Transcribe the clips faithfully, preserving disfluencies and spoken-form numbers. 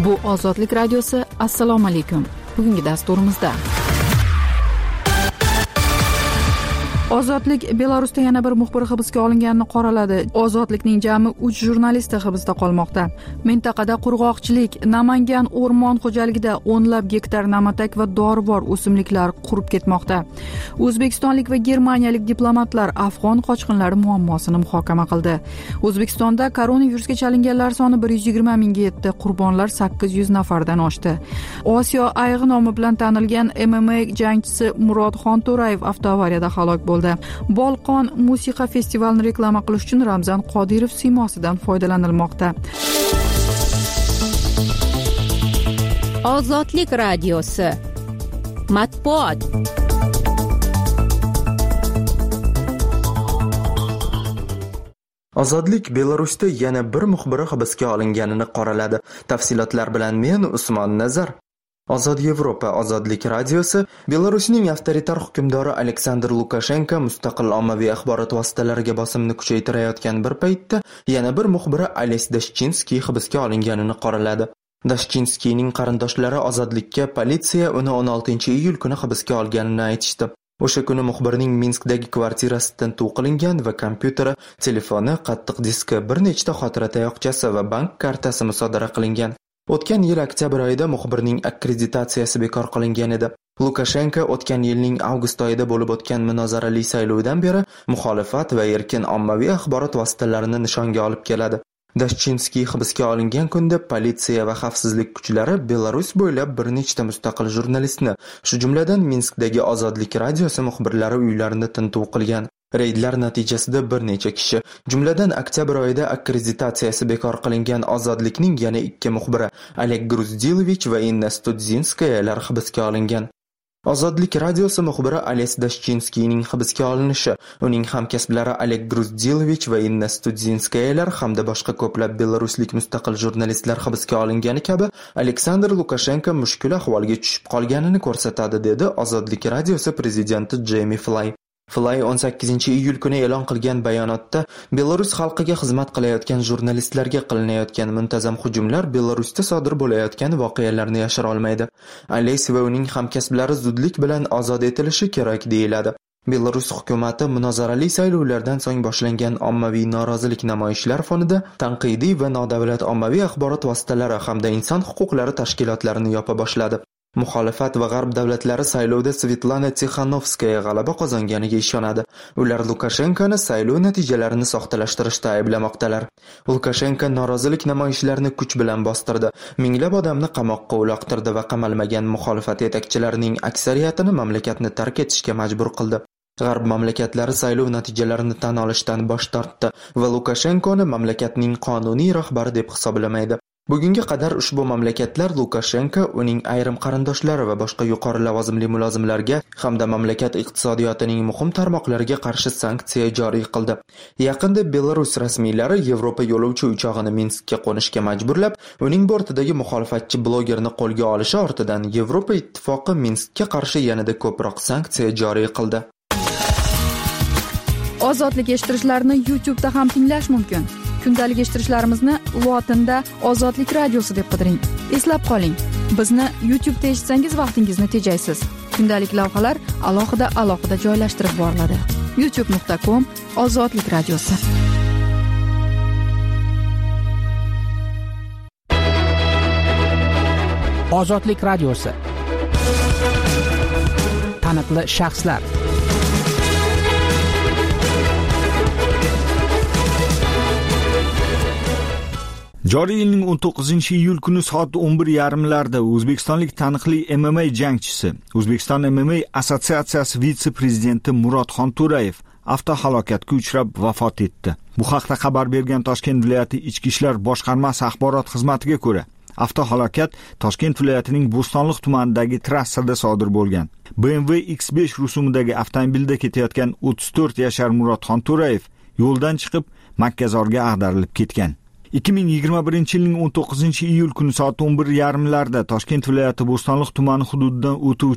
Bu Ozodlik radiosi. Assalomu alaykum. Bugungi dasturimizda Ozodlik Belarusda yana bir muxbir hibsga olinganini qoraladi. Ozodlikning jami uch jurnalisti hibsda qolmoqda. Mintaqada qurg'oqchilik, Namangan o'rmon xo'jaligida o'nlab gektar namatak va dorivor o'simliklar qurib ketmoqda. O'zbekistonlik va germaniyalik diplomatlar afg'on qochqinlari muammosini muhokama qildi. O'zbekistonda koronavirusga chalinganlar soni bir yuz yigirma mingga yetdi, qurbonlar sakkiz yuz nafardan oshdi. Osiyo ayg'i nomi bilan tanilgan M M A jangchisi Murod Xonto'rayev avtoavariyada halok bo'ldi. Bolqon musiqa festivalini reklama qilish uchun Ramzan Qodirov siymosidan foydalanilmoqda. Ozodlik radiosi. Matbuot. Ozodlik Belarusda yana bir muxbiri hibsga olinganini qoraladi. Tafsilotlar bilan men Usmon Nazar. Ozod Yevropa Ozodlik radiosi Belarusning avtoritar hukmdori Aleksandr Lukashenko mustaqil ommaviy axborot vositalariga bosimni kuchaytirayotgan bir paytda yana bir muxbiri Ales Dashchinskiy hibsga olinganini qoraladi. Dashchinskiyning qarindoshlari Ozodlikka politsiya uni o'n oltinchi iyul kuni hibsga olganini aytishdi. O'sha kuni muxbirning Minskdagi kvartirasidan tintuv qilingan va kompyuteri, telefoni, qattiq diski, bir nechta xotira tayoqchasi va bank kartasi musodara qilingan. O'tgan yil oktyabr oyida muxbirning akkreditatsiyasi bekor qilingan edi. Lukashenko o'tgan yilning avgust oyida bo'lib o'tgan munozarali saylovdan beri muxolifat va erkin ommaviy axborot vositalarini nishonga olib keladi. Dashchinskiy hibsga olingan kunda politsiya va xavfsizlik kuchlari Belarus bo'ylab bir nechta mustaqil jurnalistni, shu jumladan Minskdagi Ozodlik radiosi muxbirlari uylarini tintuv qilgan. Reydlar natijasida bir necha kishi, jumladan oktyabr oyida akkreditatsiyasi bekor qilingan Ozodlikning yana ikki muxbiri Oleg Gruzdilovich va Inna Studzinskayalar hibsga olingan. Ozodlik radiosi muxbiri Ales Dashchinskiyning hibsga olinishi, uning hamkasblari Oleg Gruzdilovich va Inna Studzinskayalar hamda boshqa ko'plab belaruslik mustaqil jurnalistlar hibsga olingani kabi Aleksandr Lukashenko mushkul ahvolga tushib qolganini ko'rsatadi, dedi Ozodlik radiosi prezidenti Jeymi Fly. Fly o'n sakkizinchi iyul kuni e'lon qilgan bayonotda Belarus xalqiga xizmat qilayotgan jurnalistlarga qilinayotgan muntazam hujumlar Belarusda sodir bo'layotgan voqealarni yashira olmaydi. Ales va uning hamkasblari zudlik bilan ozod etilishi kerak deyiladi. Belarus hukumati munozarali saylovlardan so'ng boshlangan ommaviy norozilik namoyishlari fonida tanqidiy va nodavlat ommaviy axborot vositalari hamda inson huquqlari tashkilotlarini yopa boshladi. Muxolifat va g'arb davlatlari saylovda Svetlana Tixanovskaya g'alaba qozonganiga ishonadi. Ular Lukashenkoni saylov natijalarini soxtalashtirishda ayblamoqdalar. Lukashenko norozilik namoyishlarini kuch bilan bostirdi. Minglab odamni qamoqqa uloqtirdi va qamalmagan muxolifat yetakchilarining aksariyatini mamlakatni tark etishga majbur qildi. G'arb mamlakatlari saylov natijalarini tan olishdan bosh tortdi va Lukashenkoni mamlakatning qonuniy rahbari deb hisoblamaydi. Bugunga qadar ushbu mamlakatlar Lukashenko, uning ayrim qarindoshlari va boshqa yuqori lavozimli mulozimlarga hamda mamlakat iqtisodiyotining muhim tarmoqlariga qarshi sanksiya joriy qildi. Yaqinda Belarus rasmiylari Yevropa yo'lovchi uchog'ini Minskka qo'nishga majburlab, uning bortidagi muxolifatchi blogerni qo'lga olishi ortidan Yevropa ittifoqi Minskka qarshi yanada ko'proq sanksiya joriy qildi. Ozodlik eshittirishlarni YouTube da ham tinglash mumkin. Kundalik eshittirishlarimizni lotinda Ozodlik radiosi deb qidiring. Eslab qoling, bizni YouTube da eshitsangiz vaqtingizni tejaysiz. Kundalik lavhalar alohida-alohida joylashtirib boriladi. youtube nuqta com Ozodlik radiosi. Ozodlik radiosi. Taniqli shaxslar. Joriy yilning o'n to'qqizinchi iyul kuni soat o'n bir yarim larda o'zbekistonlik taniqli M M A jangchisi, O'zbekiston M M A assotsiatsiyasi vitse-prezidenti Murod Xonto'rayev avtohalokatga uchrab vafot etdi. Bu haqda xabar bergan Toshkent viloyati Ichki ishlar boshqarmasi axborot xizmatiga ko'ra, avtohalokat Toshkent viloyatining Bo'stonliq tumanidagi trassada sodir bo'lgan. B M W X besh rusumidagi avtomobilda ketayotgan o'ttiz to'rt yashar Murod Xonto'rayev yo'ldan chiqib Makkazorga ag'darilib ketgan. ikki ming yigirma birinchi yilning o'n to'qqizinchi iyul kuni soat o'n bir yarim larda Toshkent viloyati Bo'stonliq tumani hududidan o'tuvchi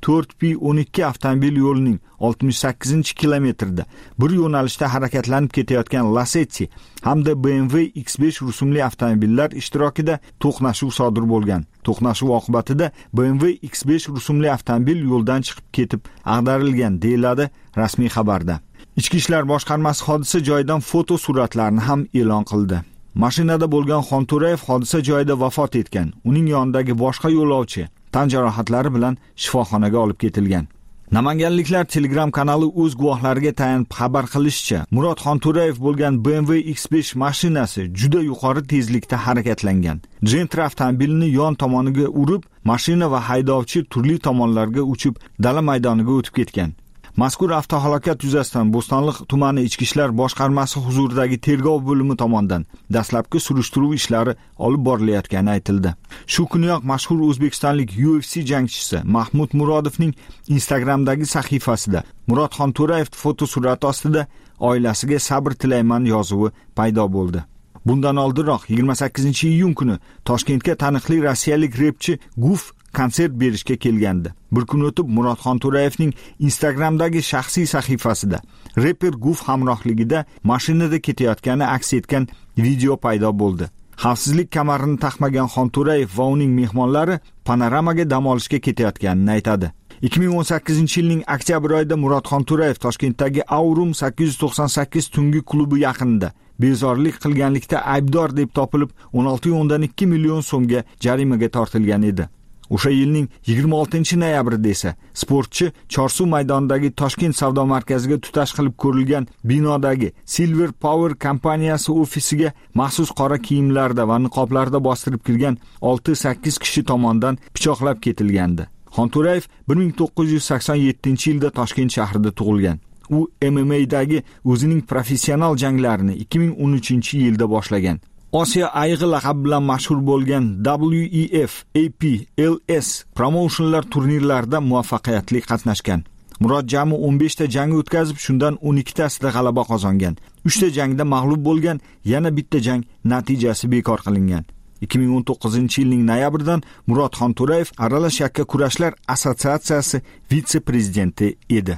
to'rt pi o'n ikki avtomobil yo'lining oltmish sakkizinchi kilometrida bir yo'nalishda harakatlanib ketayotgan Lacetti hamda B M W X besh rusumli avtomobillar ishtirokida to'qnashuv sodir bo'lgan. To'qnashuv oqibatida B M W X besh rusumli avtomobil yo'ldan chiqib ketib ag'darilgan, deyiladi rasmiy xabarda. Ichki ishlar boshqarmasi hodisa joyidan foto suratlarni ham e'lon qildi. Mashinada bo'lgan Xonto'rayev hodisa joyida vafot etgan. Uning yonidagi boshqa yo'lovchi tan jarohatlari bilan shifoxonaga olib ketilgan. Namanganliklar Telegram kanali o'z guvohlariga tayanib xabar qilishicha, Murod Xonto'rayev bo'lgan B M W X besh mashinasi juda yuqori tezlikda harakatlangan. Gentra avtomobilini yon tomoniga urib, mashina va haydovchi turli tomonlarga uchib, dala maydoniga o'tib ketgan. Mazkur avtohalokat yuzasidan Bo'stonliq tumani ichki ishlar boshqarmasi huzuridagi tergov bo'limi tomonidan dastlabki surishtiruv ishlari olib borilayotgani aytildi. Shu kuniyoq mashhur o'zbekistonlik U F C jangchisi Mahmud Murodovning Instagramdagi sahifasida Murod Xonto'rayev fotosurati ostida oilasiga sabr tilayman yozuvi paydo bo'ldi. Bundan oldinroq yigirma sakkizinchi iyun kuni Toshkentga taniqli rossiyalik repchi Guf konsert berishga kelgandi. Bir kun o'tib Murod Xonto'rayevning Instagramdagi shaxsiy sahifasida reper Guf hamrohligida mashinada ketayotgani aks etgan video paydo bo'ldi. Xavfsizlik kamarini taqmagan Xonto'rayev va uning mehmonlari panoramaga dam olishga ketayotganini aytadi. ikki ming o'n sakkizinchi yilning oktyabr oyida Murod Xonto'rayev Toshkentdagi Aurum sakkiz yuz to'qson sakkiz tungi klubi yaqinida bezorilik qilganlikda aybdor deb topilib o'n olti o'ndan ikki million so'mga jarimaga tortilgan edi. O'sha yilning yigirma oltinchi noyabrida esa sportchi Chorsu maydonidagi Toshkent savdo markaziga tutash qilib ko'rilgan binodagi Silver Power kompaniyasi ofisiga maxsus qora kiyimlarda va niqoblarda bostirib kirgan olti sakkiz kishi tomonidan pichoqlab ketilgandi. Xonto'rayev bir ming to'qqiz yuz sakson yettinchi yilda Toshkent shahrida tug'ilgan. U M M A'dagi o'zining professional janglarini ikki ming o'n uchinchi yilda boshlagan. Osiyo ayg'i laqabi bilan mashhur bo'lgan W E F, A P, L S promotionlar turnirlarida muvaffaqiyatli qatnashgan. Murod jami o'n besh ta jang o'tkazib, shundan o'n ikki tasida g'alaba qozongan. uch ta jangda mag'lub bo'lgan, yana bitta jang natijasi bekor qilingan. ikki ming o'n to'qqizinchi yilning noyabridan Murod Xonto'rayev Aralash yakka kurashlar assotsiatsiyasi vitse-prezidenti edi.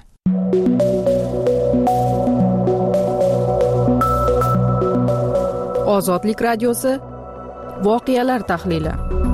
Ozodlik radiosi voqealar tahlili.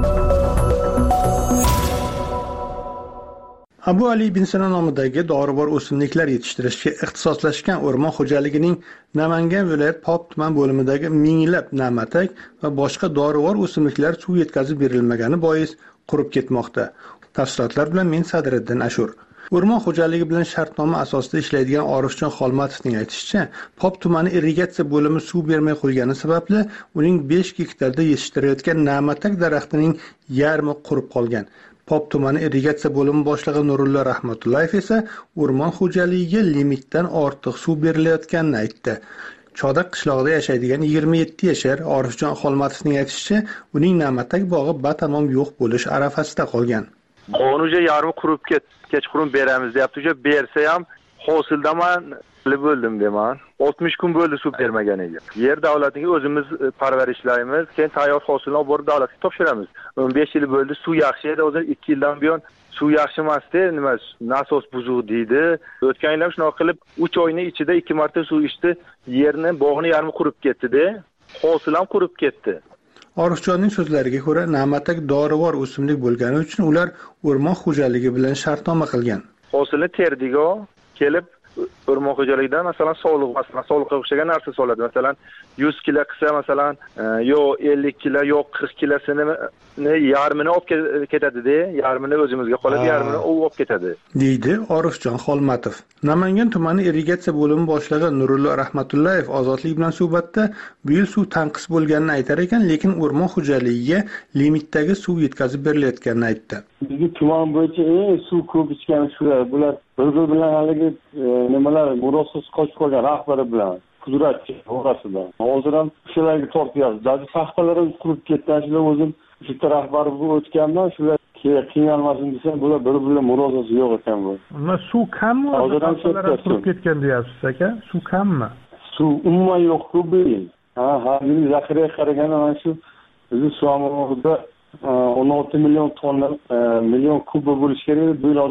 Abu Ali ibn Sino nomidagi dorivor o'simliklar yetishtirishga ixtisoslashgan o'rmon xo'jaligining Namangan viloyat Pop tuman bo'limidagi minglab na'matak va boshqa dorivor o'simliklar suv yetkazib berilmagani bois qurib ketmoqda. Tafsilotlar bilan men Sadriddin Ashur. O'rmon xo'jaligi bilan shartnoma asosida ishlaydigan Orifjon Xolmatovning aytishicha, Pop tumani irrigatsiya bo'limi suv bermay qo'ygani sababli uning besh gektarda yetishtirayotgan na'matak daraxtining yarmi qurib qolgan. Pop tumani irrigatsiya bo'limi boshlig'i Nurulla Rahmatullayev esa o'rmon xo'jaligiga limitdan ortiq suv berilayotganini aytdi. Chodaq qishlog'ida yashaydigan yigirma yetti yashar Orifjon Xolmatovning aytishicha, uning na'matak bog'i batamom yo'q bo'lish arafasida qolgan. Qo'nuja yarmi qurib ket, kechqurun beramiz deyapti. O'sha bersa ham hosildaman bo'ldim deman. oltmish kun bo'ldi suv bermaganiga. Yer davlatiga o'zimiz parvarishlaymiz, keyin tayyor hosilni olib borib davlatga topshiramiz. o'n besh yil bo'ldi, suv yaxshi edi, hozir ikki yildan buyon suv yaxshi emasdi, nima nasos buzuq deydi. O'tgan yil ham shunaqa qilib uch oyning ichida ikki marta suv ichdi, yerni bog'ni yarmi qurib ketdi-da, hosil ham qurib ketdi. Orifjonning so'zlariga ko'ra, na'matak dorivor o'simlik bo'lgani uchun ular o'rmon xo'jaligi bilan shartnoma qilgan. Hosilni terdigo kelib o'rmon xo'jaligidan masalan sog'liq, masalan sog'liqqa o'xshagan narsa soladi. Masalan yuz kilo qilsa, masalan yo ellik kilo, yo qirq kilosini yarmini olib ketadi-da, yarmini o'zimizga qoladi, yarmini u olib ketadi, deydi Orifjon Xolmatov. Namangan tumani irrigatsiya bo'limi boshlig'i Nurulla Rahmatullayev Ozodlik bilan suhbatda bu yil suv tanqis bo'lganini aytar ekan, lekin o'rmon xo'jaligiga limitdagi suv yetkazib berilayotganini aytdi. Bizga tuman bo'yicha eng suv ko'p ichgan shular. Bular bir-bir bilan haligi nimalar murossiz qochib qolgan rahbari bilan qudratchi orasida. Hozir ham shularga tortyapmiz. Ba'zi paxtalarimiz qurib ketgan, shular o'zim shu rahbar bu o'tgandan shular qiynalmasin desam, bular bir-birlar murosasi yo'q ekan bu. Nima suv kammi? Hozir ham qurib ketgan deyapsiz aka? Suv kammi? Suv umuman yo'q-ku bu yil. Ha, hozir zaxiraga qaraganda mana shu bizni suv o'n olti million tonna million kub bo'lish kerak. Bu yil hozir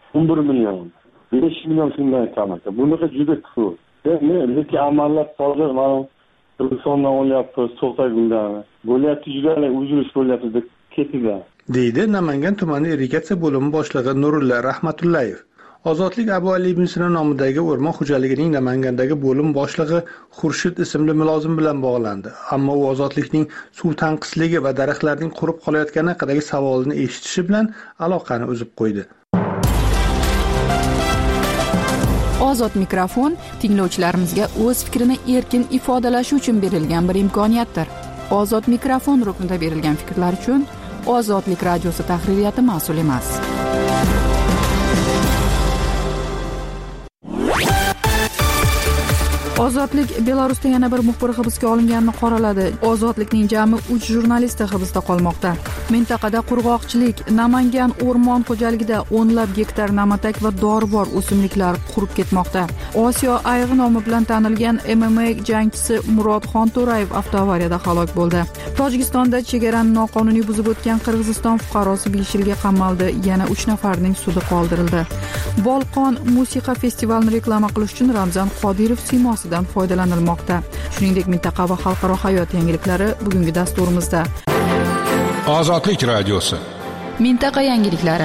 o'n bir million, besh million shundan kam ekan. Bunaqa juda ko'p. Lekin amallar hozir mana Qirg'izistondan olyapmiz, To'xtaguldan. Bo'lyapti, juda uzilish bo'lyapti deb ketdi. deydi Namangan tumani irrigatsiya bo'limi boshlig'i Nurulla Rahmatullayev. Ozodlik Abu Ali ibn Sino nomidagi o'rmon xo'jaligining Namangandagi bo'lim boshlig'i Xurshid ismli mulozim bilan bog'landi. Ammo u ozodlikning suv tanqisligi va daraxtlarning qurib qolayotgani haqidagi savolni eshitishi bilan aloqani uzib qo'ydi. Ozod mikrofon tinglovchilarimizga o'z fikrini erkin ifodalashi uchun berilgan bir imkoniyatdir. Ozod mikrofon ruknida berilgan fikrlar uchun Ozodlik radiosi tahririyati mas'ul emas. Ozodlik Belarusda yana bir muxbir hibsga olinganini qoraladi. Ozodlikning jami uch jurnalisti hibsda qolmoqda. Mintaqada qurg'oqchilik, Namangan o'rmon xo'jaligida o'nlab gektar namatak va dorivor o'simliklar qurib ketmoqda. Osiyo ayg'i nomi bilan tanilgan M M A jangchisi Murod Xonto'rayev avtoavariyada halok bo'ldi. Tojikistonda chegarani noqonuniy buzib o'tgan Qirg'iziston fuqarosi besh yilga qamaldi. Yana uch nafarning sudi qoldirildi. Bolqon musiqa festivalini reklama qilish uchun Ramzan Qodirov siymosidan foydalanilmoqda. Shuningdek, mintaqa va xalqaro hayot yangiliklari bugungi dasturimizda. Ozodlik radiosi. Mintaqa yangiliklari.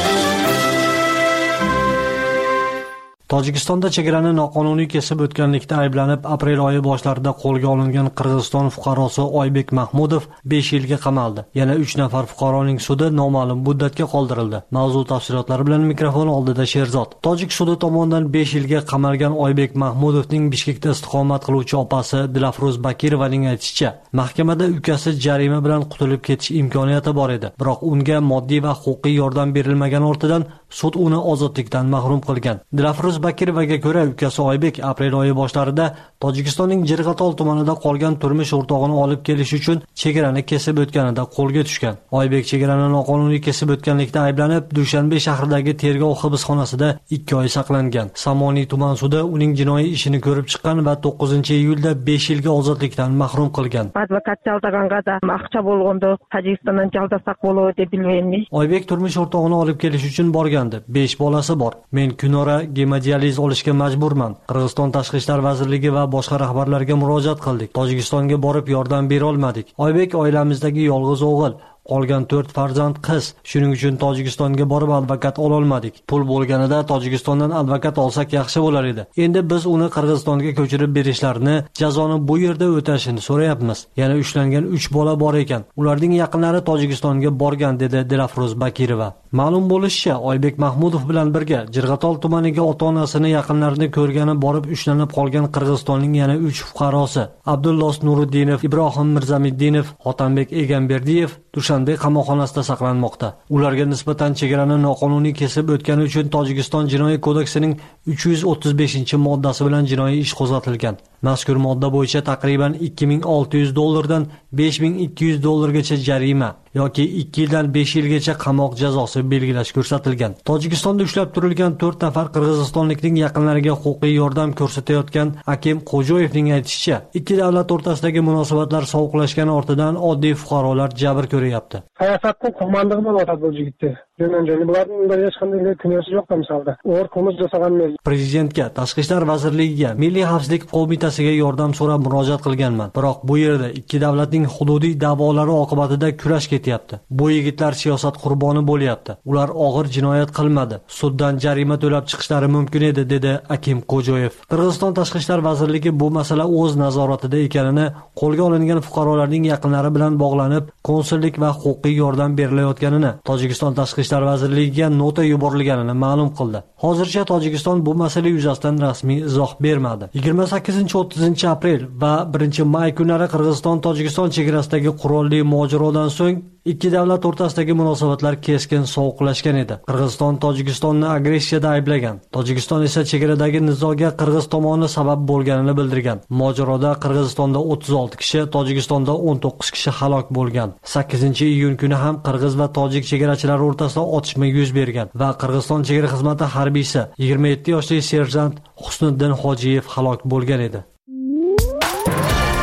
Tojikistonda chegarani noqonuniy kesib o'tganlikda ayblanib, aprel oyi boshlarida qo'lga olingan Qirg'iziston fuqarosi Oybek Mahmudov besh yilga qamaldi. Yana uch nafar fuqaroning sudi noma'lum muddatga qoldirildi. Mavzu tafsilotlari bilan mikrofon oldida Sherzod. Tojik sudi tomonidan besh yilga qamalgan Oybek Mahmudovning Bishkekda istiqomat qiluvchi opasi Dilafruz Bakirovaning aytishicha, mahkamada ukasi jarima bilan qutulib ketish imkoniyati bor edi. Biroq unga moddiy va huquqiy yordam berilmagan ortidan sud uni ozodlikdan mahrum qilgan. Dilafruz Bakirovaga ko'ra, ukasi Oybek aprel oyi boshlarida Tojikistonning Jirg'atol tumanida qolgan turmush o'rtog'ini olib kelish uchun chegarani kesib o'tganida qo'lga tushgan. Oybek chegarani noqonuniy kesib o'tganlikda ayblanib, Dushanbe shahridagi tergov hibsxonasida ikki oy saqlangan. Samoniy tuman sudi uning jinoiy ishini ko'rib chiqqan va to'qqizinchi iyulda besh yilga ozodlikdan mahrum qilgan. Advokat chaldaganga da aqcha bo'lganda Tojikistondan chaldasak bo'ladi deb bilmayman. Oybek turmush o'rtog'ini olib kelish uchun borgandi. besh bolasi bor. Men kunora gemodializ olishga majburman. Qirg'iziston tashqi ishlar vazirligi va boshqa rahbarlarga murojaat qildik. Tojikistonga borib yordam bera olmadik. Oybek oilamizdagi yolg'iz o'g'il. Qolgan to'rt farzand qiz. Shuning uchun Tojikistonga borib advokat ola olmadik. Pul bo'lganida Tojikistondan advokat olsak yaxshi bo'lar edi. Endi biz uni Qirg'izistonga ko'chirib berishlarini, jazoni bu yerda o'tashini so'rayapmiz. Yana ushlangan uch bola bor ekan. Ularning yaqinlari Tojikistonga borgan, dedi Dilafruz Bakirova. Ma'lum bo'lishicha, Oybek Mahmudov bilan birga Jirg'atol tumaniga ota-onasini yaqinlarini ko'rgani borib ushlanib qolgan Qirg'izistonning yana uch fuqarosi Abdullos Nuriddinov, Ibrohim Mirzamiddinov, Hotanbek Egamberdiyev Dushanbe qamoqxonasida saqlanmoqda. Ularga nisbatan chegarani noqonuniy kesib o'tgani uchun Tojikiston jinoiy kodeksining uch yuz o'ttiz beshinchi moddasi bilan jinoiy ish qo'zg'atilgan. Mazkur modda bo'yicha taqriban ikki ming olti yuz dollardan besh ming ikki yuz dollargacha jarima yoki ikki yildan besh yilgacha qamoq jazosi belgilash ko'rsatilgan. Tojikistonda ushlab turilgan to'rt nafar qirg'izistonlikning yaqinlariga huquqiy yordam ko'rsatayotgan Akim Qo'joyevning aytishicha, ikki davlat o'rtasidagi munosabatlar sovuqlashgani ortidan oddiy fuqarolar jabr ko'ryapti. Siyosatning qo'mondigi bo'lyapti bu yigitda. Menimcha bularning hech qanday kunyosi yo'q misolda. O'g'ir qilmish jasaganmiz. Prezidentga, Tashqi ishlar vazirligiga, Milliy xavfsizlik qo'mitasiga yordam so'rab murojaat qilganman. Biroq bu yerda ikki davlatning hududiy da'volari oqibatida kurash ketyapti. Bu yigitlar siyosat qurboni bo'lyapti. Ular og'ir jinoyat qilmadi. Suddan jarima to'lab chiqishlari mumkin edi, dedi Akim Qo'joyev. Qirg'iziston Tashqi ishlar vazirligi bu masala o'z nazoratida ekanini, qo'lga olingan fuqarolarning yaqinlari bilan bog'lanib, konsullik va huquqiy yordam berilayotganini, Tojikiston Tashqi ishlar vazirligiga nota yuborilganini ma'lum qildi. Hozircha Tojikiston bu masala yuzasidan rasmiy izoh bermadi. yigirma sakkizinchi o'ttizinchi aprel va birinchi may kunlari Qirg'iziston Tojikiston chegarasidagi qurolli mojarodan so'ng ikki davlat o'rtasidagi munosabatlar keskin sovuqlashgan edi. Qirg'iziston Tojikistonni agressiyada ayblagan. Tojikiston esa chegaradagi nizoga Qirg'iz tomoni sabab bo'lganini bildirgan. Mojaroda Qirg'izistonda o'ttiz olti kishi, Tojikistonda o'n to'qqiz kishi halok bo'lgan. sakkizinchi iyun kuni ham Qirg'iz va tojik chegarachilar o'rtasida otishma yuz bergan va Qirg'iziston chegara xizmati harbiysi yigirma yetti yoshli serjant Husniddin Hojiyev halok bo'lgan edi.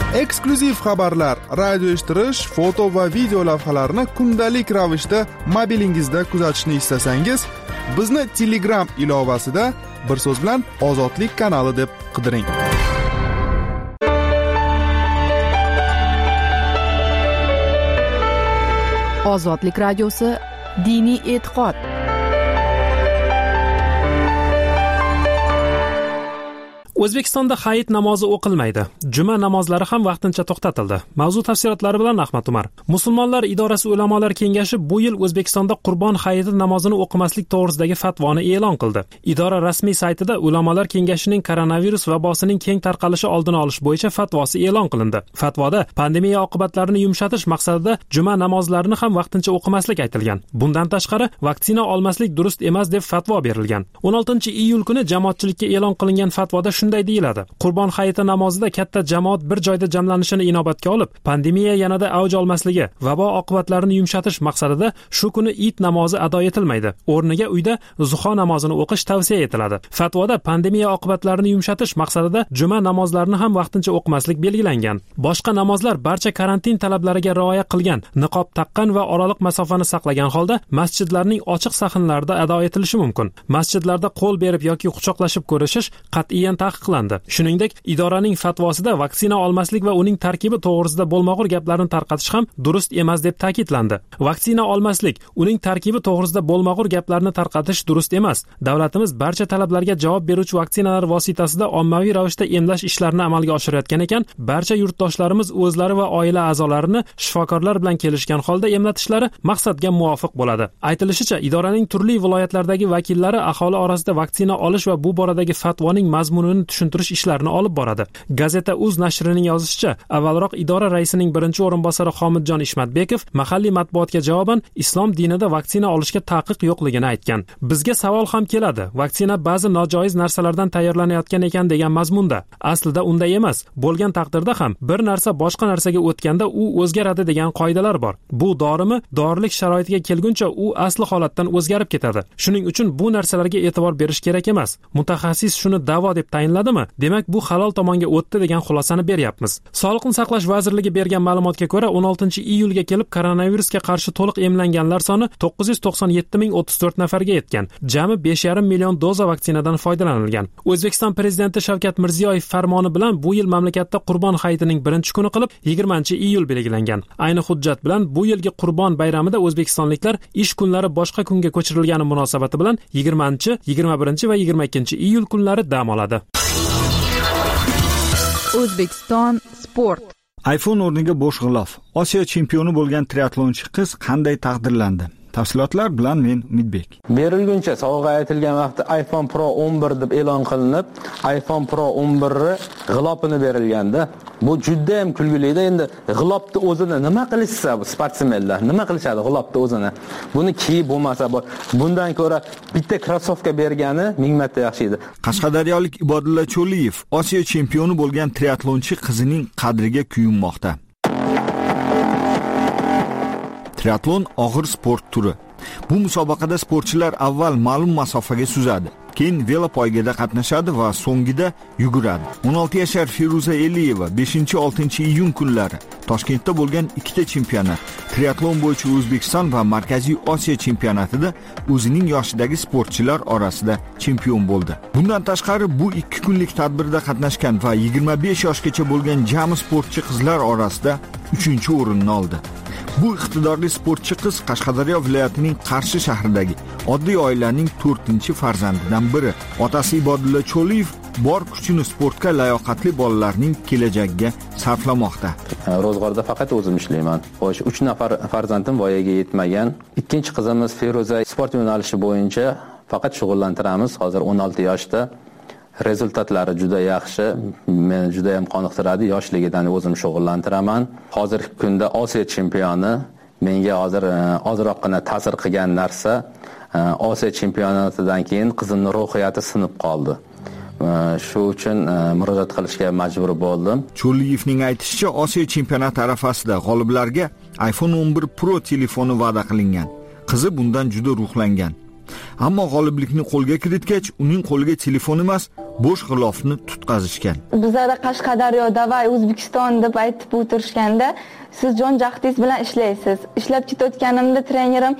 Eksklyuziv xabarlar, radio eshittirish, foto va video lavhalarni kundalik ravishda mobilingizda kuzatishni istasangiz, bizni Telegram ilovasida bir so'z bilan Ozodlik kanali deb qidiring. Ozodlik radiosi diniy e'tiqod. O'zbekistonda hayit namozi o'qilmaydi. Juma namozlari ham vaqtincha to'xtatildi. Mavzu tafsilotlari bilan Ahmad Umar. Musulmonlar idorasi ulamolar kengashi bu yil O'zbekistonda Qurbon hayiti namozini o'qimaslik to'g'risidagi fatvoni e'lon qildi. Idora rasmiy saytida ulamolar kengashining koronavirus vabosining keng tarqalishi oldini olish bo'yicha fatvosi e'lon qilindi. Fatvoda pandemiya oqibatlarini yumshatish maqsadida juma namozlarini ham vaqtincha o'qimaslik aytilgan. Bundan tashqari vaksina olmaslik durust emas deb fatvo berilgan. o'n oltinchi iyul kuni jamoatchilikka e'lon qilingan fatvoda shunday deyiladi. Qurbon hayiti namozida katta jamoat bir joyda jamlanishini inobatga olib, pandemiya yanada avj olmasligi, vabo oqibatlarini yumshatish maqsadida shu kuni Eid namozi ado etilmaydi. O'rniga uyda zuho namozini o'qish tavsiya etiladi. Fatvoda pandemiya oqibatlarini yumshatish maqsadida juma namozlarini ham vaqtincha o'qimaslik belgilangan. Boshqa namozlar barcha karantin talablariga rioya qilgan, niqob taqqan va oraliq masofani saqlagan holda masjidlarning ochiq sahnlarida ado etilishi mumkin. Masjidlarda qo'l berib yoki quchoqlashib ko'rishish qat'iyan taqiqlandi. Shuningdek, idoraning fatvosida vaksina olmaslik va uning tarkibi to'g'risida bo'lmag'ur gaplarni tarqatish ham durust emas deb ta'kidlandi. Vaksina olmaslik, uning tarkibi to'g'risida bo'lmag'ur gaplarni tarqatish durust emas. Davlatimiz barcha talablarga javob beruvchi vaksinalar vositasida ommaviy ravishda emlash ishlarini amalga oshirayotgan ekan, barcha yurtdoshlarimiz o'zlari va oila a'zolarini shifokorlar bilan kelishgan holda emlatishlari maqsadga muvofiq bo'ladi. Aytilishicha, idoraning turli viloyatlardagi vakillari aholi orasida vaksina olish va bu boradagi fatvoning mazmunini tushuntirish ishlarini olib boradi. Gazeta Uz nashrining yozishicha, avvalroq idora raisining birinchi o'rinbosari Xomidjon Ishmatbekov mahalliy matbuotga javoban islom dinida vaksina olishga taqiq yo'qligini aytgan. Bizga savol ham keladi. Vaksina ba'zi nojoiz narsalardan tayyorlanayotgan ekan degan mazmunda. Aslida unday emas. Bo'lgan taqdirda ham bir narsa boshqa narsaga o'tganda u o'zgaradi degan qoidalar bor. Bu dorimi dorilik sharoitiga kelguncha u asli holatdan o'zgarib ketadi. Shuning uchun bu narsalarga e'tibor berish kerak emas. Mutaxassis shuni davo deb tayinladimi? Demak, bu halol tomonga o'tdi degan xulosani beryapmiz. Sog'liqni saqlash vazirligi bergan ma'lumotga ko'ra, o'n oltinchi iyulga kelib koronavirusga qarshi to'liq emlanganlar soni to'qqiz yuz to'qson yetti ming o'ttiz to'rt nafarga yetgan. Jami besh yarim million doza vaksinadan foydalanilgan. O'zbekiston prezidenti Shavkat Mirziyoyev farmoni bilan bu yil mamlakatda Qurbon hayitining birinchi kuni qilib yigirmanchi iyul belgilangan. Ayni hujjat bilan bu yilgi Qurbon bayramida o'zbekistonliklar ish kunlari boshqa kunga ko'chirilgani munosabati bilan yigirmanchi, yigirma birinchi va yigirma ikkinchi iyul kunlari dam oladi. O'zbekiston sport. iPhone o'rniga bo'sh g'ilof. Osiyo chempioni bo'lgan triatlonchi qiz qanday taqdirlandi? Tafsilotlar bilan men Umidbek. Berilguncha sovg'a aytilgan vaqtda iPhone Pro o'n bir deb e'lon qilinib, iPhone Pro o'n bir g'ilofini berilganda, bu juda ham kulgili-da. Endi g'ilofni o'zini nima qilishsa bu sportsmenlar, nima qilishadi g'ilofni o'zini? Buni kiyib bo'lmasa, bundan ko'ra bitta krossovka bergani ming marta yaxshi edi. Qashqadaryolik Ibodulla Cho'liyev Osiyo chempioni bo'lgan triatlonchi qizining qadriga kuyunmoqda. Triatlon og'ir sport turi. Bu musobaqada sportchilar avval ma'lum masofaga suzadi, keyin velopoygada qatnashadi va so'ngida yuguradi. o'n olti yashar Feruza Eliyeva beshinchi oltinchi iyun kunlari Toshkentda bo'lgan ikkita chempionat, triatlon bo'yicha O'zbekiston va Markaziy Osiyo chempionatida o'zining yoshidagi sportchilar orasida chempion bo'ldi. Bundan tashqari bu ikki kunlik tadbirda qatnashgan va yigirma besh yoshgacha bo'lgan jami sportchi qizlar orasida uchinchi o'rinni oldi. Bu iqtidorli sportchi qiz Qashqadaryo viloyatining Qarshi shahridagi oddiy oilaning to'rtinchi farzandidan biri. Otasi Ibodulla Cho'liyev bor kuchini sportga layoqatli bolalarning kelajagiga sarflamoqda. Ro'zg'orda faqat o'zim ishlayman. Xo'sh, uch nafar farzandim voyaga yetmagan. Ikkinchi qizimiz Feruza sport yo'nalishi bo'yicha faqat shug'ullantiramiz. Hozir o'n olti yoshda. Rezultatlari juda yaxshi, meni juda ham qoniqtiradi. Yoshligidan o'zim shug'ullantiraman. Hozirgi kunda Osiyo chempioni. Menga hozir ozroqgina ta'sir qilgan narsa, Osiyo chempionatidan keyin qizimning ruhiyati sinib qoldi. Shu uchun murojaat qilishga majbur bo'ldim. Cho'liyevning aytishicha, Osiyo chempionati arafasida g'oliblarga iPhone o'n bir Pro telefoni va'da qilingan. Qizi bundan juda ruhlangan. Ammo g'oliblikni qo'lga kiritgach, uning qo'liga telefon emas, bo'sh g'ilofni tutqazishgan. Bizlarda Qashqadaryoda va O'zbekiston deb aytib o'tirishganda, siz jon jahdingiz bilan ishlaysiz. Ishlab ketayotganimda trenerim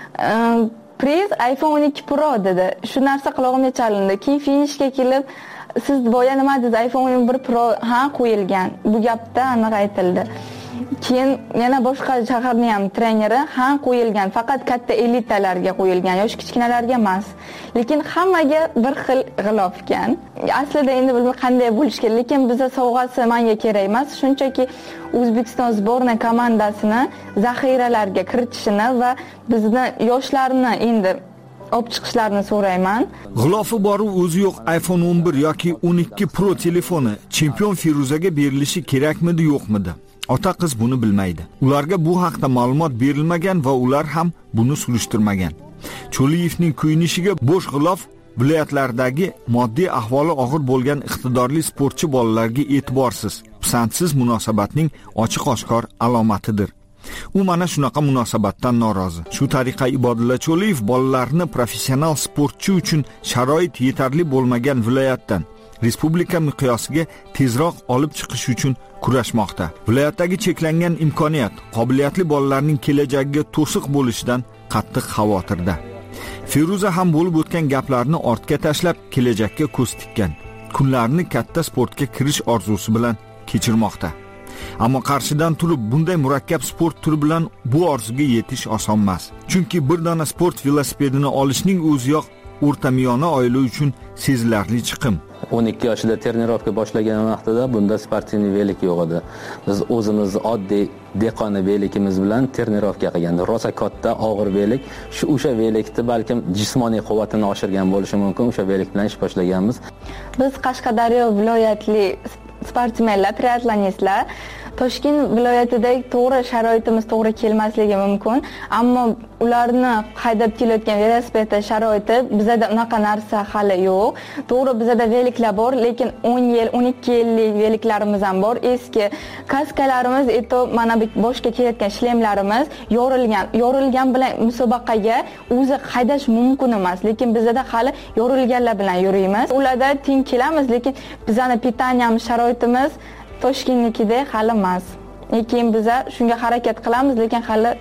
priz iPhone o'n ikki Pro dedi. Shu narsa qulog'imga chalindi. Keyin finishga kelib, siz boya nima dedi? iPhone o'n bir Pro ha qo'yilgan. Bu gapda aniq aytildi. Keyin yana boshqa shaharning ham treneri ham qo'yilgan, faqat katta elitalarga qo'yilgan, yosh kichkinalarga emas. Lekin hammaga bir xil g'ilof ekan. Aslida endi bilmay qanday bo'lish kerak, lekin bizga sovg'asi menga kerak emas, shunchaki O'zbekiston sborna komandasini zaxiralarga kiritishini va bizni yoshlarni endi olib chiqishlarini so'rayman. G'ilofi bor o'zi yo'q iPhone o'n bir yoki o'n ikki Pro telefoni chempion Feruzaga berilishi kerakmidi, yo'qmidi? Ota qiz buni bilmaydi. Ularga bu haqda ma'lumot berilmagan va ular ham buni surishtirmagan. Cho'liyevning ko'yinishiga bo'sh g'ilof viloyatlardagi moddiy ahvoli og'ir bo'lgan iqtidorli sportchi bolalarga e'tiborsiz, pisandsiz munosabatning ochiq-oshkor alomatidir. U mana shunaqa munosabatdan norozi. Shu tariqa Ibodulla Cho'liyev bolalarni professional sportchi uchun sharoit yetarli bo'lmagan viloyatdan respublika miqyosiga tezroq olib chiqish uchun kurashmoqda. Viloyatdagi cheklangan imkoniyat, qobiliyatli bolalarning kelajagiga to'siq bo'lishidan qattiq xavotirda. Feruza ham bo'lib o'tgan gaplarni ortga tashlab, kelajakka ko'z tikkan. Kunlarni katta sportga kirish orzusi bilan kechirmoqda. Ammo qarshidan turib bunday murakkab sport turi bilan bu orzuga yetish oson emas. Chunki bir dona sport velosipedini olishning o'ziyoq o'rtamiyona oila uchun sezilarli chiqim. o'n ikki yoshida trenirovka boshlagan vaqtida bunda sportivniy velik yo'q edi. Biz o'zimiz oddiy dehqona velikimiz bilan trenirovka qilgandik. Rosa katta og'ir velik, shu o'sha velikni balkim jismoniy quvvatini oshirgan bo'lishi mumkin, o'sha velik bilan ish boshlaganmiz. Biz Qashqadaryo viloyatli sportmenlar, triatlonistlar Toshkent viloyatidagi to'g'ri sharoitimiz to'g'ri kelmasligi mumkin, ammo ularni haydab kelayotgan velosiped sharoiti bizda unaqa narsa hali yo'q. To'g'ri bizda veliklar bor, lekin o'n yil, o'n ikki yillik veliklarimiz ham bor. Eski kaskalarimiz, eto mana bu boshga kelayotgan shlemlarimiz yorilgan. Yorilgan bilan musobaqaga o'zi haydash mumkin emas, lekin bizda hali yorilganlar bilan yuramiz. Ularda teng kelamiz, lekin bizning pitaniyamiz, sharoitimiz Toshkentnikidek hali emas. Lekin biz shunga harakat qilamiz, lekin hali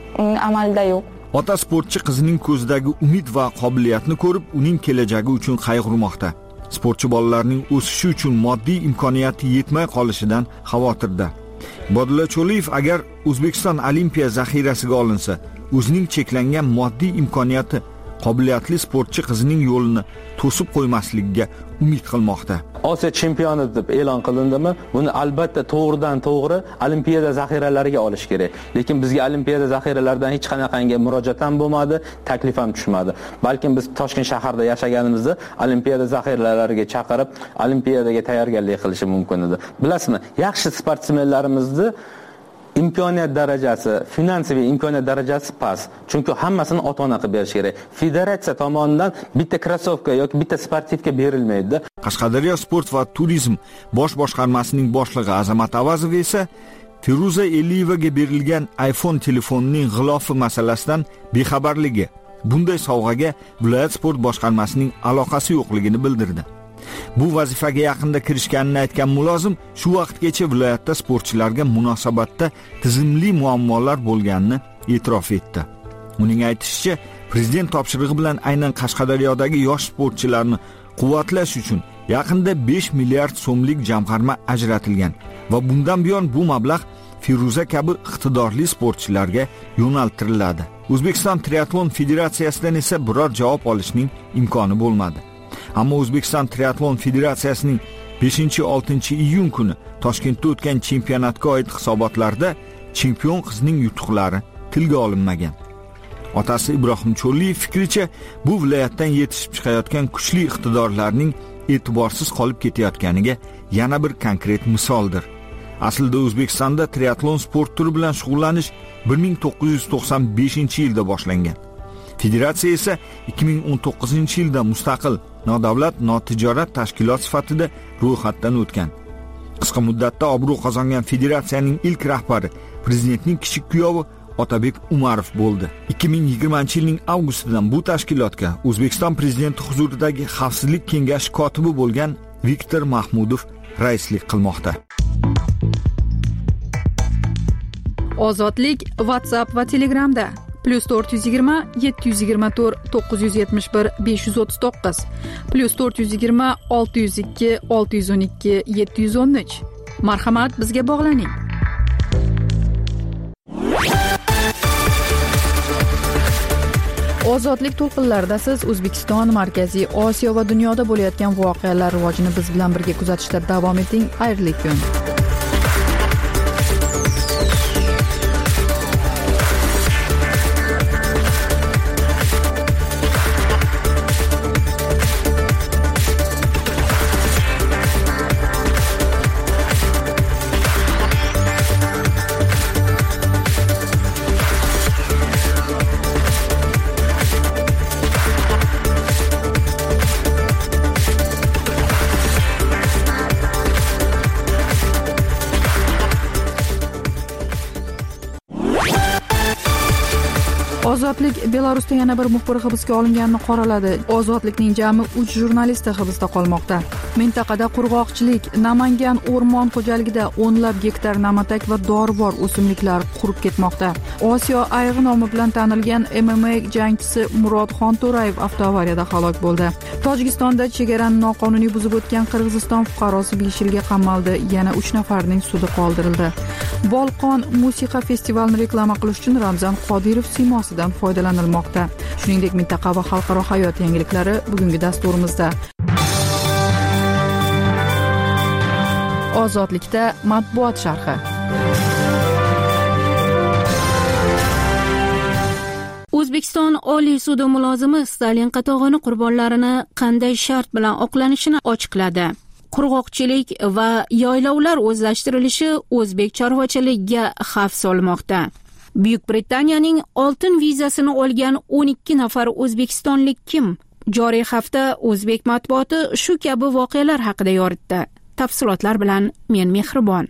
amalda yo'q. Ota sportchi qizining ko'zidagi umid va qobiliyatni ko'rib, uning kelajagi uchun qayg'urmoqda. Sportchi bolalarning o'sishi uchun moddiy imkoniyati yetmay qolishidan xavotirda. Ibodulla Cho'liyev agar O'zbekiston olimpiya zaxirasiga olinsa, o'zining cheklangan moddiy imkoniyati qobiliyatli sportchi qizining yo'lini to'sib qo'ymasligiga umid qilmoqda. Osiyo chempioni deb e'lon qilindimi, buni albatta to'g'ridan to'g'ri olimpiada zaxiralariga olish kerak. Lekin bizga olimpiada zaxiralaridan hech qanaqangi murojaat ham bo'lmadi, taklif ham tushmadi. Balkim biz Toshkent shahrida yashaganimizda olimpiada zaxiralariga chaqirib, olimpiadaga tayyorgarlik qilishi mumkin edi. Bilasizmi, yaxshi sportsmenlarimizni imkoniyat darajasi, finansiy imkoniyat darajasi past. Chunki hammasini ota-ona qilib berish kerak. Federatsiya tomonidan bitta krossovka yoki bitta sportivka berilmaydi. Qashqadaryo sport va turizm bosh boshqarmasining boshlig'i Azamat Avazov esa Feruza Eliyevaga berilgan iPhone telefonining g'ilofi masalasidan bexabarligi, bunday sovg'aga viloyat sport boshqarmasining aloqasi yo'qligini bildirdi. Bu vazifaga yaqinda kirishganini aytgan mulozim shu vaqtgacha viloyatda sportchilarga munosabatda tizimli muammolar bo'lganini e'tirof etdi. Uning aytishicha, prezident topshirig'i bilan aynan Qashqadaryodagi yosh sportchilarni quvvatlash uchun yaqinda besh milliard so'mlik jamg'arma ajratilgan va bundan buyon bu mablag' Feruza kabi iqtidorli sportchilarga yo'naltiriladi. O'zbekiston triatlon federatsiyasidan esa biror javob olishning imkoni bo'lmadi. Ammo O'zbekiston triatlon federatsiyasining beshinchi oltinchi iyun kuni Toshkentda o'tgan chempionatga oid hisobotlarda chempion qizning yutuqlari tilga olinmagan. Otasi Ibrohim Cho'liyev fikricha, bu viloyatdan yetishib chiqayotgan kuchli iqtidorlarning e'tiborsiz qolib ketayotganiga yana bir konkret misoldir. Aslida O'zbekistonda triatlon sport turi bilan shug'ullanish bir ming to'qqiz yuz to'qson beshinchi yilda boshlangan. Federatsiya esa ikki ming o'n to'qqizinchi yilda mustaqil nodavlat notijorat tashkilot sifatida ro'yxatdan o'tgan. Qisqa muddatda obro' qozongan federatsiyaning ilk rahbari, prezidentning kichik kuyovi Otabek Umarov bo'ldi. ikki ming yigirmanchi yilning avgustidan bu tashkilotga O'zbekiston prezidenti huzuridagi Xavfsizlik kengashi kotibi bo'lgan Viktor Mahmudov raislik qilmoqda. Ozodlik WhatsApp va Telegramda plus to'rt yuz yigirma yetti yuz yigirma to'rt to'qqiz yuz yetmish bir besh yuz o'ttiz to'qqiz plus to'rt yuz yigirma olti yuz ikki olti yuz o'n ikki yetti yuz o'n uch. Marhamat, bizga bog'laning. Ozodlik to'lqinlarida siz O'zbekiston, Markaziy Osiyo va dunyoda bo'layotgan voqealar rivojini biz bilan birga kuzatishda davom eting. Xayrli kun. Ozodlik Belarusda yana bir muxbir hibsga olinganini qoraladi. Ozodlikning jami uch jurnalisti hibsda qolmoqda. Mintaqada qurg'oqchilik, Namangan o'rmon xo'jaligida o'nlab gektar namatak va dorivor o'simliklar qurib ketmoqda. Osiyo ayg'i nomi bilan tanilgan M M A jangchisi Murod Xonto'rayev avtoavariyada halok bo'ldi. Tojikistonda chegarani noqonuniy buzib o'tgan Qirg'iziston fuqarosi besh yilga qamaldi. Yana uch nafarning sudi qoldirildi. Bolqon musiqa festivalini reklama qilish uchun Ramzan Qodirov siymosidan foydalanilmoqda. Shuningdek, mintaqa va xalqaro hayot yangiliklari bugungi dasturimizda. Ozodlikda matbuot sharhi. O'zbekiston Oliy sudi mulozimi Stalin qatag'oni qurbonlarini qanday shart bilan oqlanishini ochiqladi. Qurg'oqchilik va yaylovlar o'zlashtirilishi o'zbek chorvachiligiga xavf solmoqda. Buyuk Britaniyaning oltin vizasini olgan o'n ikki nafar o'zbekistonlik kim? Joriy hafta o'zbek matbuoti shu kabi voqealar haqida yoritdi. Tafsilotlar bilan men Mehribon.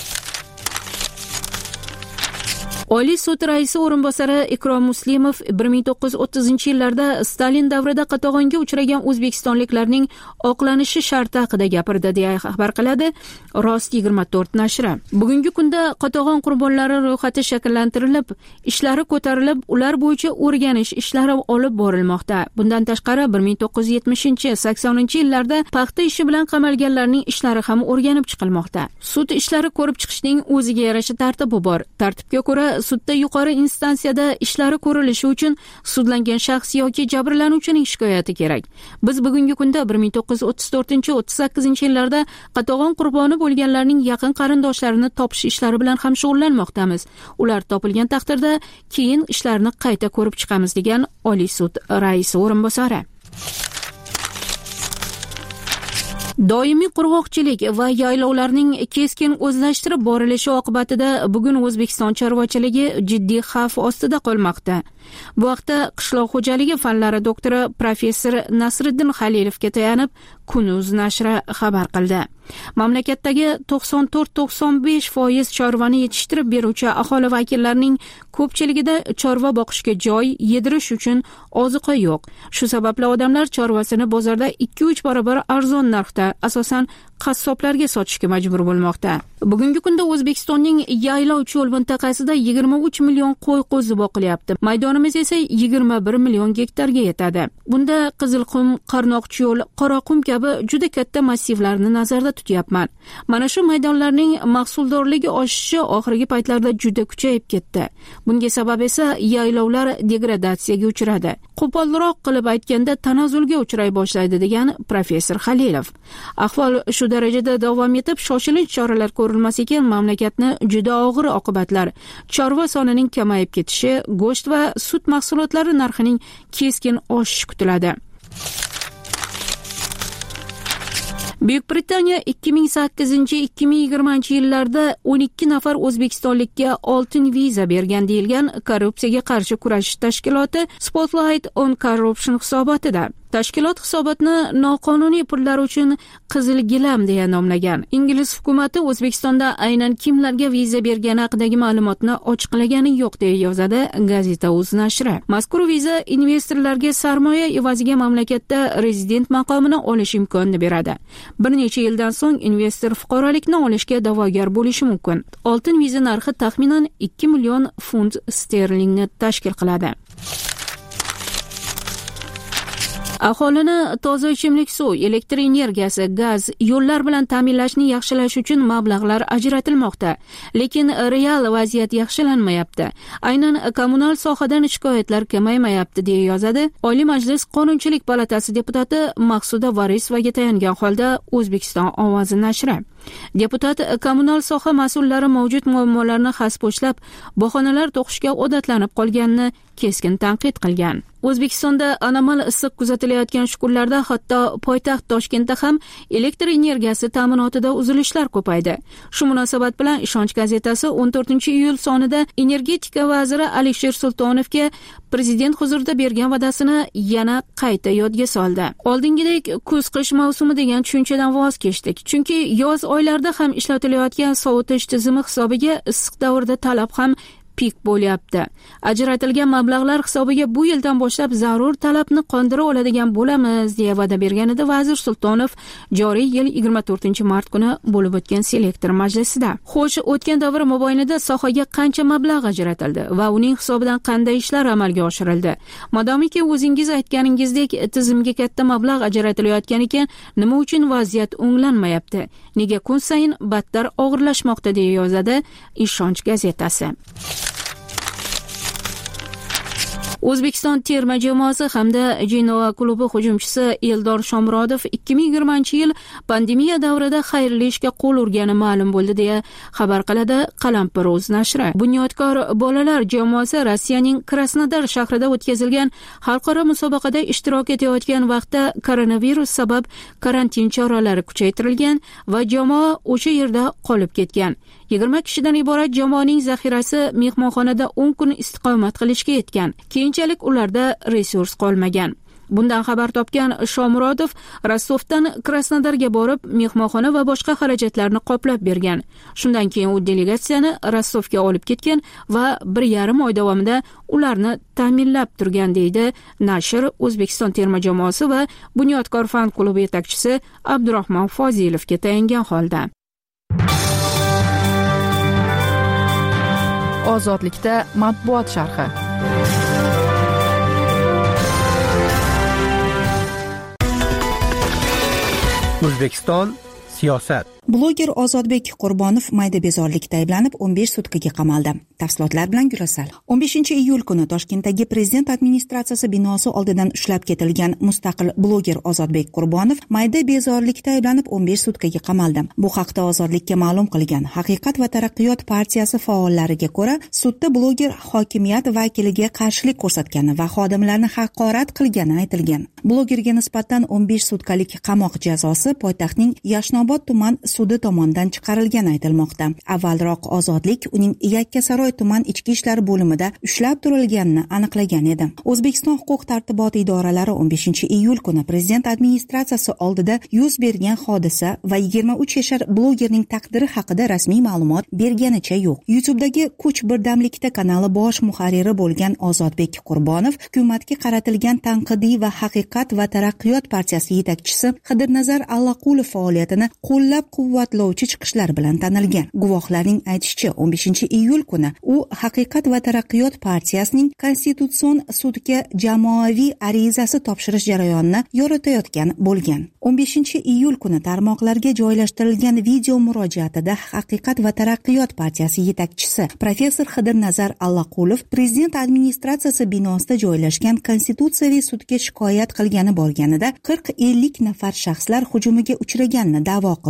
Oliy sud raisi o'rinbosari Ikrom Muslimov bir ming to'qqiz yuz o'ttizinchi yillarda Stalin davrida qatag'onga uchragan o'zbekistonliklarning oqlanishi sharti haqida gapirdi deya xabar qiladi Rost yigirma to'rt nashri. Bugungi kunda qatag'on qurbonlari ro'yxati shakllantirilib, ishlari ko'tarilib, ular bo'yicha o'rganish ishlari olib borilmoqda. Bundan tashqari bir ming to'qqiz yuz yetmishinchi saksoninchi yillarda paxta ishi bilan qamalganlarning ishlari ham o'rganib chiqilmoqda. Sud ishlari ko'rib chiqishning o'ziga yarasha tartibi bor. Tartibga ko'ra sudda yuqori instansiyada ishlari ko'rilishi uchun sudlangan shaxs yoki jabrlanuvchining shikoyati kerak. Biz bugungi kunda bir ming to'qqiz yuz o'ttiz to'rtinchi o'ttiz sakkizinchi yillarda qatag'on qurboni bo'lganlarning yaqin qarindoshlarini topish ishlari bilan ham shug'ullanmoqdamiz. Ular topilgan taqdirda keyin ishlarni qayta ko'rib chiqamiz, degan Oliy sud raisi o'rinbosari. Doimiy qurg'oqchilik va yaylovlarning keskin o'zlashtirib borilishi oqibatida bugun O'zbekiston chorvachiligi jiddiy xavf ostida qolmoqda. Bu haqda qishloq xo'jaligi fanlari doktori professor Nasriddin Xalilovga tayanib Kunuz nashri xabar qildi. Mamlakatdagi to'qson to'rt to'qson besh foiz chorvani yetishtirib beruvchi aholi vakillarining ko'pchiligida chorva boqishga joy, yedirish uchun oziqa yo'q. Shu sababli odamlar chorvasini bozorda ikki uch barobar arzon narxda, asosan qassoblarga sotishga majbur bo'lmoqda. Bugungi kunda O'zbekistonning yaylov cho'l mintaqasida yigirma uch million qo'y qo'zi boqilyapti. Maydonimiz esa yigirma bir million gektarga yetadi. Bunda Qizilqum, Qarnoqcho'l, Qoraqum kabi juda katta massivlarni nazarda tutyapman. Mana shu maydonlarning mahsuldorligi oshishi oxirgi paytlarda juda kuchayib ketdi. Bunga sabab esa yaylovlar degradatsiyaga uchradi. Qo'polroq qilib aytganda tanazzulga uchray boshlaydi, degan professor Xalilov. Ahvol shu darajada davom etib, shoshilinch choralar ko'rilmas ekan, mamlakatni juda og'ir oqibatlar, chorva sonining kamayib ketishi, go'sht va sut mahsulotlari narxining keskin oshishi kutiladi. Buyuk Britaniya ikki ming sakkizinchi ikki ming yigirmanchi yillarda o'n ikki nafar o'zbekistonlikka oltin viza bergan deyilgan korrupsiyaga qarshi kurashish tashkiloti Spotlight on Corruption hisobotida. Tashkilot hisobotni noqonuniy pullar uchun qizil gilam deya nomlagan. Ingliz hukumati O'zbekistonda aynan kimlarga viza bergani haqidagi ma'lumotni ochiqlagani yo'q deya yozadi Gazeta uz nashri. Mazkur viza investorlarga sarmoya evaziga mamlakatda rezident maqomini olish imkonini beradi. Bir necha yildan so'ng investor fuqarolikni olishga da'vogar bo'lishi mumkin. Oltin viza narxi taxminan ikki million funt sterlingni tashkil qiladi. Aholini toza ichimlik suv, elektr energiyasi, gaz, yo'llar bilan ta'minlashni yaxshilash uchun mablag'lar ajratilmoqda, lekin real vaziyat yaxshilanmayapti. Aynan kommunal sohadan shikoyatlar kamaymayapti deya yozadi Oliy Majlis Qonunchilik palatasi deputati Maqsuda Varisovaga tayangan holda O'zbekiston ovozi nashri. Deputat kommunal soha mas'ullari mavjud muammolarni hasposhlab, bahonalar to'qishga odatlanib qolganini keskin tanqid qilgan. O'zbekistonda anomal issiq kuzatilayotgan shu kunlarda hatto poytaxt Toshkentda ham elektr energiyasi ta'minotida uzilishlar ko'paydi. Shu munosabat bilan Ishonch gazetasi o'n to'rtinchi iyul sonida energetika vaziri Alisher Sultonovga prezident huzurida bergan va'dasini yana qayta yodga soldi. Oldingidek kuz-qish mavsumi degan tushunchadan voz kechdik, chunki yoz oylarida ham ishlatilayotgan sovutish tizimi hisobiga issiq davrda talab ham pik bo'lyapti. Ajratilgan mablag'lar hisobiga bu yildan boshlab zarur talabni qondira oladigan bo'lamiz deya va'da berganida vazir Sultonov joriy yil yigirma to'rtinchi mart kuni bo'lib o'tgan selektor majlisida. Xo'sh, o'tgan davr mobaynida sohaga qancha mablag' ajratildi va uning hisobidan qanday ishlar amalga oshirildi? Modomiki o'zingiz aytganingizdek tizimga katta mablag' ajratilayotgan ekan, nima uchun vaziyat o'nglanmayapti? Nega kun sayin battar og'irlashmoqda deya yozadi Ishonch gazetasi. O'zbekiston terma jamoasi hamda Genoa klubi hujumchisi Eldor Shomurodov ikki ming yigirmanchi yil pandemiya davrida xayrli ishga qo'l urgani ma'lum bo'ldi deya xabar qiladi Qalampir uz nashri. Bunyodkor bolalar jamoasi Rossiyaning Krasnodar shahrida o'tkazilgan xalqaro musobaqada ishtirok etayotgan vaqtda koronavirus sabab karantin choralari kuchaytirilgan va jamoa o'sha yerda qolib ketgan. yigirma kishidan iborat jamoaning zaxirasi mehmonxonada o'n kun istiqomat qilishga yetgan. Keyinchalik ularda resurs qolmagan. Bundan xabar topgan Shomurodov Rostovdan Krasnodarga borib, mehmonxona va boshqa xarajatlarni qoplab bergan. Shundan keyin u delegatsiyani Rostovga olib ketgan va bir yarim oy davomida ularni ta'minlab turgan deydi nashr O'zbekiston terma jamoasi va Bunyodkor fan klubi yetakchisi Abdurahmon Fozilovga tayangan holda. Ozodlikda matbuot sharhi. O'zbekiston siyosat. Bloger Ozodbek Qurbonov mayda bezorilikda ayblanib o'n besh sutkaga qamaldi. Tafsilotlar bilan Gulsal. o'n beshinchi iyul kuni Toshkentdagi prezident administratsiyasi binosi oldidan ushlab ketilgan mustaqil bloger Ozodbek Qurbonov mayda bezorilikda ayblanib o'n besh sutkaga qamaldi. Bu haqda Ozodlikka ma'lum qilgan Haqiqat va taraqqiyot partiyasi faollariga ko'ra, sudda bloger hokimiyat vakiliga qarshilik ko'rsatgani va xodimlarni haqorat qilgani aytilgan. Blogerga nisbatan o'n besh sutkalik qamoq jazosi poytaxtning Yashnobod tuman sudi tomonidan chiqarilgani aytilmoqda. Avvalroq Ozodlik uning Yakkasaroy tuman ichki ishlar bo'limida ushlab turilganini aniqlagan edi. O'zbekiston huquq-tartibot idoralari o'n beshinchi iyul kuni prezident administratsiyasi oldida yuz bergan hodisa va yigirma uch yashar blogerning taqdiri haqida rasmiy ma'lumot berganicha yo'q. YouTube'dagi Kuch birdamlikda kanali bosh muharriri bo'lgan Ozodbek Qurbonov hukumatga qaratilgan tanqidiy va Haqiqat va taraqqiyot partiyasi yetakchisi Xidirnazar Allaqulov faoliyatini qo'llab quvvatlovchi chiqishlar bilan tanilgan. Guvohlarning aytishicha, o'n beshinchi iyul kuni u Haqiqat va taraqqiyot partiyasining Konstitutsion sudga jamoaviy arizasi topshirish jarayonini yoritayotgan bo'lgan. o'n beshinchi iyul kuni tarmoqlarga joylashtirilgan video murojaatida Haqiqat va taraqqiyot partiyasi yetakchisi professor Xidirnazar Allaqulov prezident administratsiyasi binosida joylashgan Konstitutsiyaviy sudga shikoyat qilgani borganida qirq ellik nafar shaxslar hujumiga uchraganini da'vo qildi. Uning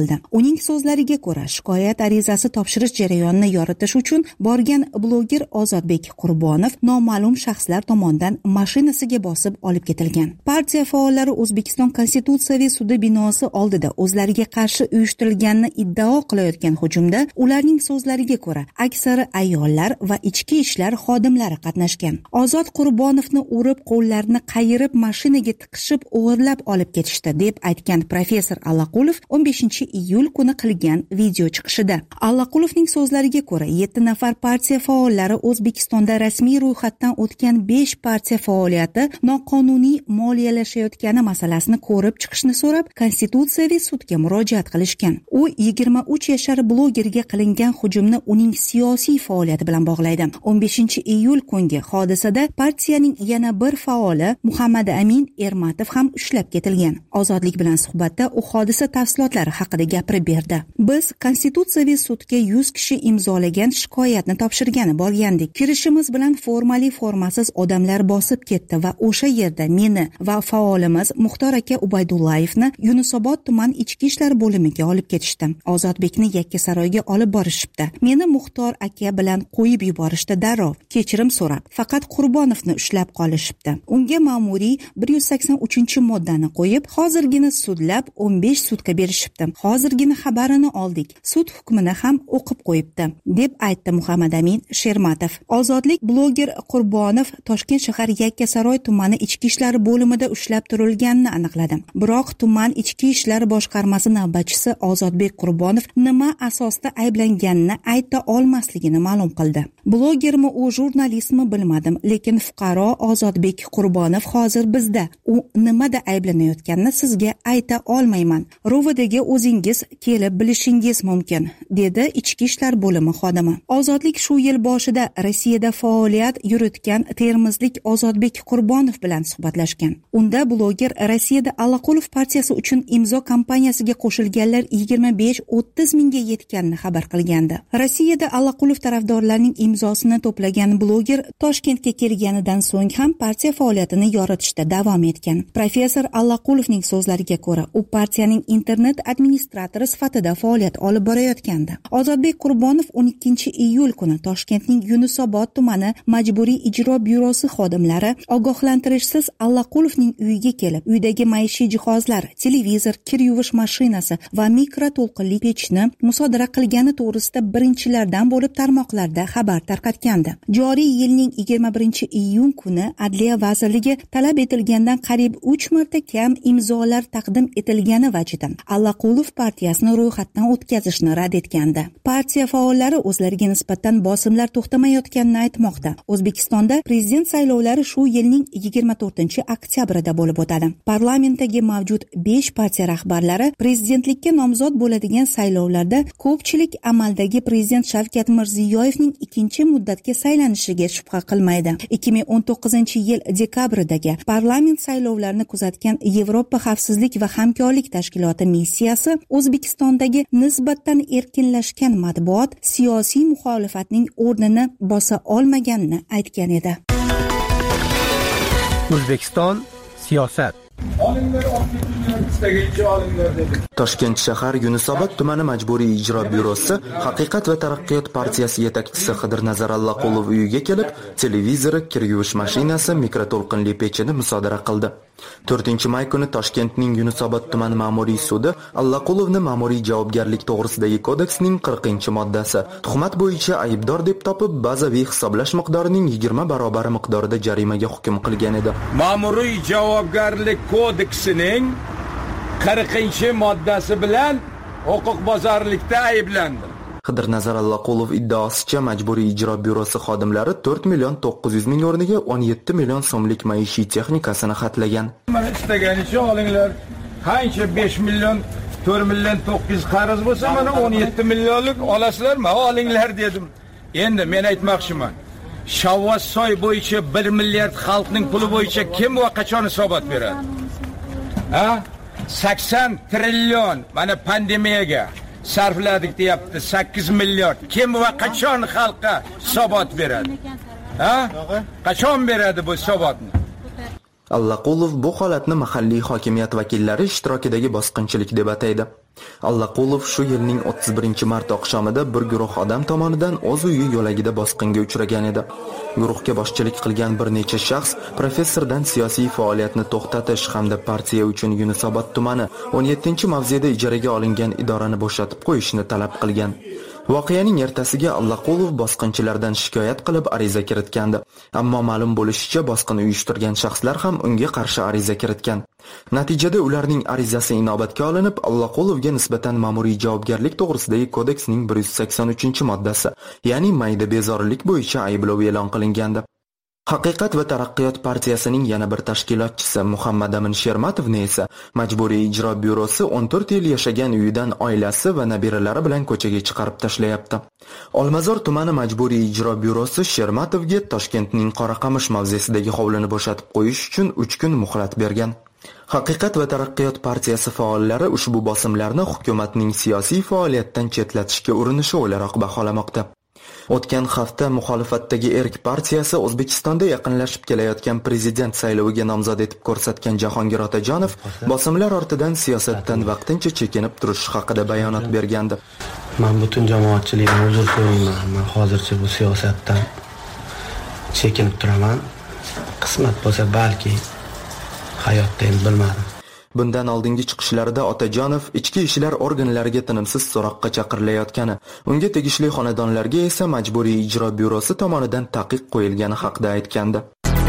Uning so'zlariga ko'ra, shikoyat arizasi topshirish jarayonini yoritish uchun borgan bloger Ozodbek Qurbonov noma'lum shaxslar tomonidan mashinasiga bosib olib ketilgan. Partiya faollari O'zbekiston Konstitutsiyaviy sudi binosi oldida o'zlariga qarshi uyushtirilganini iddao qilayotgan hujumda ularning so'zlariga ko'ra aksari ayollar va ichki ishlar xodimlari qatnashgan. Ozod Qurbonovni urib, qo'llarini qayirib, mashinaga tiqishib, o'g'irlab olib ketishdi deb aytgan professor Allaqulov o'n beshinchi iyul kuni qilgan video chiqishida. Allaqulovning so'zlariga ko'ra, yetti nafar partiya faollari O'zbekistonda rasmiy ro'yxatdan o'tgan besh partiya faoliyati noqonuniy moliyalashayotgani masalasini ko'rib chiqishni so'rab, Konstitutsiyaviy sudga murojaat qilishgan. U yigirma uch yashar blogerga qilingan hujumni uning siyosiy faoliyati bilan bog'laydi. o'n beshinchi iyul kungi hodisada partiyaning yana bir faoli Muhammad Amin Ermatov ham ushlab ketilgan. Ozodlik bilan suhbatda u hodisa tafsilotlari haqida gapirib berdi. Biz Konstitutsiyaviy sudga yuz kishi imzolagan shikoyatni topshirgani borgandik. Kirishimiz bilan formali formasiz odamlar bosib ketdi va o'sha yerda meni va faolimiz Muxtor aka Ubaydullayevni Yunusobod tuman ichki ishlar bo'limiga olib ketishdi. Ozodbekni Yakkasaroyga olib borishibdi. Meni Muxtor aka bilan qo'yib yuborishdi darrov. Kechirim so'rab, faqat Qurbonovni ushlab qolishibdi. Unga ma'muriy bir yuz sakson uchinchi moddani qo'yib, hozirgina sudlab o'n besh sutka berishibdi. Hozirgina xabarini oldik. Sud hukmini ham o'qib qo'yibdi, deb aytdi Muhammad Amin Shermatov. Ozodlik bloger Qurbonov Toshkent shahar Yakkasaroy tumani ichki ishlar bo'limida ushlab turilganini aniqladi. Biroq tuman ichki ishlar boshqarmasi navbatchisi Ozodbek Qurbonov nima asosda ayblanganini ayta olmasligini ma'lum qildi. Blogermi u jurnalistmi bilmadim, lekin fuqaro Ozodbek Qurbonov hozir bizda. U nimada ayblanayotganini sizga ayta olmayman. Ro'vidaga o'zingiz kelib bilishingiz mumkin, dedi ichki ishlar bo'limi xodimi. Ozodlik shu yil boshida Rossiyada faoliyat yuritgan termizlik Ozodbek Qurbonov bilan suhbatlashgan. Unda bloger Rossiyada Allaqulov partiyasi uchun imzo kampaniyasiga qo'shilganlar yigirma besh o'ttiz mingga yetganini xabar qilgandi. Rossiyada Allaqulov tarafdorlarining imzosini to'plagan bloger Toshkentga kelganidan so'ng ham partiya faoliyatini yoritishda davom etgan. Professor Allaqulovning so'zlariga ko'ra, u partiyaning internet administratori sifatida faoliyat olib borayotgandi. Ozodbek Qurbonov o'n ikkinchi iyul kuni Toshkentning Yunusobod tumani majburiy ijro byurosi xodimlari ogohlantirishsiz Allaqulovning uyiga kelib, uydagi maishiy jihozlar, televizor, kir yuvish mashinasi va mikroto'lqinli pechni musodara qilgani to'g'risida birinchilardan bo'lib tarmoqlarda xabar tarqatgandi. Joriy yilning yigirma birinchi iyun kuni Adliya vazirligi talab etilgandan qariyb uch marta kam imzolar taqdim etilgani vajidan Allaqulov partiyasini ro'yxatdan o'tkazishni rad etgandi. Partiya faollari o'zlariga nisbatan bosimlar to'xtamayotganini aytmoqda. O'zbekistonda prezident saylovlari shu yilning yigirma to'rtinchi oktyabrida bo'lib o'tadi. Parlamentdagi mavjud besh partiya rahbarlari prezidentlikka nomzod bo'ladigan saylovlarda ko'pchilik amaldagi prezident Shavkat Mirziyoyevning ikkinchi muddatga saylanishiga shubha qilmaydi. ikki ming o'n to'qqizinchi yil dekabrdagi parlament saylovlarini kuzatgan Yevropa xavfsizlik va hamkorlik tashkiloti missiyasi O'zbekistondagi nisbatan erkinlashgan matbuot siyosiy muxolifatning o'rnini bosa olmaganini aytgan edi. O'zbekiston siyosat. Toshkent shahar Yunusobod tumani majburiy ijro byurosi Haqiqat va taraqqiyot partiyasi yetakchisi Xidirnazar Allaqulov uyiga kelib, televizori, kir yuvish mashinasi, mikroto'lqinli pechini musodara qildi. to'rtinchi may kuni Toshkentning Yunusobod tumani ma'muriy sudi Allaqulovni ma'muriy javobgarlik to'g'risidagi kodeksning qirqinchi moddasi tuhmat bo'yicha aybdor deb topib, bazaviy hisoblash miqdorining yigirma barobari miqdorida jarimaga hukm qilgan edi. Ma'muriy javobgarlik kodeksining qirqinchi moddasi bilan huquqbuzarlikda ayblandi. Xidirnazar Allaqulov iddaosicha majburiy ijro byurosi xodimlari to'rt million to'qqiz yuz ming o'rniga o'n yetti million so'mlik maishiy texnikasini xatlagan. Mana istaganicha olinglar. Qancha besh million, to'rt million to'qqiz yuz qarz bo'lsa, mana o'n yetti millionlik olasizlarmi? Olinglar dedim. Endi men aytmoqchiman. Shavvossoy bo'yicha bir milliard xalqning puli bo'yicha kim va qachon hisobot beradi? Ha? sakson trillion mana pandemiyaga sarfladik deyapti. sakkiz milliard. Kim va qachon xalqqa hisobot beradi? Ha? Qachon beradi bu hisobotni? Allaqulov bu holatni mahalliy hokimiyat vakillari ishtirokidagi bosqinchilik deb ataydi. Allaqulov shu yilning o'ttiz birinchi mart oqshomida bir guruh odam tomonidan o'z uyi yo'lagida bosqinga uchragan edi. Guruhga boshchilik qilgan bir necha shaxs professordan siyosiy faoliyatni to'xtatish hamda partiya uchun Yunusobod tumani o'n yettinchi mavzeda ijaraga olingan idorani bo'shatib qo'yishni talab qilgan. Voqeaning ertasiga Allaqulov bosqinchilardan shikoyat qilib ariza kiritgandi. Ammo ma'lum bo'lishicha, bosqin uyushtirgan shaxslar ham unga qarshi ariza kiritgan. Natijada ularning arizasi inobatga olinib, Allaqulovga nisbatan ma'muriy javobgarlik to'g'risidagi kodeksning bir yuz sakson uchinchi moddasi, ya'ni mayda bezorilik bo'yicha ayblov e'lon qilingandi. Haqiqat va taraqqiyot partiyasining yana bir tashkilotchisi Muhammad Amin Shermatovni esa Majburiy ijro byurosi o'n to'rt yil yashagan uyidan oilasi va nabiralari bilan ko'chaga chiqarib tashlayapti. Olmazor tumani Majburiy ijro byurosi Shermatovga Toshkentning Qoraqamish mavzesidagi hovlini bo'shatib qo'yish uchun uch kun muhlat bergan. Haqiqat va taraqqiyot partiyasi faollari ushbu bosimlarni hukumatning siyosiy faoliyatdan chetlatishga urinishi o'laroq baholamoqda. O'tgan hafta muxolifatdagi Erk partiyasi O'zbekistonda yaqinlashib kelayotgan prezident sayloviga nomzod etib ko'rsatgan Jahongir Otajonov bosimlar ortidan siyosatdan vaqtincha chekinib turish haqida bayonot bergandi. Men butun jamoatchilikdan uzr so'rayman. Men hozircha bu siyosatdan chekinib turaman. Qismat bo'lsa balki hayotda ham bilmadim. Bundan oldingi chiqishlarida Otajonov ichki ishlar organlariga tinimsiz so'roqqa chaqirilayotgani, unga tegishli xonadonlarga esa Majburiy ijro byurosi tomonidan taqiq qo'yilgani haqida aytgandi.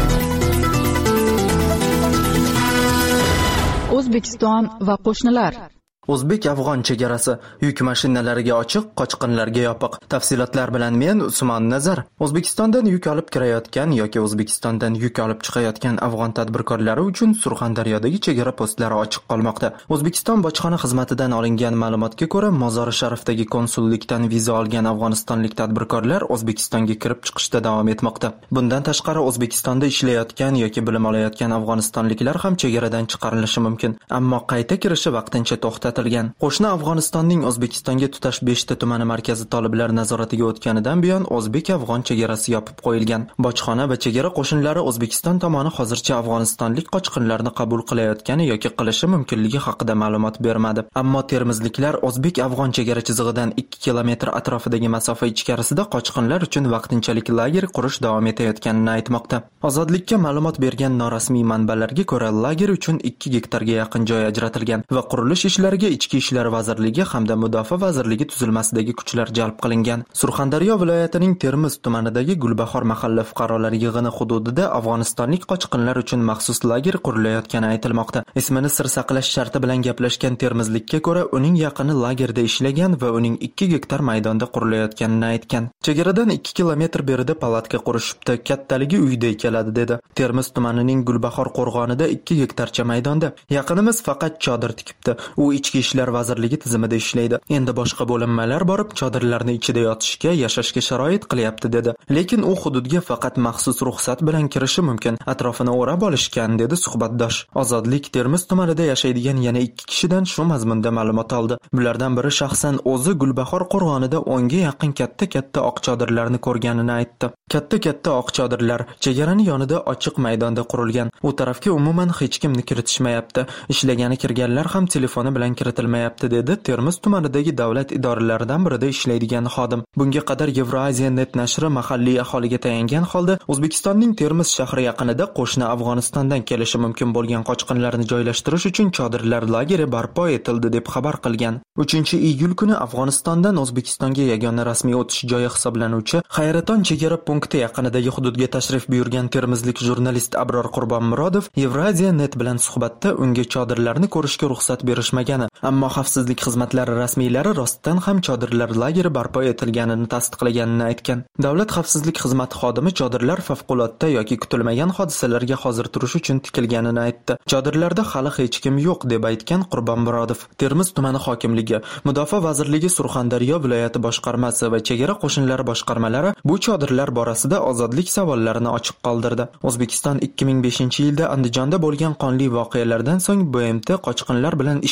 O'zbekiston va qo'shnilar. O'zbek-afg'on chegarasi yuk mashinalariga ochiq, qochqinlarga yopiq. Tafsilotlar bilan men Usmon Nazar. O'zbekistondan yuk olib kirayotgan yoki O'zbekistondan yuk olib chiqayotgan afg'on tadbirkorlari uchun Surxondaryodagi chegara postlari ochiq qolmoqda. O'zbekiston bojxona xizmatidan olingan ma'lumotga ko'ra, Mozori Sharifdagi konsullikdan viza olgan afg'onistonlik tadbirkorlar O'zbekistonga kirib chiqishda davom etmoqda. Bundan tashqari O'zbekistonda ishlayotgan yoki bilim olayotgan afg'onistonliklar ham chegaradan chiqarilishi mumkin, ammo qayta kirishi vaqtincha to'xtatilgan. Qo'shni Afg'onistonning O'zbekistonga tutash beshta tumani markazi toliblar nazoratiga o'tganidan buyon o'zbek-afg'on chegarasi yopib qo'yilgan. Bojxona va chegara qo'shinlari O'zbekiston tomoni hozircha afg'onistonlik qochqinlarni qabul qilayotgani yoki qilishi mumkinligi haqida ma'lumot bermadi. Ammo termizliklar o'zbek-afg'on chegara chizig'idan ikki kilometr atrofidagi masofa ichkarisida qochqinlar uchun vaqtinchalik lager qurish davom etayotganini aytmoqda. Ozodlikka ma'lumot bergan norasmiy manbalarga ko'ra, lager uchun ikki gektarga yaqin joy ajratilgan va qurilish ishlariga Ichki ishlar vazirligi hamda Mudofaa vazirligi tuzilmasidagi kuchlar jalb qilingan. Surxondaryo viloyatining Termiz tumanidagi Gulbahor mahalla fuqarolar yig'ini hududida afg'onistonlik qochqinlar uchun maxsus lager qurilayotgani aytilmoqda. Ismini sir saqlash sharti bilan gaplashgan termizlikka ko'ra, uning yaqini lagerda ishlagan va uning ikki gektar maydonda qurilayotganini aytgan. Chegaradan ikki kilometr berida palatka qurishibdi, kattaligi uyday keladi dedi. Termiz tumanining Gulbahor qo'rg'onida ikki gektarcha maydonda. Yaqinimiz faqat chodir tikibdi. U ichki ishlar vazirligi tizimida ishlaydi. Endi boshqa bo'linmalar borib chodirlarni ichida yotishga, yashashga sharoit qilyapti dedi. Lekin u hududga faqat maxsus ruxsat bilan kirishi mumkin. Atrofini o'rab olishgan dedi suhbatdosh. Ozodlik Termiz tumanida yashaydigan yana ikki kishidan shu mazmunda ma'lumot oldi. Bulardan biri shaxsan o'zi Gulbahor qo'rg'onida o'nga yaqin katta-katta oq chodirlarni ko'rganini aytdi. Katta-katta oq chodirlar chegarani yonida ochiq maydonda qurilgan. U tarafga umuman hech kimni kiritishmayapti. Ishlagani kirganlar ham telefoni bilan kiritilmayapti dedi Termiz tumanidagi davlat idoralaridan birida ishlaydigan xodim. Bunga qadar Eurasia net nashri mahalliy aholiga tayangan holda O'zbekistonning Termiz shahri yaqinida qo'shni Afg'onistondan kelishi mumkin bo'lgan qochqinlarni joylashtirish uchun chodirlar lageri barpo etildi deb xabar qilgan. uchinchi iyul kuni Afg'onistondan O'zbekistonga yagona rasmiy o'tish joyi hisoblanuvchi Hayraton chegara punkti yaqinidagi hududga tashrif buyurgan termizlik jurnalist Abror Qurbonmurodov Eurasia net bilan suhbatda unga chodirlarni ko'rishga ruxsat berishmagani, ammo xavfsizlik xizmatlari rasmiylari rostdan ham chodirlar lageri barpo etilganini tasdiqlaganini aytgan. Davlat xavfsizlik xizmati xodimi chodirlar favqulodda yoki kutilmagan hodisalarga hozir turish uchun tikilganini aytdi. Chodirlarda hali hech kim yo'q deb aytgan Qurbonmurodov. Termiz tumani hokimligi, Mudofaa vazirligi, Surxondaryo viloyati boshqarmasi va chegara qo'shinlari boshqarmalari bu chodirlar borasida ozodlik savollarini ochiq qoldirdi. O'zbekiston ikki ming beshinchi yilda Andijonda bo'lgan qonli voqealardan so'ng B M T qochqinlar bilan ishlash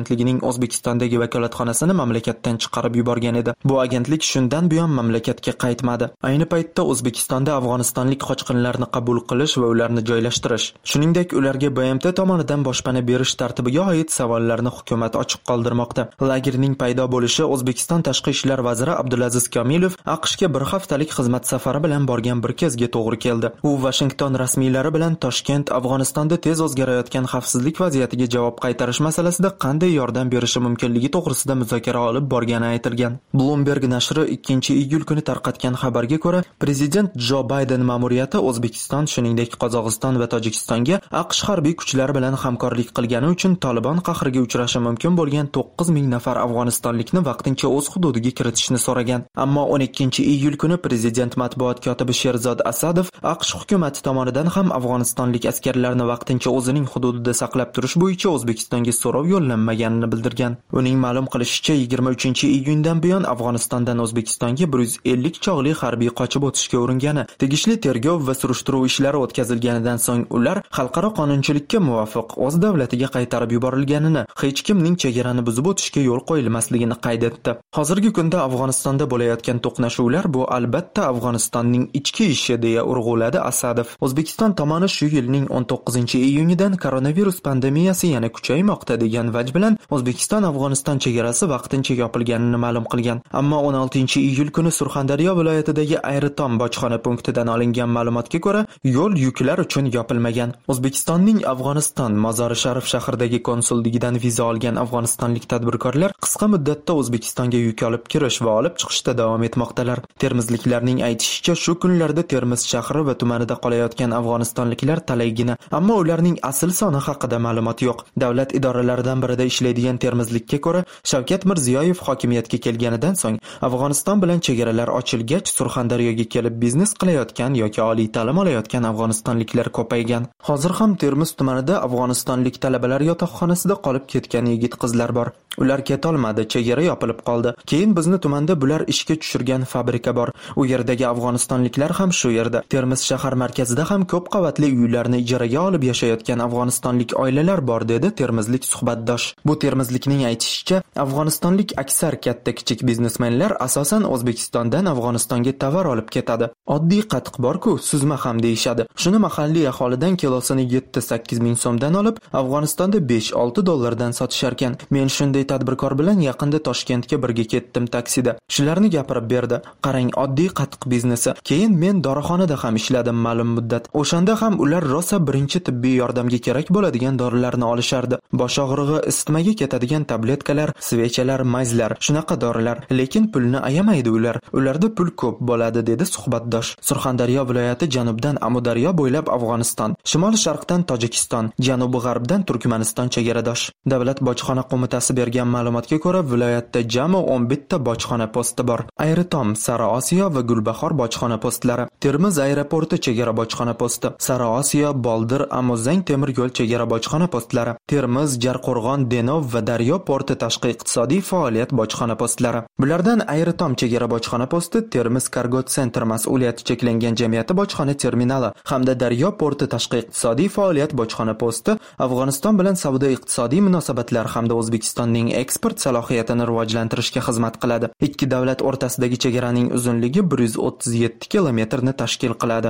agentligining O'zbekistondagi vakolatxonasini mamlakatdan chiqarib yuborgan edi. Bu agentlik shundan buyon mamlakatga qaytmadi. Ayni paytda O'zbekistonda afg'onistonlik qochqinlarni qabul qilish va ularni joylashtirish, shuningdek ularga B M T tomonidan boshpana berish tartibiga oid savollarni hukumat ochiq qoldirmoqda. Lagerning paydo bo'lishi O'zbekiston tashqi ishlar vaziri Abdulaziz Kamilov AQShga bir haftalik xizmat safari bilan borgan bir kezga to'g'ri keldi. U Washington rasmiylari bilan Toshkent Afg'onistonda tez o'zgarayotgan xavfsizlik vaziyatiga javob qaytarish masalasida qanday yordam berishi mumkinligi to'g'risida muzokara olib borgani aytilgan. Bloomberg nashri ikkinchi iyul kuni tarqatgan xabarga ko'ra, prezident Jo Bayden ma'muriyati O'zbekiston, shuningdek Qozog'iston va Tojikistonga AQSh harbiy kuchlari bilan hamkorlik qilgani uchun Taliban qahriga uchrashi mumkin bo'lgan to'qqiz ming nafar afg'onistonlikni vaqtincha o'z hududiga kiritishni so'ragan. Ammo o'n ikkinchi iyul kuni prezident matbuot kotibi Sherzod Asadov AQSh hukumati tomonidan ham afg'onistonlik askarlarni vaqtincha o'zining hududida saqlab turish bo'yicha O'zbekistonga so'rov yo'llanmaganini bildirgan. Uning ma'lum qilishicha, yigirma uchinchi iyundan buyon Afg'onistondan O'zbekistonga bir yuz ellik chog'li harbiy qochib o'tishga uringani, tegishli tergov va surishtiruv ishlari o'tkazilganidan so'ng ular xalqaro qonunchilikka muvofiq o'z davlatiga qaytarib yuborilganini, hech kimning chegarani buzib o'tishga yo'l qo'yilmasligini qayd etdi. Hozirgi kunda Afg'onistonda bo'layotgan to'qnashuvlar bu albatta Afg'onistonning ichki ishi, deya urg'uladi Asadov. O'zbekiston tomoni shu yilning o'n to'qqizinchi iyunidan koronavirus pandemiyasi yana kuchaymoqda degan vaj bilan O'zbekiston Afg'oniston chegarasi vaqtincha yopilganini ma'lum qilgan. Ammo o'n oltinchi iyul kuni Surxondaryo viloyatidagi Ayritom bojxona punktidan olingan ma'lumotga ko'ra, yo'l yuklar uchun yopilmagan. O'zbekistonning Afg'oniston Mozori Sharif shahridagi konsulligidan viza olgan afg'onistonlik tadbirkorlar qisqa muddatda O'zbekistonga yuk olib kirish va olib chiqishda davom etmoqdalar. Termizliklarning aytishicha, shu kunlarda Termiz shahri va tumanida qolayotgan afg'onistonliklar talaygina, ammo ularning asl soni haqida ma'lumot yo'q. Davlat idoralaridan birida ishlaydigan termizlikka ko'ra, Shavkat Mirziyoyev hokimiyatga kelganidan so'ng Afg'oniston bilan chegaralar ochilgach, Surxondaryoga kelib biznes qilayotgan yoki oliy ta'lim olayotgan afg'onistonliklar ko'paygan. Hozir ham Termiz tumanida afg'onistonlik talabalar yotoqxonasida qolib ketgan yigit-qizlar bor. Ular ketolmadi, chegara yopilib qoldi. Keyin bizni tumanda bular ishga tushirgan fabrika bor. U yerdagi afg'onistonliklar ham shu yerda. Termiz shahar markazida ham ko'p qavatli uylarni ijaraga olib yashayotgan afg'onistonlik oilalar bor, dedi termizlik suhbatdosh. Bu termizlikning aytishicha, afg'onistonlik aksar katta-kichik biznesmenlar asosan O'zbekistondan Afg'onistonga tovar olib ketadi. Oddiy qatiq bor-ku, suzma ham deyishadi. Shuni mahalliy aholidan kilosini yetti sakkiz ming so'mdan olib, Afg'onistonda besh olti dollardan sotisharkan. Men shunday tadbirkor bilan yaqinda Toshkentga birga ketdim taksida. Shularni gapirib berdi. Qarang, oddiy qatiq biznesi. Keyin men dorixonada ham ishladim ma'lum muddat. O'shanda ham ular rosa birinchi tibbiy yordamga kerak bo'ladigan dorilarni olishardi. Bosh og'rig'i, isitmaga ketadigan tabletkalar, svechalar, mayzlar, shunaqa dorilar. Lekin pulni ayamaydi ular. Ularda pul ko'p bo'ladi, dedi suhbatdosh. Surxondaryo viloyati janubdan Amudaryo bo'ylab Afg'oniston, shimol-sharqdan Tojikiston, janubi-g'arbdan Turkmaniston chegaradosh. Davlat bojxona qo'mitasi bergan ma'lumotga ko'ra, viloyatda jami o'n bitta bojxona posti bor. Ayritom, Sari Osiyo va Gulbahor bojxona postlari, Termiz aeroporti chegara bojxona posti, Sari Osiyo, Boldir, Amuzang temir yo'l chegara bojxona postlari, Termiz, Jarqo'rg'on, Denov va Daryo porti tashqi iqtisodiy faoliyat bojxona postlari. Bulardan Ayritom chegara bojxona posti, Termiz Cargo Center mas'uliyati cheklangan jamiyati bojxona terminali hamda Daryo porti tashqi iqtisodiy faoliyat bojxona posti Afg'oniston bilan savdo-iqtisodiy munosabatlar hamda O'zbekistonning eksport salohiyatini rivojlantirishga xizmat qiladi. Ikki davlat o'rtasidagi chegaraning uzunligi bir yuz o'ttiz yetti kilometrni tashkil qiladi.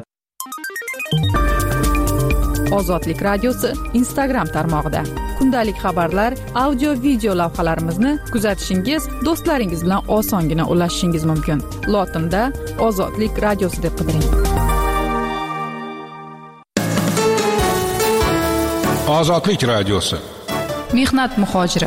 Ozodlik radiosi Instagram tarmog'ida kundalik xabarlar, audio, video lavhalarimizni kuzatishingiz, do'stlaringiz bilan osongina ulashishingiz mumkin. Lotinda Ozodlik radiosi deb qidiring. Ozodlik radiosi. Mehnat muhojiri.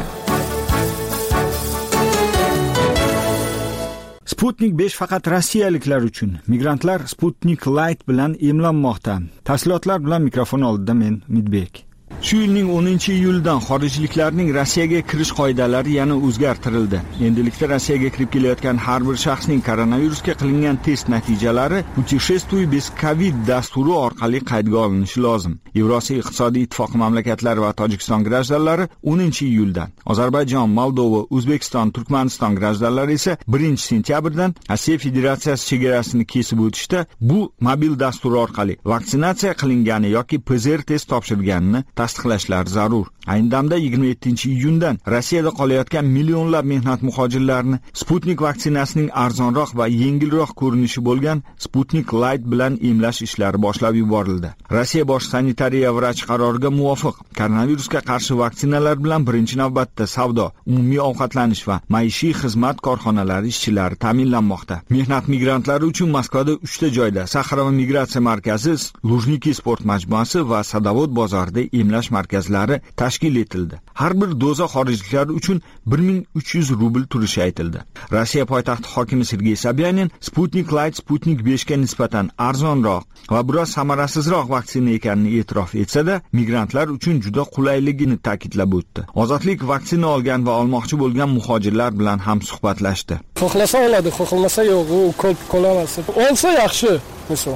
Sputnik besh faqat rossiyaliklar uchun. Migrantlar Sputnik Light bilan emlanmoqda. Tafsilotlar bilan mikrofon oldida men Umidbek. Shu yilning o'ninchi iyulidan xorijliklarning Rossiyaga kirish qoidalari yana o'zgartirildi. Endilikda Rossiyaga kirib kelayotgan har bir shaxsning koronavirusga qilingan test natijalari Puteshествуй без ковид dasturi orqali qaydga olinishi lozim. Yevrosiyo iqtisodiy ittifoqi mamlakatlari va Tojikiston grajdanlari o'ninchi iyuldan, Ozarbayjon, Moldova, O'zbekiston, Turkmaniston grajdanlari esa birinchi sentyabrdan Rossiya Federatsiyasi chegarasini kesib o'tishda bu mobil dastur orqali vaksinatsiya qilingani yoki P C R test topshirganini tasdiqlashlari zarur. Ayni damda yigirma yettinchi iyundan Rossiyada qolayotgan millionlab mehnat muhojirlarini Sputnik vaksinasining arzonroq va yengilroq ko'rinishi bo'lgan Sputnik Light bilan emlash ishlari boshlab yuborildi. Rossiya bosh sanitariya vrachi qaroriga muvofiq koronavirusga qarshi vaksinalar bilan birinchi navbatda savdo, umumiy ovqatlanish va maishiy xizmat korxonalari ishchilari ta'minlanmoqda. Mehnat migrantlari uchun Moskvada uchta joyda Saxarova migratsiya markazi, Lujniki sport majmuasi va Sadovod bozorida emlash markazlari tashkil etildi. Har bir doza xorijliklar uchun bir ming uch yuz rubl turishi aytildi. Rossiya poytaxti hokimi Sergey Sobyanin Sputnik Light Sputnik besh ga nisbatan arzonroq va biroz samarasizroq vaksina ekanini e'tirof etsa-da, migrantlar uchun juda qulayligini ta'kidlab o'tdi. Ozodlik vaksina olgan va olmoqchi bo'lgan muhojirlar bilan ham suhbatlashdi. Xohlasa oladi, xohlmasa yo'q, u ko'p qo'lamas. Olsa yaxshi, misol.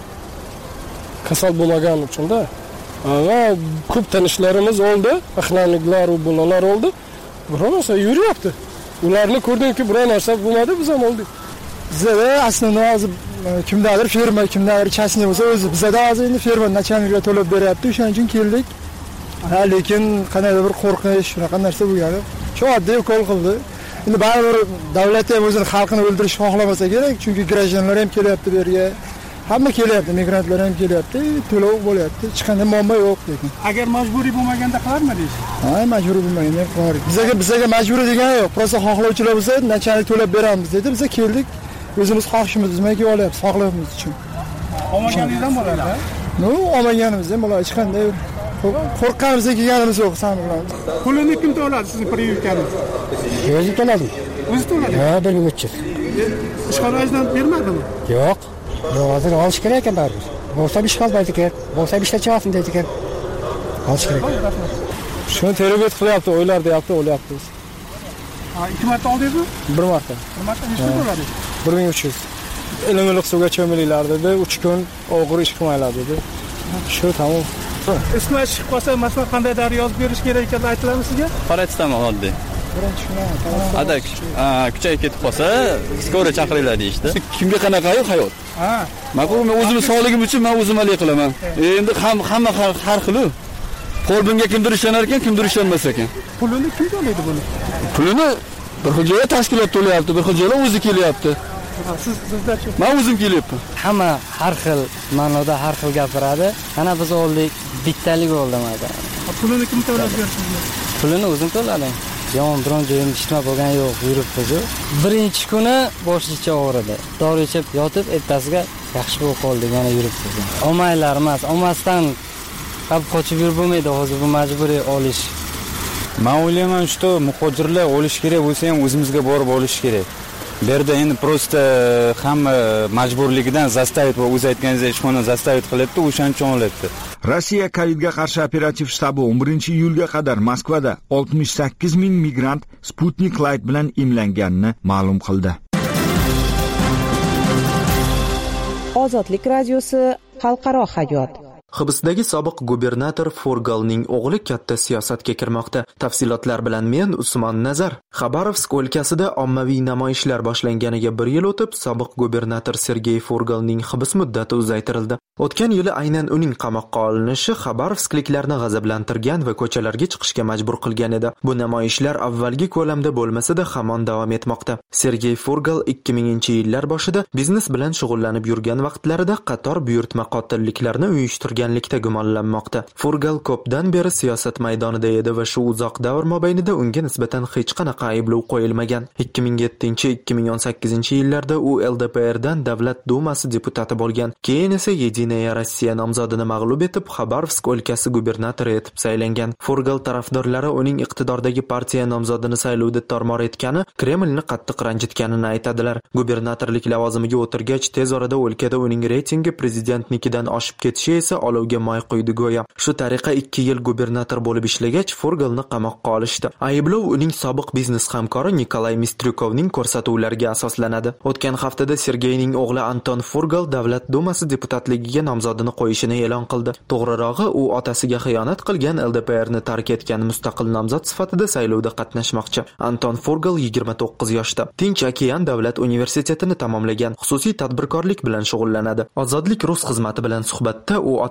Kasal bo'lmagan uchun-da. Va ko'p tanishlarimiz oldi, aqlanliklar va bolalar oldi. Biror narsa yuryapti. Ularni ko'rdimki, biror narsa bo'lmadi, biz ham oldik. Bizda aslida hozir kimdadir firma, kimdadir chasni bo'lsa, o'zi bizda hozir endi firma nachalnikiga to'lab beryapti, o'shaning uchun keldik. Ha, lekin qanday bir qo'rqish, shunaqa narsa bo'lgani. Shu oddiy ukol qildi. Endi baribir davlat ham o'zini xalqini o'ldirishni xohlamasa kerak, chunki grajdanlar ham kelyapti bu yerga. Hamma kelyapti, migrantlar ham kelyapti, to'lov bo'lyapti. Hech qanday muammo yo'q lekin. Agar majburiy bo'lmaganda qilarmidingiz? Ha, majburiy bo'lmaganda qilardik. Bizga bizga majburiy degani yo'q. Prosta xohlovchilar bo'lsa, nachalik to'lab beramiz dedi. Biz keldik. O'zimiz xohishimiz bilan kelyapmiz, sog'lig'imiz uchun. Olmaganingizdan bo'ladi. No, olmaganimizdan bo'ladi. Hech qanday qo'rqqanimiz kelganimiz yo'q, san bilan. Pulini kim to'ladi sizning privyukangiz? O'zi to'ladi. O'zi to'ladi? Ha, bir ming uch yuz. Ishxonangizdan bermadimi? Yo'q. Hozir olish kerak ekan baribir. Bo'lsa ish qolmaydi ekan. Bo'lsa ishlatib deydi ekan. Olish kerak. Shuni tergov qilyapti, o'ylar deyapti, o'ylayapti. Ha, ikki marta oldingizmi? Bir marta. Bir marta nechta to'ladingiz? bir ming uch yuz. Ilimliq suvga cho'milinglar dedi, uch kun og'ir ish qilmanglar dedi. Shu tamom. Ismi chiqib qolsa, masalan, qanday dar yozib berish kerak ekanini aytiladimi sizga? Paratstamol oddiy. Birinchi kuni adak kuchayib ketib qolsa, skora chaqiringlar deyishdi. Kimga qanaqayu hayot? Ha. Men men o'zimning sog'ligim uchun men o'zim hal qilaman. Endi hamma har xil-ku. Qo'lbimga kimdir ishonar ekan, kimdir ishonmas ekan. Pulini kim to'laydi buni? Pulini bir xo'jayli tashkilot to'layapti, bir xo'jayli o'zi kelyapti. Siz sizlarchi? Men o'zim kelyapman. Hamma har xil ma'noda har xil gapiradi. Ana biz oldik, bittalik oldi mana. Pulini kim to'lab berdi? Pulini o'zim to'ladim. Yon biron joyim ishlama bo'lgan yo'q, yuribdi-ku. Birinchi kuni boshlicha og'ridi. Dori ichib yotib, ertasiga yaxshi bo'lib qoldi, yana yuribdi. Olmaylar emas, olmasdan qab qochib yurib bo'lmaydi, hozir bu majburiy olish. Men o'ylayman, shu muhojirlar olish kerak bo'lsa ham o'zimizga borib olish kerak. Bu yerda endi prosta hamma majburligidan zastavit va o'z aytganingizdek ishxona zastavit qilyapti, o'shaning uchun olyapti. Rossiya Covidga qarshi operativ shtabi o'n birinchi iyulga qadar Moskvada oltmish sakkiz ming migrant Sputnik Light bilan emlanganini ma'lum qildi. Ozodlik radiosi xalqaro hayot. Hibsdagi sobiq gubernator Forgalning o'g'li katta siyosatga kirmoqda. Tafsilotlar bilan men Usmon Nazar. Xabarovsk o'lkasida ommaviy namoyishlar boshlanganiga bir yil o'tib, sobiq gubernator Sergey Forgalning hibs muddati uzaytirildi. O'tgan yili aynan uning qamoqqa olinishi Xabarovskliklarni g'azablantirgan va ko'chalarga chiqishga majbur qilgan edi. Bu namoyishlar avvalgi ko'lamda bo'lmasa-da hamon davom etmoqda. Sergey Forgal ikki minginchi yillar boshida biznes bilan shug'ullanib yurgan vaqtlarida qator buyurtma qotilliklarni uyushtirganlikda gumonlanmoqda. Forgal ko'pdan beri siyosat maydonida edi va shu uzoq davr mobaynida unga nisbatan hech qanaqa ayblov qo'yilmagan. ikki ming yettinchi ikki ming o'n sakkizinchi yillarda u L D P R dan Davlat dumasi deputati bo'lgan. Keyin esa Единая Rossiya nomzodini mag'lub etib, Xabarovsk o'lkasi gubernatori etib saylangan. Forgal tarafdorlari uning iqtidordagi partiya nomzodini saylovda tormor etgani, Kremlni qattiq ranjitganini aytadilar. Gubernatorlik lavozimiga o'tirgach, tez orada o'lkada uning reytingi prezidentnikidan oshib ketishi esa olovga moy quydi go'yo. Shu tariqa ikki yil gubernator bo'lib ishlagach, Forgalni qamoqqa olishdi. Ayblov uning sobiq biznes hamkori Nikolay Mistryukovning ko'rsatuvlariga asoslanadi. O'tgan haftada Sergeyning o'g'li Anton Forgal Davlat dumasi deputatligiga nomzodini qo'yishini e'lon qildi. To'g'rirog'i, u otasiga xiyonat qilgan L D P R ni tark etgan mustaqil nomzod sifatida saylovda qatnashmoqchi. Anton Forgal yigirma to'qqiz yoshda. Tinch okean davlat universitetini tamomlagan. Xususiy tadbirkorlik bilan shug'ullanadi. Ozodlik Rus xizmati bilan suhbatda u otasi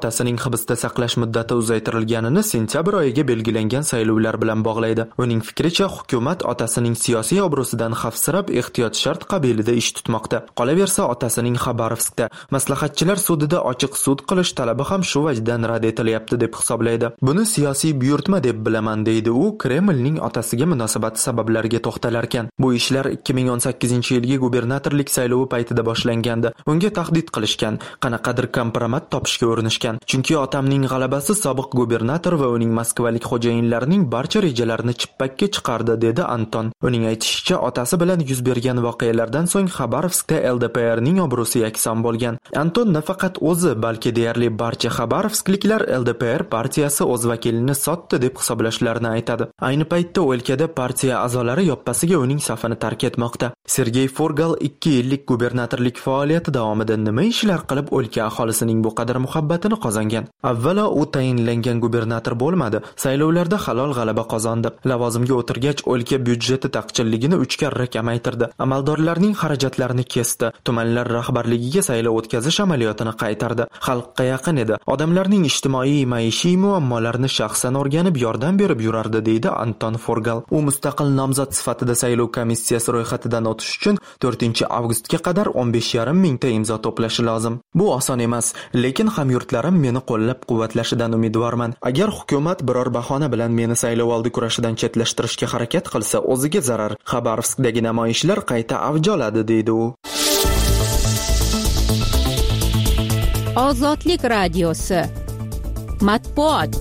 otasining hibsda saqlash muddati uzaytirilganini sentyabr oyiga belgilangan saylovlar bilan bog'laydi. Uning fikricha, hukumat otasining siyosiy obro'sidan xavfsirab ehtiyot shart qabilida ish tutmoqda. Qolaversa, otasining Xabarovskda maslahatchilar sudida ochiq sud qilish talabi ham shu vajdan rad etilyapti deb hisoblaydi. Buni siyosiy buyurtma deb bilaman deydi u, Kremlning otasiga munosabati sabablariga to'xtalar ekan. Bu ishlar ikki ming o'n sakkizinchi yilgi gubernatorlik saylovi paytida boshlangandi. Unga tahdid qilishgan, qanaqadir kompromat topishga urinishgan. Chunki otamning g'alabasi sobiq gubernator va uning moskvalik xo'jayinlarining barcha rejalarini chippakka chiqardi, dedi Anton. Uning aytishicha, otasi bilan yuz bergan voqealardan so'ng Xabarovskda L D P Rning obro'si yakson bo'lgan. Anton nafaqat o'zi, balki deyarli barcha Xabarovskliklar L D P R partiyasi o'z vakilini sotdi deb hisoblashlarini aytadi. Ayni paytda o'lkada partiya a'zolari yoppasiga uning safini tark etmoqda. Sergey Forgal ikki yillik gubernatorlik faoliyati davomida nima ishlar qilib o'lka aholisining bu qadar muhabbatini qozongan? Avvalo, u tayinlangan gubernator bo'lmadi. Saylovlarda halol g'alaba qozondi. Lavozimga o'tirgach, o'lka byudjeti taqchilligini uch karra kamaytirdi. Amaldorlarning xarajatlarini kesdi. Tumanlar rahbarligiga saylov o'tkazish amaliyotini qaytardi. Xalqqa yaqin edi. Odamlarning ijtimoiy, maishiy muammolarini shaxsan o'rganib, yordam berib yurardi, deydi Anton Forgal. U mustaqil nomzod sifatida saylov komissiyasi ro'yxatidan o'tish uchun to'rtinchi avgustga qadar o'n besh yarim mingta imzo to'plashi lozim. Bu oson emas, lekin hamyurtlarim meni qo'llab-quvvatlashidan umidvorman. Agar hukumat biror bahona bilan meni saylov oldi kurashidan chetlashtirishga harakat qilsa, o'ziga zarar. Xabarovskdagi namoyishlar qayta avj oladi, deydi u. Ozodlik radiosi. Matbuot.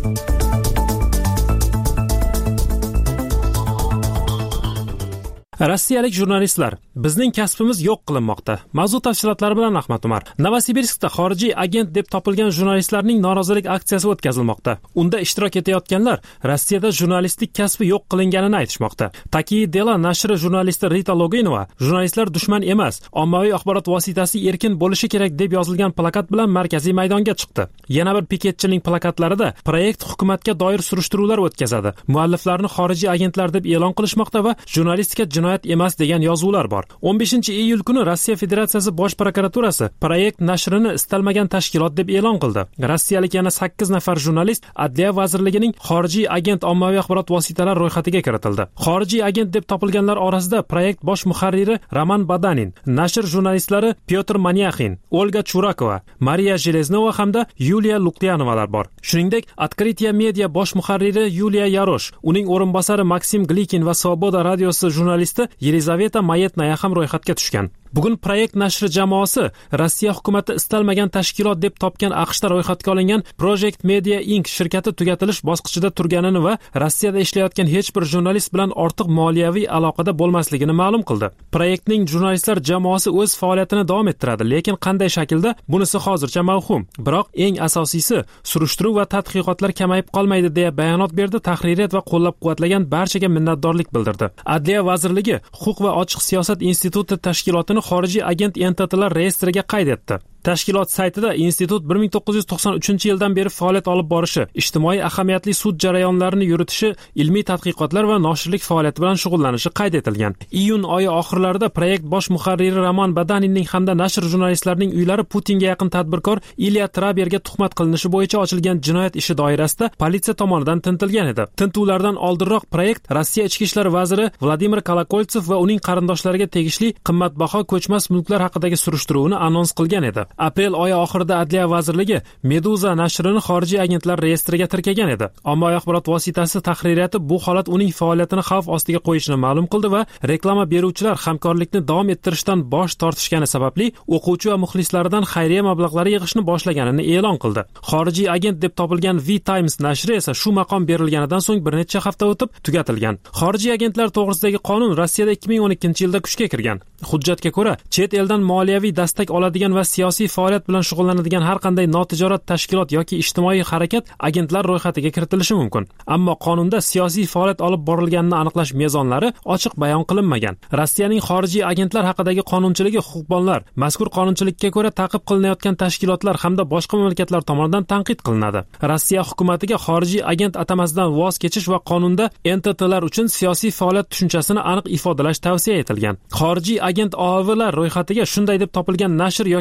Rossiyalik jurnalistlar: bizning kasbimiz yo'q qilinmoqda. Mavzu tafsilotlari bilan Ahmad Umar. Novosibirskda xorijiy agent deb topilgan jurnalistlarning norozilik aksiyasi o'tkazilmoqda. Unda ishtirok etayotganlar Rossiyada jurnalistlik kasbi yo'q qilinganini aytishmoqda. Taki Dela nashri jurnalisti Rita Loginova jurnalistlar dushman emas, ommaviy axborot vositasi erkin bo'lishi kerak deb yozilgan plakat bilan markaziy maydonga chiqdi. Yana bir piketchining plakatlarida proyekt hukumatga doir surishtiruvlar o'tkazadi, mualliflarni xorijiy agentlar deb e'lon qilishmoqda va jurnalistika emas degan yozuvlar bor. o'n beshinchi iyul kuni Rossiya Federatsiyasi Bosh prokuraturasi proyekt nashrini istalmagan tashkilot deb e'lon qildi. Rossiyalik yana sakkiz nafar jurnalist Adliya vazirligining xorijiy agent ommaviy axborot vositalari ro'yxatiga kiritildi. Xorijiy agent deb topilganlar orasida proyekt bosh muharriri Roman Badanin, nashr jurnalistlari Pyotr Manyaxin, Olga Churakova, Mariya Jeleznova hamda Yuliya Luklyanovalar bor. Shuningdek, Открытие Media bosh muharriri Yuliya Yarosh, uning o'rinbosari Maksim Glikin va Svoboda radiosi jurnalisti Yelizaveta Mayetnaya ham ro'yxatga tushgan. Bugun proyekt nashri jamoasi Rossiya hukumati istalmagan tashkilot deb topgan AQShda ro'yxatga olingan Project Media Incorporated shirkati tugatilish bosqichida turganini va Rossiyada ishlayotgan hech bir jurnalist bilan ortiq moliyaviy aloqada bo'lmasligini ma'lum qildi. Proyektning jurnalistlar jamoasi o'z faoliyatini davom ettiradi, lekin qanday shaklda bunisi hozircha mavhum. Biroq eng asosiysi, surishtiruv va tadqiqotlar kamayib qolmaydi deya bayonot berdi. Tahririyat va qo'llab-quvvatlagan barchaga minnatdorlik bildirdi. Adliya vazirligi Huquq va ochiq siyosat instituti tashkilotini xorijiy agent entitalar reyestriga qayd etdi. Tashkilot saytida institut bir ming to'qqiz yuz to'qson uchinchi yildan beri faoliyat olib borishi, ijtimoiy ahamiyatli sud jarayonlarini yuritishi, ilmiy tadqiqotlar va noshirlik faoliyati bilan shug'ullanishi qayd etilgan. Iyun oyi oxirlarida proyekt bosh muharriri Roman Badaninning hamda nashr jurnalistlarining uylari Putinga yaqin tadbirkor Ilya Traberga tuhmat qilinishi bo'yicha ochilgan jinoyat ishi doirasida politsiya tomonidan tintilgan edi. Tintuvlardan oldinroq proyekt Rossiya ichki ishlar vaziri Vladimir Kolokoltsev va uning qarindoshlariga tegishli qimmatbaho ko'chmas mulklar haqidagi surishtiruvni anons qilgan edi. Aprel oyi oxirida Adliya vazirligi Meduza nashrini xorijiy agentlar reyestriga tirkagan edi. Ommaviy axborot vositasi tahririyati bu holat uning faoliyatini xavf ostiga qo'yishini ma'lum qildi va reklama beruvchilar hamkorlikni davom ettirishdan bosh tortishgani sababli o'quvchi va muxlislaridan xayriya mablag'lari yig'ishni boshlaganini e'lon qildi. Xorijiy agent deb topilgan V-Times nashri esa shu maqom berilganidan so'ng bir necha hafta o'tib tugatilgan. Xorijiy agentlar to'g'risidagi qonun Rossiyada ikki ming o'n ikkinchi yilda kuchga kirgan. Hujjatga ko'ra, chet eldan moliyaviy dastak oladigan va siyosiy faoliyat bilan shug'ullanadigan har qanday notijorat tashkilot yoki ijtimoiy harakat agentlar ro'yxatiga kiritilishi mumkin. Ammo qonunda siyosiy faoliyat olib borilganini aniqlash mezonlari ochiq bayon qilinmagan. Rossiyaning xorijiy agentlar haqidagi qonunchiligi huquqbonlar mazkur qonunchilikka ko'ra ta'qib qilinayotgan tashkilotlar hamda boshqa mamlakatlar tomonidan tanqid qilinadi. Rossiya hukumatiga xorijiy agent atamasidan voz kechish va qonunda entitalar uchun siyosiy faoliyat tushunchasini aniq ifodalash tavsiya etilgan. Xorijiy agent O A Vlar ro'yxatiga shunday deb topilgan nashr yoki yuridik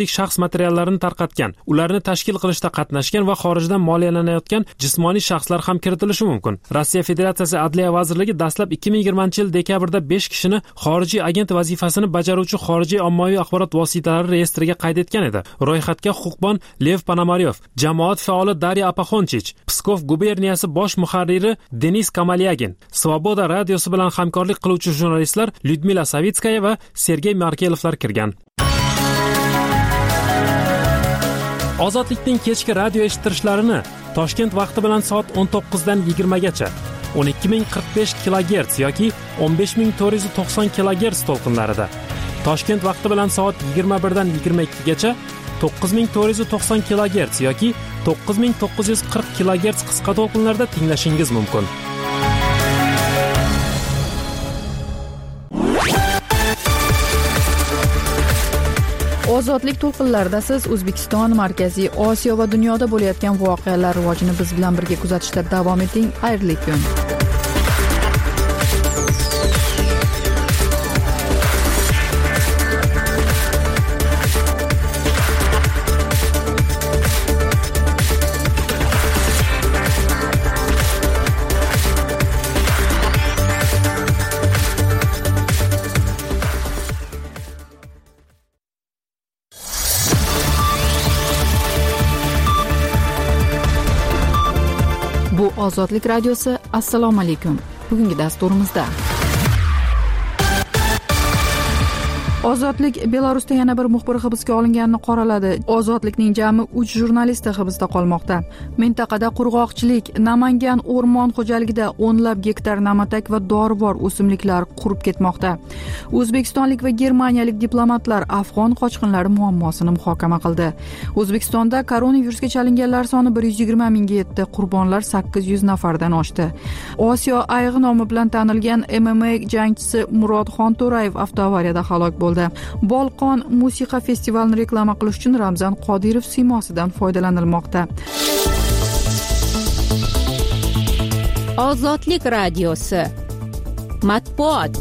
yuridik shaxs materiallarini tarqatgan, ularni tashkil qilishda qatnashgan va xorijdan moliyalanayotgan jismoniy shaxslar ham kiritilishi mumkin. Rossiya Federatsiyasi Adliya vazirligi dastlab ikki ming yigirmanchi yil dekabrda besh kishini xorijiy agent vazifasini bajaruvchi xorijiy ommaviy axborot vositalari reyestriga qayd etgan edi. Ro'yxatga huquqbon Lev Ponomaryov, jamoat faoli Darya Apaxonchich, Pskov guberniyasi bosh muharriri Denis Kamalyagin, Svoboda radiosi bilan hamkorlik qiluvchi jurnalistlar Lyudmila Savitskaya va Sergey Markelovlar kirgan. Ozodlikning kechki radio eshittirishlarini Toshkent vaqti bilan soat o'n to'qqiz dan yigirma gacha o'n ikki ming qirq besh kilogerts yoki o'n besh ming to'rt yuz to'qson kilogerts to'lqinlarida, Toshkent vaqti bilan soat yigirma bir dan yigirma ikki gacha to'qqiz ming to'rt yuz to'qson kilogerts yoki to'qqiz ming to'qqiz yuz qirq kilogerts qisqa to'lqinlarda tinglashingiz mumkin. Ozodlik to'lqinlarida siz O'zbekiston, Markaziy Osiyo va dunyoda bo'layotgan voqealar rivojini biz bilan birga kuzatishda davom eting. Xayrli kun. Bu Ozodlik radiosi. Assalomu alaykum. Bugungi dasturimizda Ozodlik Belarusda yana bir muxbir hibsga olinganini qoraladi. Ozodlikning jami uch jurnalisti hibsda qolmoqda. Mintaqada qurg'oqchilik, Namangan o'rmon xo'jaligida o'nlab gektar namatak va dorivor o'simliklar qurib ketmoqda. O'zbekistonlik va germaniyalik diplomatlar afg'on qochqinlari muammosini muhokama qildi. O'zbekistonda koronavirusga chalinganlar soni bir yuz yigirma mingga yetdi, qurbonlar sakkiz yuz nafardan oshdi. Osiyo ayg'i nomi bilan tanilgan M M A jangchisi Murodxon To'rayev avtoavariyada halok bo'ldi. Bolqon musiqa festivalini reklama qilish uchun Ramzan Qodirov siymosidan foydalanilmoqda. Ozodlik radiosi. Matbuot.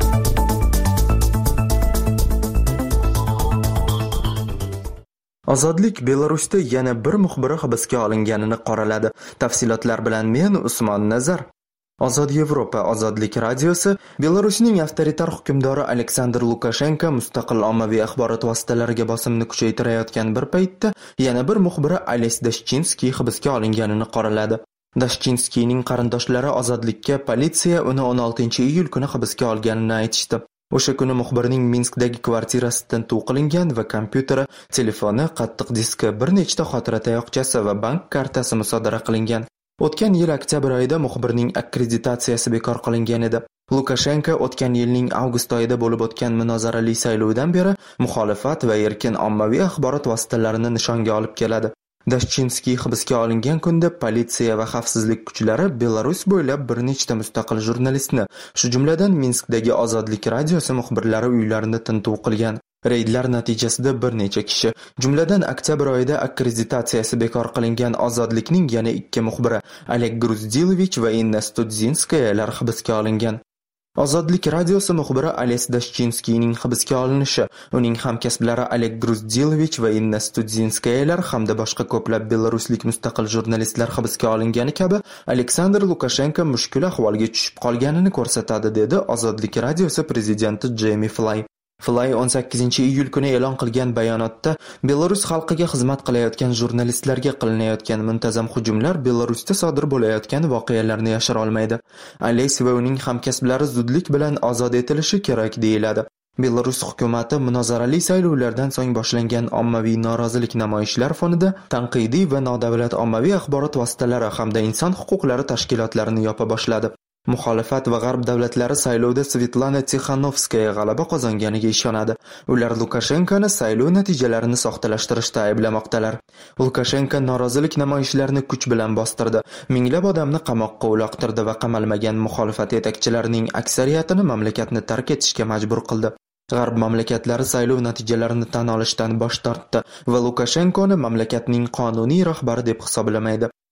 Ozodlik Belarusda yana bir muxbir hibsga olinganini qoraladi. Tafsilotlar bilan men Usmon Nazar. Ozod Yevropa Ozodlik radiosi Belarusning avtoritar hukmdori Aleksandr Lukashenko mustaqil ommaviy axborot vositalariga bosimni kuchaytirayotgan bir paytda yana bir muxbiri Ales Dashchinskiy hibsga olinganini qoraladi. Dashchinskiyning qarindoshlari Ozodlikka politsiya uni o'n oltinchi iyul kuni hibsga olganini aytishdi. O'sha kuni muxbirning Minskdagi kvartirasidan tintuv qilingan va kompyuteri, telefoni, qattiq diski, bir nechta xotira tayoqchasi va bank kartasi musodara qilingan. O'tgan yil oktyabr oyida muxbirning akkreditatsiyasi bekor qilingan edi. Lukashenko o'tgan yilning avgust oyida bo'lib o'tgan munozarali saylovdan beri muxolifat va erkin ommaviy axborot vositalarini nishonga olib keladi. Dashchinskiy hibsga olingan kunda politsiya va xavfsizlik kuchlari Belarus bo'ylab bir nechta mustaqil jurnalistni, shu jumladan Minskdagi Ozodlik radiosi muxbirlari uylarini tintuv qilgan. Reydlar natijasida bir necha kishi, jumladan oktyabr oyida akkreditatsiyasi bekor qilingan Ozodlikning yana ikki muxbiri Oleg Gruzdilovich va Inna Studzinskayalar hibsga olingan. Ozodlik radiosi muxbiri Ales Dashchinskiyning hibsga olinishi, uning hamkasblari Oleg Gruzdilovich va Inna Studzinskayalar hamda boshqa ko'plab belaruslik mustaqil jurnalistlar hibsga olingani kabi Aleksandr Lukashenko mushkul ahvolga tushib qolganini ko'rsatadi, dedi Ozodlik radiosi prezidenti Jeymi Fly. Fly o'n sakkizinchi iyul kuni e'lon qilgan bayonotda Belarus xalqiga xizmat qilayotgan jurnalistlarga qilinayotgan muntazam hujumlar Belarusda sodir bo'layotgan voqealarni yashira olmaydi. Ales va uning hamkasblari zudlik bilan ozod etilishi kerak deyiladi. Belarus hukumati munozarali saylovlardan so'ng boshlangan ommaviy norozilik namoyishlar fonida tanqidiy va nodavlat ommaviy axborot vositalari hamda inson huquqlari tashkilotlarini yopa boshladi. Muxolifat va g'arb davlatlari saylovda Svetlana Tixanovskaya g'alaba qozonganiga ishonadi. Ular Lukashenkoni saylov natijalarini soxtalashtirishda ayblamoqdalar. Lukashenko norozilik namoyishlarini kuch bilan bostirdi. Minglab odamni qamoqqa uloqtirdi va qamalmagan muxolifat yetakchilarining aksariyatini mamlakatni tark etishga majbur qildi. G'arb mamlakatlari saylov natijalarini tan olishdan bosh tortdi va Lukashenkoni mamlakatning qonuniy rahbari deb hisoblamaydi.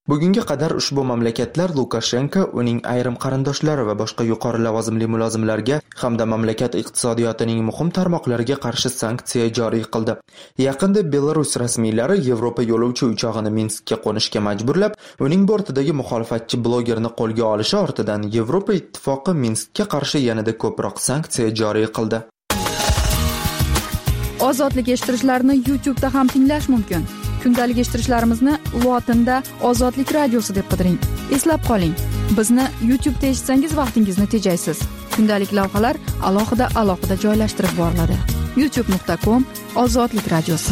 Bugunga qadar ushbu mamlakatlar Lukashenko, uning ayrim qarindoshlari va boshqa yuqori lavozimli mulozimlarga hamda mamlakat iqtisodiyotining muhim tarmoqlariga qarshi sanksiya joriy qildi. Yaqinda Belarus rasmiylari Yevropa yo'lovchi uchog'ini Minskka qo'nishga majburlab, uning bortidagi muxolifatchi blogerni qo'lga olishi ortidan Yevropa ittifoqi Minskka qarshi yanada ko'proq sanksiya joriy qildi. Ozodlik eshittirishlarni YouTube'da ham tinglash mumkin. Kundalik eshittirishlarimizni lotinda Ozodlik radiosi deb qidiring. Eslab qoling, bizni YouTube'da eshitsangiz vaqtingizni tejaysiz. Kundalik lavhalar alohida-alohida joylashtirib boriladi. youtube nuqta com Ozodlik radiosi.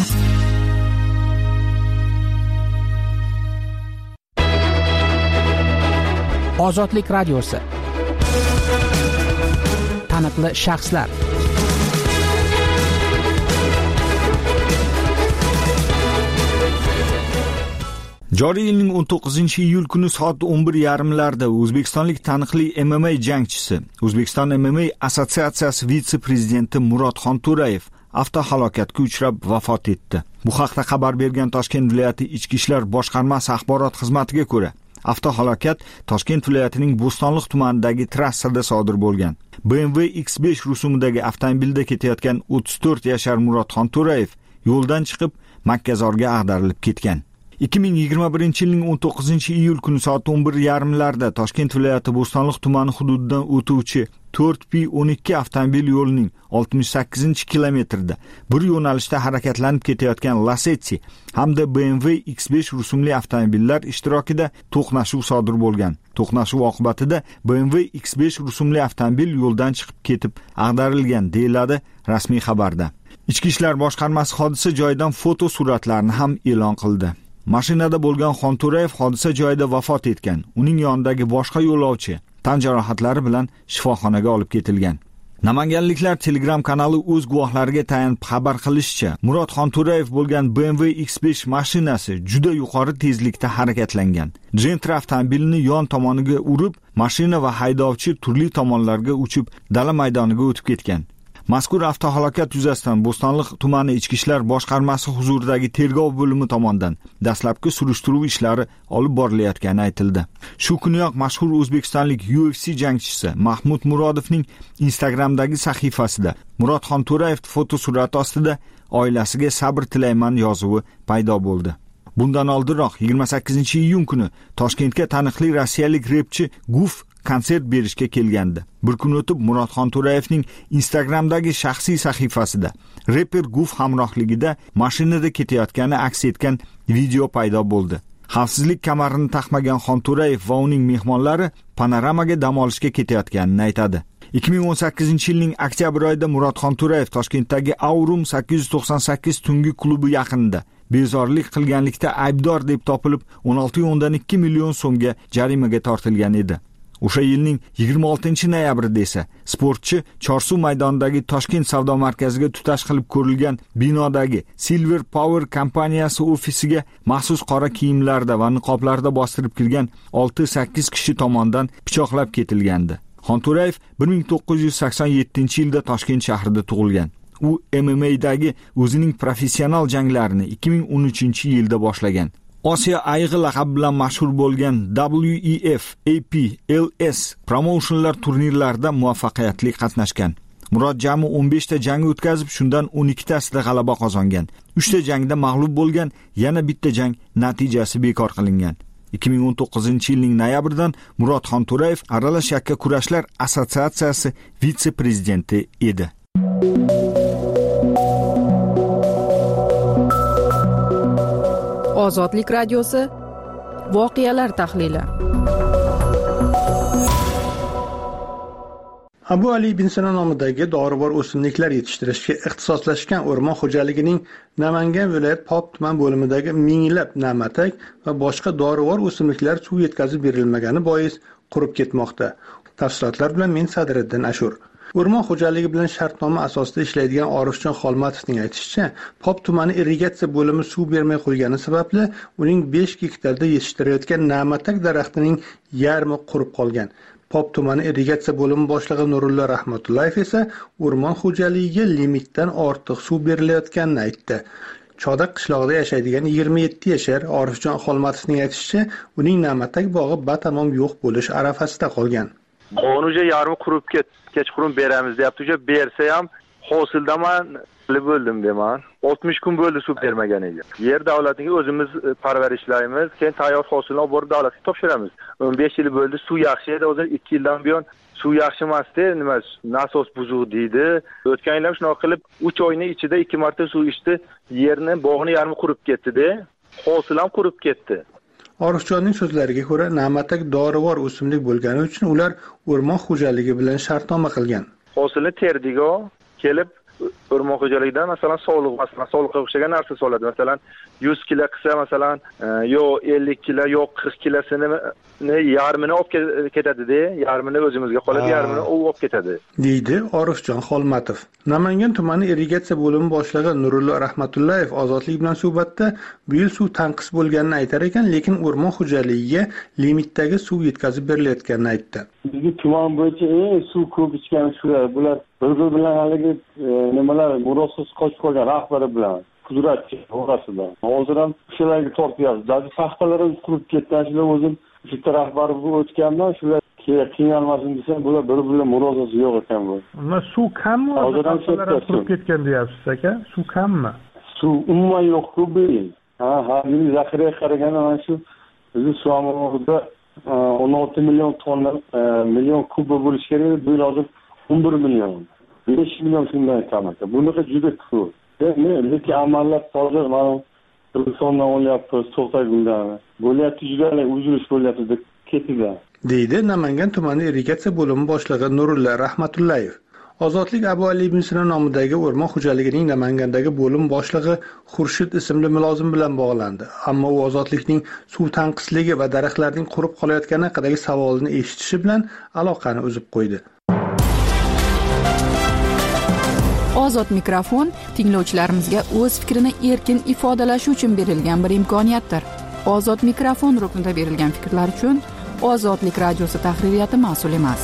Ozodlik radiosi. Taniqli shaxslar. Joriy yilning o'n to'qqizinchi iyul kuni soat o'n bir yarim larda o'zbekistonlik taniqli M M A jangchisi, O'zbekiston M M A assotsiatsiyasi vitse-prezidenti Murod Xonto'rayev avtohalokatga uchrab vafot etdi. Bu haqda xabar bergan Toshkent viloyati Ichki ishlar boshqarmasi axborot xizmatiga ko'ra, avtohalokat Toshkent viloyatining Bo'stonliq tumanidagi trassada sodir bo'lgan. B M W X besh rusumidagi avtomobilda ketayotgan o'ttiz to'rt yashar Murod Xonto'rayev yo'ldan chiqib Makkazorga ag'darilib ketgan. ikki ming yigirma birinchi yilning o'n to'qqizinchi iyul kuni soat o'n bir yarim larda Toshkent viloyati Bo'stonliq tumani hududidan o'tuvchi to'rt P o'n ikki avtomobil yo'lining oltmish sakkizinchi kilometrida bir yo'nalishda harakatlanib ketayotgan Lacetti hamda B M W X besh rusumli avtomobillar ishtirokida to'qnashuv sodir bo'lgan. To'qnashuv oqibatida B M W X besh rusumli avtomobil yo'ldan chiqib ketib ag'darilgan, deyiladi rasmiy xabarda. Ichki ishlar boshqarmasi hodisa joyidan foto suratlarni ham e'lon qildi. Mashinada bo'lgan Xonto'rayev hodisa joyida vafot etgan. Uning yonidagi boshqa yo'lovchi tan jarohatlari bilan shifoxonaga olib ketilgan. Namanganliklar Telegram kanali o'z guvohlariga tayanib xabar qilishicha, Murod Xonto'rayev bo'lgan B M W X besh mashinasi juda yuqori tezlikda harakatlangan. Gentra avtomobilni yon tomoniga urib, mashina va haydovchi turli tomonlarga uchib, dala maydoniga o'tib ketgan. Mazkur avtohalokat yuzasidan Bo'stonliq tumani Ichki ishlar boshqarmasi huzuridagi tergov bo'limi tomonidan dastlabki surishtiruv ishlari olib borilayotgani aytildi. Shu kuniyoq mashhur o'zbekistonlik U F C jangchisi Mahmud Murodovning Instagramdagi sahifasida Murod Xonto'rayev fotosurati ostida oilasiga sabr tilayman yozuvi paydo bo'ldi. Bundan oldinroq yigirma sakkizinchi iyun kuni Toshkentga taniqli rossiyalik repchi Guf konsert berishga kelgandi. Bir kun o'tib Murod Xonto'rayevning Instagramdagi shaxsiy sahifasida reper Guf hamrohligida mashinada ketayotgani aks etgan video paydo bo'ldi. Xavfsizlik kamarini taqmagan Xonto'rayev va uning mehmonlari panoramaga dam olishga ketayotganini aytadi. ikki ming o'n sakkizinchi yilning oktyabr oyida Murod Xonto'rayev Toshkentdagi Aurum sakkiz yuz to'qson sakkiz tungi klubi yaqinida bezorilik qilganlikda aybdor deb topilib o'n olti nuqta ikki million so'mga jarimaga tortilgan edi. O'sha yilning yigirma oltinchi noyabrida esa sportchi Chorsu maydonidagi Toshkent savdo markaziga tutash qilib ko'rilgan binodagi Silver Power kompaniyasi ofisiga maxsus qora kiyimlarda va niqoblarda bostirib kirgan olti sakkiz kishi tomonidan pichoqlab ketilgandi. Xonto'rayev bir ming to'qqiz yuz sakson yettinchi yilda Toshkent shahrida tug'ilgan. U M M A'dagi o'zining professional janglarini ikki ming o'n uchinchi yilda boshlagan. Osiyo ayg'i laqabi bilan mashhur bo'lgan W E F, A P, L S promotionlar turnirlarida muvaffaqiyatli qatnashgan. Murod jami o'n besh ta jang o'tkazib, shundan o'n ikki tasida g'alaba qozongan. uch ta jangda mag'lub bo'lgan, yana bitta jang natijasi bekor qilingan. ikki ming o'n to'qqizinchi yilning noyabridan Murod Xonto'rayev Aralash yakka kurashlar assotsiatsiyasi vitse-prezidenti edi. Ozodlik radiosi voqealar tahlili. Abu Ali ibn Sino nomidagi dorivor o'simliklar yetishtirishga ixtisoslashgan o'rmon xo'jaligining Namangan viloyat Pop tuman bo'limidagi minglab na'matak va boshqa dorivor o'simliklar suv yetkazib berilmagani bois qurib ketmoqda. Tafsilotlar bilan men Sadriddin Ashur. O'rmon xo'jaligi bilan shartnoma asosida ishlaydigan Orifjon Xolmatovning aytishicha, Pop tumani irrigatsiya bo'limi suv bermay qo'ygani sababli uning besh gektarda yetishtirayotgan na'matak daraxtining yarmi qurib qolgan. Pop tumani irrigatsiya bo'limi boshlig'i Nurulla Rahmatullayev esa o'rmon xo'jaligiga limitdan ortiq suv berilayotganini aytdi. Chodaq qishlog'ida yashaydigan yigirma yetti yashar Orifjon Xolmatovning aytishicha, uning Na'matak bog'i batamom yo'q bo'lish arafasida qolgan. Bog'ni uje yarmi qurib ket, kechqurun beramiz deyapti. Uje bersa ham hosildaman bo'ldim deyman. oltmish kun bo'ldi suv bermaganiga. Yer davlatiga o'zimiz parvarishlaymiz, keyin tayyor hosilni olib borib davlatga topshiramiz. o'n besh yil bo'ldi, suv yaxshi edi, o'zi ikki yildan buyon suv yaxshi emasdi, nima nasos buzuq deydi. O'tgan yil ham shunaqa qilib uch oyning ichida ikki marta suv ichdi, yerni bog'ni yarmi qurib ketdi-da, hosil ham qurib ketdi. Orifjonning so'zlariga ko'ra, Na'matak dorivor o'simlik bo'lgani uchun ular o'rmon xo'jaligi bilan shartnoma qilgan. Hosilni terdigo kelib o'rmon xo'jaligidan masalan sog'liq masalan sog'liqqa o'xshagan narsa soladi. Masalan yuz kilo qilsa masalan yo ellik kilo yo qirq kilosini yarmini olib ketadi-da, yarmini o'zimizga qoladi, yarmini u olib ketadi, deydi Orifjon Xolmatov. Namangan tumani irrigatsiya bo'limi boshlig'i Nurullo Rahmatullayev Ozodlik bilan suhbatda bu yil suv tanqis bo'lganini aytar ekan, lekin o'rmon xo'jaligiga limitdagi suv yetkazib berilayotganini aytdi. Bizga tuman bo'yicha eng suv ko'p ichgan shular. Bular bir-bir bilan haligi nimalar murosasiz qochib qolgan rahbari bilan qudratchi orasida. Hozir ham shularga tortyapmiz. Dazi paxtalarimiz qurib ketgan, shular o'zim shu rahbari bu o'tgandan shular qiynalmasin desam, bular bir-bilan murosasi yo'q ekan bu. Nima suv kammi? Hozir ham qurib ketgan deyapsiz aka? Suv kammi? Suv umuman yo'q-ku bu yil. Ha, har yil zaxiraga qaraganda mana shu bizni suv omborida o'n olti million tonna million kub bo'lish kerak, bu yil hozir o'n bir million. besh million shundan aytaman. Bunaqa juda ko'p. Lekin amallar hozir mana Qirg'izistondan olyapmiz, To'xtaguldan. Bo'lyapti, juda uzilish bo'lyapti deb ketdi. deydi Namangan tumani irrigatsiya bo'limi boshlig'i Nurullo Rahmatullayev. Ozodlik Abu Ali ibn Sino nomidagi o'rmon xo'jaligining Namangandagi bo'lim boshlig'i Xurshid ismli mulozim bilan bog'landi. Ammo u ozodlikning suv tanqisligi va daraxtlarning qurib qolayotgani haqidagi savolni eshitishi bilan aloqani uzib qo'ydi. Ozod mikrofon tinglovchilarimizga o'z fikrini erkin ifodalashi uchun berilgan bir imkoniyatdir. Ozod mikrofon ruknida berilgan fikrlar uchun Ozodlik radiosi tahririyati mas'ul emas.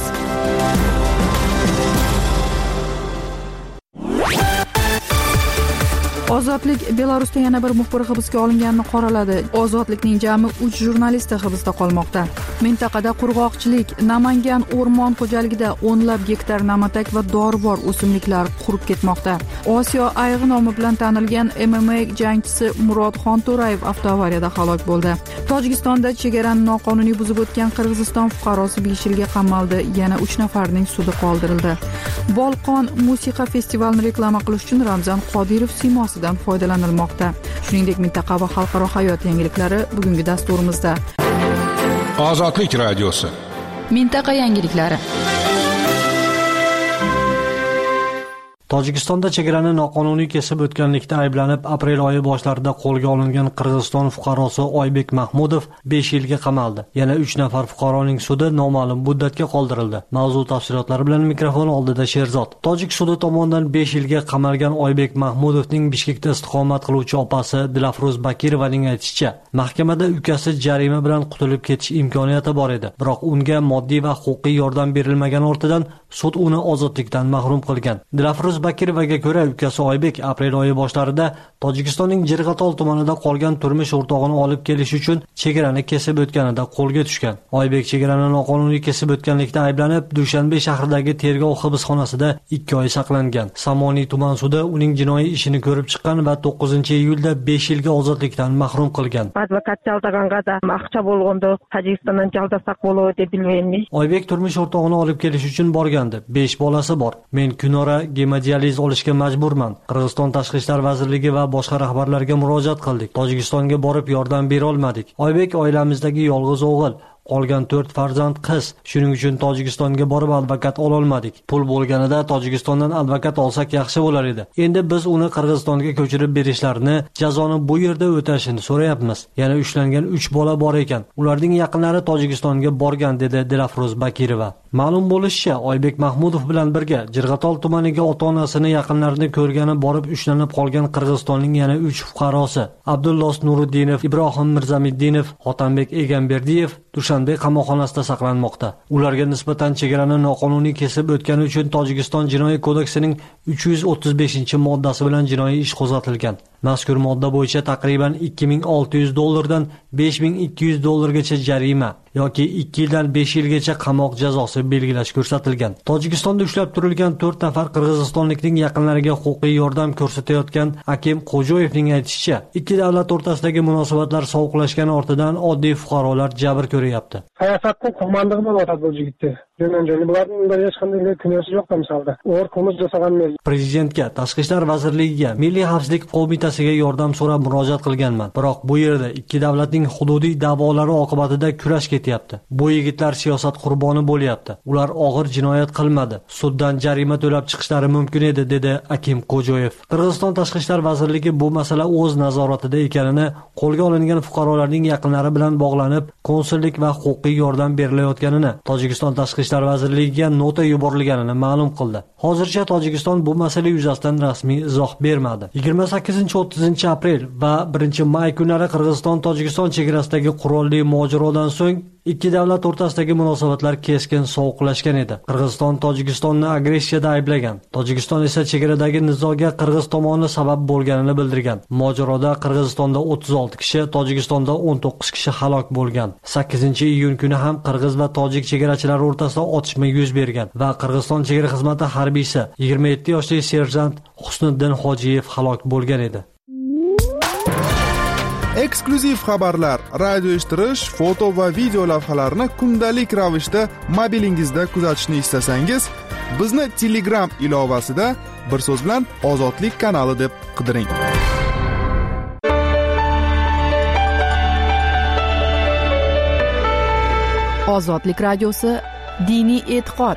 Ozodlik Belarusda yana bir muxbir hibsga olinganini qoraladi. Ozodlikning jami uch jurnalisti hibsda qolmoqda. Mintaqada qurg'oqchilik, Namangan o'rmon xo'jaligida o'nlab gektar na'matak va dorivor o'simliklar qurib ketmoqda. Osiyo ayg'i nomi bilan tanilgan M M A jangchisi Murod Xonto'rayev avtoavariyada halok bo'ldi. Tojikistonda chegarani noqonuniy buzib o'tgan Qirg'iziston fuqarosi besh yilga qamaldi. Yana uch nafarning sudi qoldirildi. Bolqon musiqa festivalini reklama qilish uchun Ramzan Qodirov siymosidan foydalanilmoqda. Shuningdek, mintaqa va xalqaro hayot yangiliklari bugungi dasturimizda. Ozodlik radiosi. Mintaqa yangiliklari. Tojikistonda chegarani noqonuniy kesib o'tganlikda ayblanib, aprel oyi boshlarida qo'lga olingan Qirg'iziston fuqarosi Oybek Mahmudov besh yilga qamaldi. Yana uch nafar fuqaroning sudi noma'lum muddatga qoldirildi. Mavzu tafsilotlari bilan mikrofon oldida Sherzod. Tojik sudi tomonidan besh yilga qamalgan Oybek Mahmudovning Bishkekda istiqomat qiluvchi opasi Dilafruz Bakirovaning aytishicha, mahkamada ukasi jarima bilan qutulib ketish imkoniyati bor edi. Biroq unga moddiy va huquqiy yordam berilmagan ortidan sud uni ozodlikdan mahrum qilgan. Dilafruz Bakirovaga ko'ra, ukasi Oybek aprel oyi boshlarida Tojikistonning Jirg'atol tumanida qolgan turmush o'rtog'ini olib kelish uchun chegarani kesib o'tganida qo'lga tushgan. Oybek chegarani noqonuniy kesib o'tganlikda ayblanib, Dushanbe shahridagi tergov hibsxonasida ikki oy saqlangan. Samoniy tuman sudi uning jinoiy ishini ko'rib chiqqan va to'qqizinchi iyulda besh yilga ozodlikdan mahrum qilgan. Advokat jaldaganга да акча болгондо Tojikistondan jaldasaq bo'ladi deb bilmayman. Oybek turmush o'rtog'ini olib kelish uchun borgandi. besh bolasi bor. Men kunora gemodializ olishga majburman. Qirg'iziston Tashqi ishlar vazirligi va boshqa rahbarlarga murojaat qildik. Tojikistonga borib yordam bera olmadik. Oybek oilamizdagi yolg'iz o'g'il. Qolgan to'rt farzand qiz. Shuning uchun Tojikistonga borib advokat ola olmadik. Pul bo'lganida Tojikistondan advokat olsak yaxshi bo'lar edi. Endi biz uni Qirg'izistonga ko'chirib berishlarini, jazoni bu yerda o'tashini so'rayapmiz. Yana ushlangan uch bola bor ekan. Ularning yaqinlari Tojikistonga borgan, dedi Dilafruz Bakirova. Ma'lum bo'lishicha, Oybek Mahmudov bilan birga Jirg'atol tumaniga ota-onasini yaqinlarini ko'rgani borib ushlanib qolgan Qirg'izistonning yana uch fuqarosi Abdullos Nuriddinov, Ibrohim Mirzamiddinov, Hotanbek Egamberdiyev Dushanbe qamoqxonasida saqlanmoqda. Ularga nisbatan chegarani noqonuniy kesib o'tgani uchun Tojikiston Jinoiy kodeksining uch yuz o'ttiz beshinchi moddasi bilan jinoiy ish qo'zg'atilgan. Mazkur modda bo'yicha taqriban ikki ming olti yuz dollardan besh ming ikki yuz dollargacha jarima yoki ikki yildan besh yilgacha qamoq jazosi belgilash ko'rsatilgan. Tojikistonda ushlab turilgan to'rt nafar qirg'izistonlikning yaqinlariga huquqiy yordam ko'rsatayotgan Akim Qo'joyevning aytishicha, ikki davlat o'rtasidagi munosabatlar sovuqlashgani ortidan oddiy fuqarolar jabr ko'ryapti. Siyosatning qo'mondigi bo'lyapti bu yigitni. Bularning hech qanday gunohi yo'q misolda. O'g'ir qilmish jasaganmiz. Prezidentga, Tashqi ishlar vazirligiga, Milliy xavfsizlik qo'mitasiga yordam so'rab murojaat qilganman. Biroq bu yerda ikki davlatning hududiy da'volari oqibatida kurash ketyapti. Bu yigitlar siyosat qurboni bo'lyapti. Ular og'ir jinoyat qilmadi. Suddan jarima to'lab chiqishlari mumkin edi, dedi Akim Qo'joyev. Qirg'iziston Tashqi ishlar vazirligi bu masala o'z nazoratida ekanini, qo'lga olingan fuqarolarning yaqinlari bilan bog'lanib, konsullik va huquqiy yordam berilayotganini, Tojikiston Tashqi ishlar vazirligiga nota yuborilganini ma'lum qildi. Hozircha Tojikiston bu masala yuzasidan rasmiy izoh bermadi. yigirma sakkizinchi o'ttizinchi aprel va birinchi may kunlari Qirg'iziston Tojikiston chegarasidagi qurolli mojarodan so'ng ikki davlat o'rtasidagi munosabatlar keskin sovuqlashgan edi. Qirg'iziston Tojikistonni agressiyada ayblagan. Tojikiston esa chegaradagi nizoga Qirg'iz tomoni sabab bo'lganini bildirgan. Mojaroda Qirg'izistonda o'ttiz olti kishi, Tojikistonda o'n to'qqiz kishi halok bo'lgan. sakkizinchi iyun kuni ham Qirg'iz va Tojik chegarachilari o'rtasida otishma yuz bergan va Qirg'iziston chegara xizmati harbiysi yigirma yetti yoshli serjant Husniddin Hojiyev halok bo'lgan edi. Eksklyuziv xabarlar, radio eshittirish, foto va video lavhalarni kundalik ravishda mobilingizda kuzatishni istasangiz, bizni Telegram ilovasida bir so'z bilan Ozodlik kanali deb qidiring. Ozodlik radiosi diniy e'tiqod.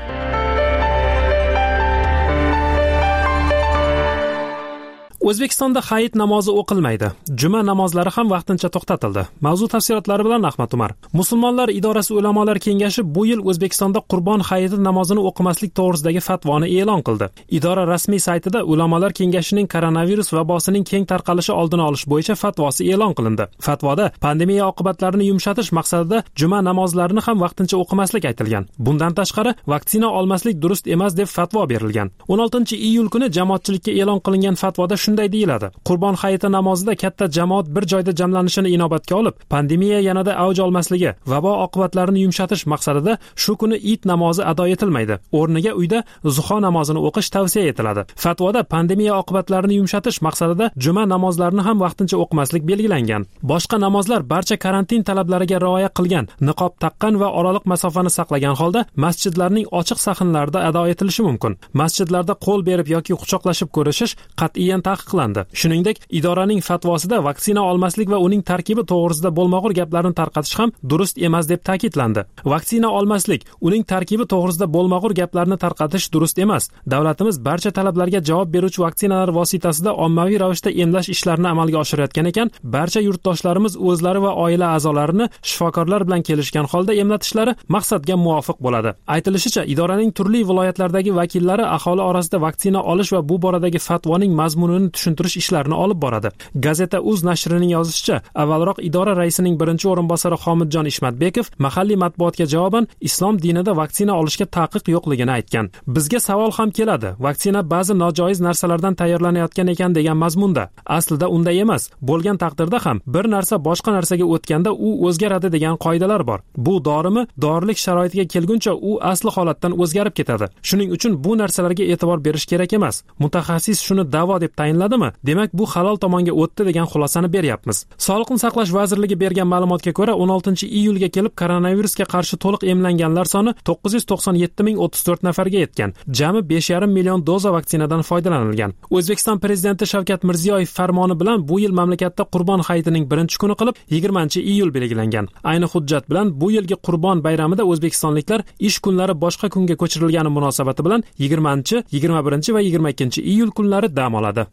O'zbekistonda hayit namozi o'qilmaydi. Juma namozlari ham vaqtincha to'xtatildi. Mavzu tafsilotlari bilan Ahmad Umar. Musulmonlar idorasi ulamolar kengashi bu yil O'zbekistonda Qurbon hayiti namozini o'qimaslik to'g'risidagi fatvoni e'lon qildi. Idora rasmiy saytida ulamolar kengashining koronavirus vabosining keng tarqalishi oldini olish bo'yicha fatvosi e'lon qilindi. Fatvoda pandemiya oqibatlarini yumshatish maqsadida juma namozlarini ham vaqtincha o'qimaslik aytilgan. Bundan tashqari, vaksina olmaslik durust emas deb fatvo berilgan. o'n oltinchi iyul kuni jamoatchilikka e'lon qilingan fatvoda shunday deyiladi. Qurbon hayiti namozida katta jamoat bir joyda jamlanishini inobatga olib, pandemiya yanada avj olmasligi, vabo oqibatlarini yumshatish maqsadida shu kuni Eid namozi ado etilmaydi. O'rniga uyda zuho namozini o'qish tavsiya etiladi. Fatvoda pandemiya oqibatlarini yumshatish maqsadida juma namozlarini ham vaqtincha o'qimaslik belgilangan. Boshqa namozlar barcha karantin talablariga rioya qilgan, niqob taqqan va oraliq masofani saqlagan holda masjidlarning ochiq sahnlarida ado etilishi mumkin. Masjidlarda qo'l berib yoki quchoqlashib ko'rishish qat'iyan taqiqlandi. Shuningdek, idoraning fatvosida vaksina olmaslik va uning tarkibi to'g'risida bo'lmag'ur gaplarni tarqatish ham durust emas deb ta'kidlandi. Vaksina olmaslik, uning tarkibi to'g'risida bo'lmag'ur gaplarni tarqatish durust emas. Davlatimiz barcha talablarga javob beruvchi vaksinalar vositasida ommaviy ravishda emlash ishlarini amalga oshirayotgan ekan, barcha yurtdoshlarimiz o'zlari va oila a'zolarini shifokorlar bilan kelishgan holda emlatishlari maqsadga muvofiq bo'ladi. Aytilishicha, idoraning turli viloyatlardagi vakillari aholi orasida vaksina olish va bu boradagi fatvoning mazmunini tushuntirish ishlarini olib boradi. Gazeta Uz nashrining yozishicha, avvalroq idora raisining birinchi o'rinbosari Xomidjon Ishmatbekov mahalliy matbuotga javoban islom dinida vaksina olishga taqiq yo'qligini aytgan. Bizga savol ham keladi. Vaksina ba'zi nojoiz narsalardan tayyorlanayotgan ekan degan mazmunda. Aslida unday emas. Bo'lgan taqdirda ham bir narsa boshqa narsaga o'tganda u o'zgaradi degan qoidalar bor. Bu dorimi dorilik sharoitiga kelguncha u asli holatdan o'zgarib ketadi. Shuning uchun bu narsalarga e'tibor berish kerak emas. Mutaxassis shuni da'vo deb tayinladimi? Demak, bu halol tomonga o'tdi degan xulosani beryapmiz. Sog'liqni saqlash vazirligi bergan ma'lumotga ko'ra, o'n oltinchi iyulga kelib koronavirusga qarshi to'liq emlanganlar soni to'qqiz yuz to'qson yetti ming o'ttiz to'rt nafarga yetgan. Jami besh yarim million doza vaksinadan foydalanilgan. O'zbekiston prezidenti Shavkat Mirziyoyev farmoni bilan bu yil mamlakatda Qurbon hayitining birinchi kuni qilib yigirmanchi iyul belgilangan. Ayni hujjat bilan bu yilgi Qurbon bayramida o'zbekistonliklar ish kunlari boshqa kunga ko'chirilgani munosabati bilan yigirmanchi, yigirma birinchi va yigirma ikkinchi iyul kunlari dam oladi.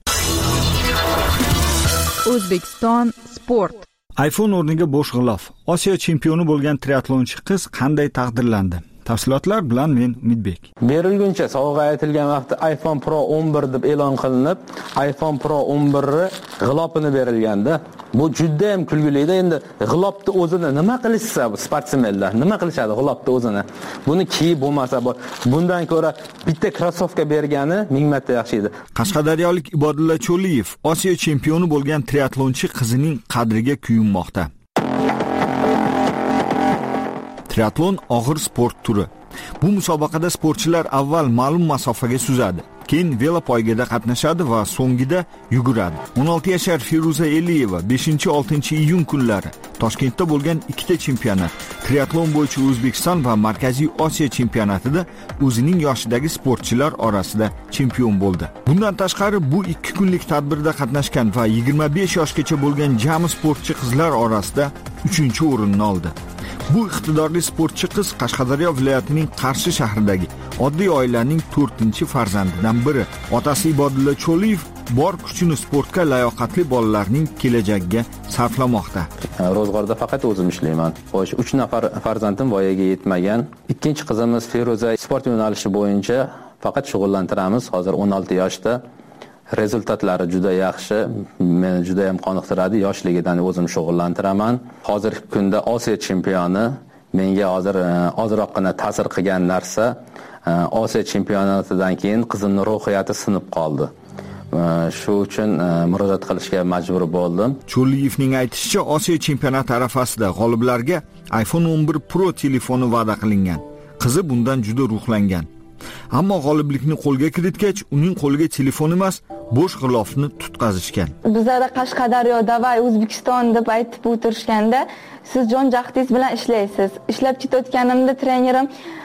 O'zbekiston sport. iPhone o'rniga bo'sh g'ilof. Osiyo chempioni bo'lgan triatlonchi qiz qanday taqdirlandi? Tafsilotlar bilan men Umidbek. Berilguncha sovg'a aytilgan vaqtda iPhone Pro o'n bir deb e'lon qilinib, iPhone Pro o'n bir g'ilopini berilganda, bu juda ham kulgili-da. Endi g'ilopni o'zini nima qilishsa, bu sportsmenlar nima qilishadi g'ilopni o'zini? Buni kiyib bo'lmasa, bundan ko'ra bitta krossovka bergani ming marta yaxshi edi. Qashqadaryolik Ibodulla Cho'liyev Osiyo chempioni bo'lgan triatlonchi qizining qadriga kuyunmoqda. Triatlon og'ir sport turi. Bu musobaqada sportchilar avval ma'lum masofaga suzadi, keyin velopoygada qatnashadi va so'ngida yuguradi. o'n olti yashar Feruza Eliyeva beshinchi oltinchi iyun kunlari Toshkentda bo'lgan ikkita chempionat, triatlon bo'yicha O'zbekiston va Markaziy Osiyo chempionatida o'zining yoshidagi sportchilar orasida chempion bo'ldi. Bundan tashqari bu ikki kunlik tadbirda qatnashgan va yigirma besh yoshgacha bo'lgan jami sportchi qizlar orasida uchinchi o'rinni oldi. Bu iqtidorli sportchi qiz Qashqadaryo viloyatining Qarshi shahridagi oddiy oilaning to'rtinchi farzandidan biri. Otasi Ibodulla Cho'liyev bor kuchini sportga layoqatli bolalarning kelajagiga sarflamoqda. Ro'zg'orda faqat o'zim ishlayman. Xo'sh, uch nafar farzandim voyaga yetmagan. Ikkinchi qizimiz Feruza sport yo'nalishi bo'yicha faqat shug'ullantiramiz. Hozir o'n olti yoshda. Rezultatlari juda yaxshi, meni juda ham qoniqtiradi. Yoshligidan o'zim shug'ullantiraman. Hozirgi kunda Osiyo chempioni. Menga hozir ozroqgina ta'sir qilgan narsa, Osiyo chempionatidan keyin qizimning ruhiyati sinib qoldi. Shu uchun murojaat qilishga majbur bo'ldim. Cho'liyevning aytishicha, Osiyo chempionati arafasida g'oliblarga iPhone o'n bir Pro telefoni va'da qilingan. Qizi bundan juda ruhlangan. Ammo g'oliblikni qo'lga kiritgach, uning qo'liga telefon emas, bo'sh g'ilofni tutqazishgan. Bizlarda Qashqadaryoda va O'zbekiston deb aytib o'tirishganda, siz jon jahdingiz bilan ishlaysiz. Ishlab ketayotganimda trenerim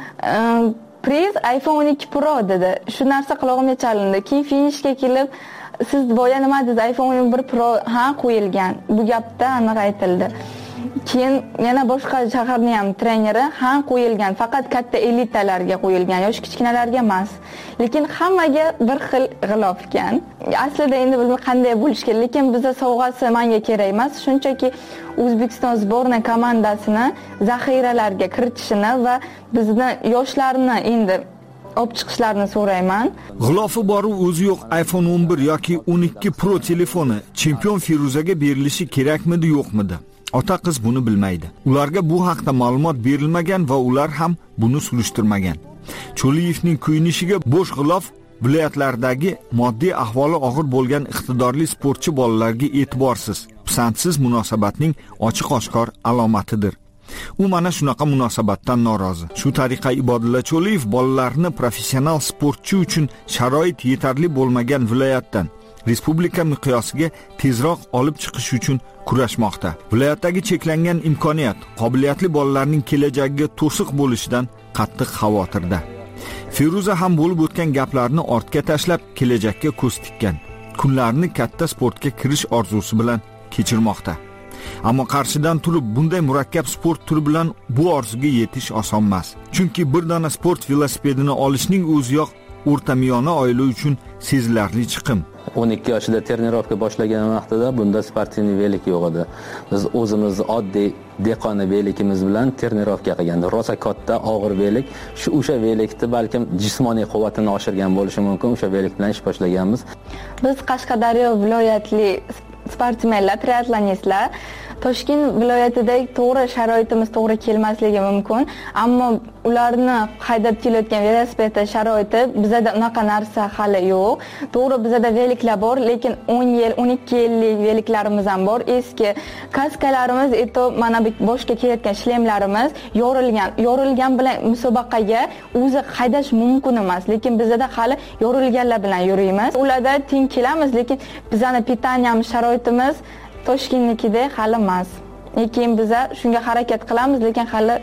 priz iPhone o'n ikki Pro dedi. Shu narsa qulog'imga chalindi. Keyin finishga kelib, siz boya nima dedingiz? iPhone o'n bir Pro ha qo'yilgan. Bu gapda aniq aytildi. Keyin yana boshqa shaharning ham treneri ham qo'yilgan, faqat katta elitalarga qo'yilgan, yosh kichkinalarga emas. Lekin hammaga bir xil g'ilof ekan. Aslida endi bilmay qanday bo'lish kerak, lekin bizda sovg'asi menga kerak emas, shunchaki O'zbekiston sborna komandasini zaxiralarga kiritishini va bizni yoshlarni endi olib chiqishlarini so'rayman. G'ilofi bor o'zi yo'q iPhone o'n bir yoki o'n ikki Pro telefoni chempion Feruzaga berilishi kerakmidi, yo'qmidi? Ota qiz buni bilmaydi. Ularga bu haqda ma'lumot berilmagan va ular ham buni surishtirmagan. Cho'liyevning kuyunishiga bo'sh g'ilof viloyatlardagi moddiy ahvoli og'ir bo'lgan iqtidorli sportchi bolalarga e'tiborsiz, pisandsiz munosabatning ochiq-oshkor alomatidir. U mana shunaqa munosabatdan norozi. Shu tariqa Ibodulla Cho'liyev bolalarni professional sportchi uchun sharoit yetarli bo'lmagan viloyatdan respublika miqyosiga tezroq olib chiqish uchun kurashmoqda. Viloyatdagi cheklangan imkoniyat, qobiliyatli bolalarning kelajagiga to'siq bo'lishidan qattiq xavotirda. Feruza ham bo'lib o'tgan gaplarni ortga tashlab, kelajakka ko'z tikkan. Kunlarni katta sportga kirish orzusi bilan kechirmoqda. Ammo qarshidan turib bunday murakkab sport turi bilan bu orzuga yetish oson emas. Chunki bir dona sport velosipedini olishning o'ziyoq o'rtamiyona oila uchun sezilarli chiqim. o'n ikki yoshida trenirovka boshlagan vaqtida bunda sportivniy velik yo'q edi. Biz o'zimiz oddiy dehqona velikimiz bilan trenirovka qilgandik. Rosa katta og'ir velik, shu o'sha velikni balkim jismoniy quvvatini oshirgan bo'lishi mumkin, o'sha velik bilan ish boshlaganmiz. Biz Qashqadaryo viloyatli sportmenlar, triatlonistlar Toshkent viloyatidagi to'g'ri sharoitimiz to'g'ri kelmasligi mumkin, ammo ularni haydab kelayotgan velosiped sharoiti bizda unaqa narsa hali yo'q. To'g'ri bizda veliklar bor, lekin o'n yil, o'n ikki yillik veliklarimiz ham bor. Eski kaskalarimiz, eto mana bu boshga kelayotgan shlemlarimiz yorilgan. Yorilgan bilan musobaqaga o'zi haydash mumkin emas, lekin bizda hali yorilganlar bilan yuramiz. Ularda teng kelamiz, lekin bizning pitaniyamiz, sharoitimiz Toshkentnikidek hali emas. Lekin biz shunga harakat qilamiz, lekin hali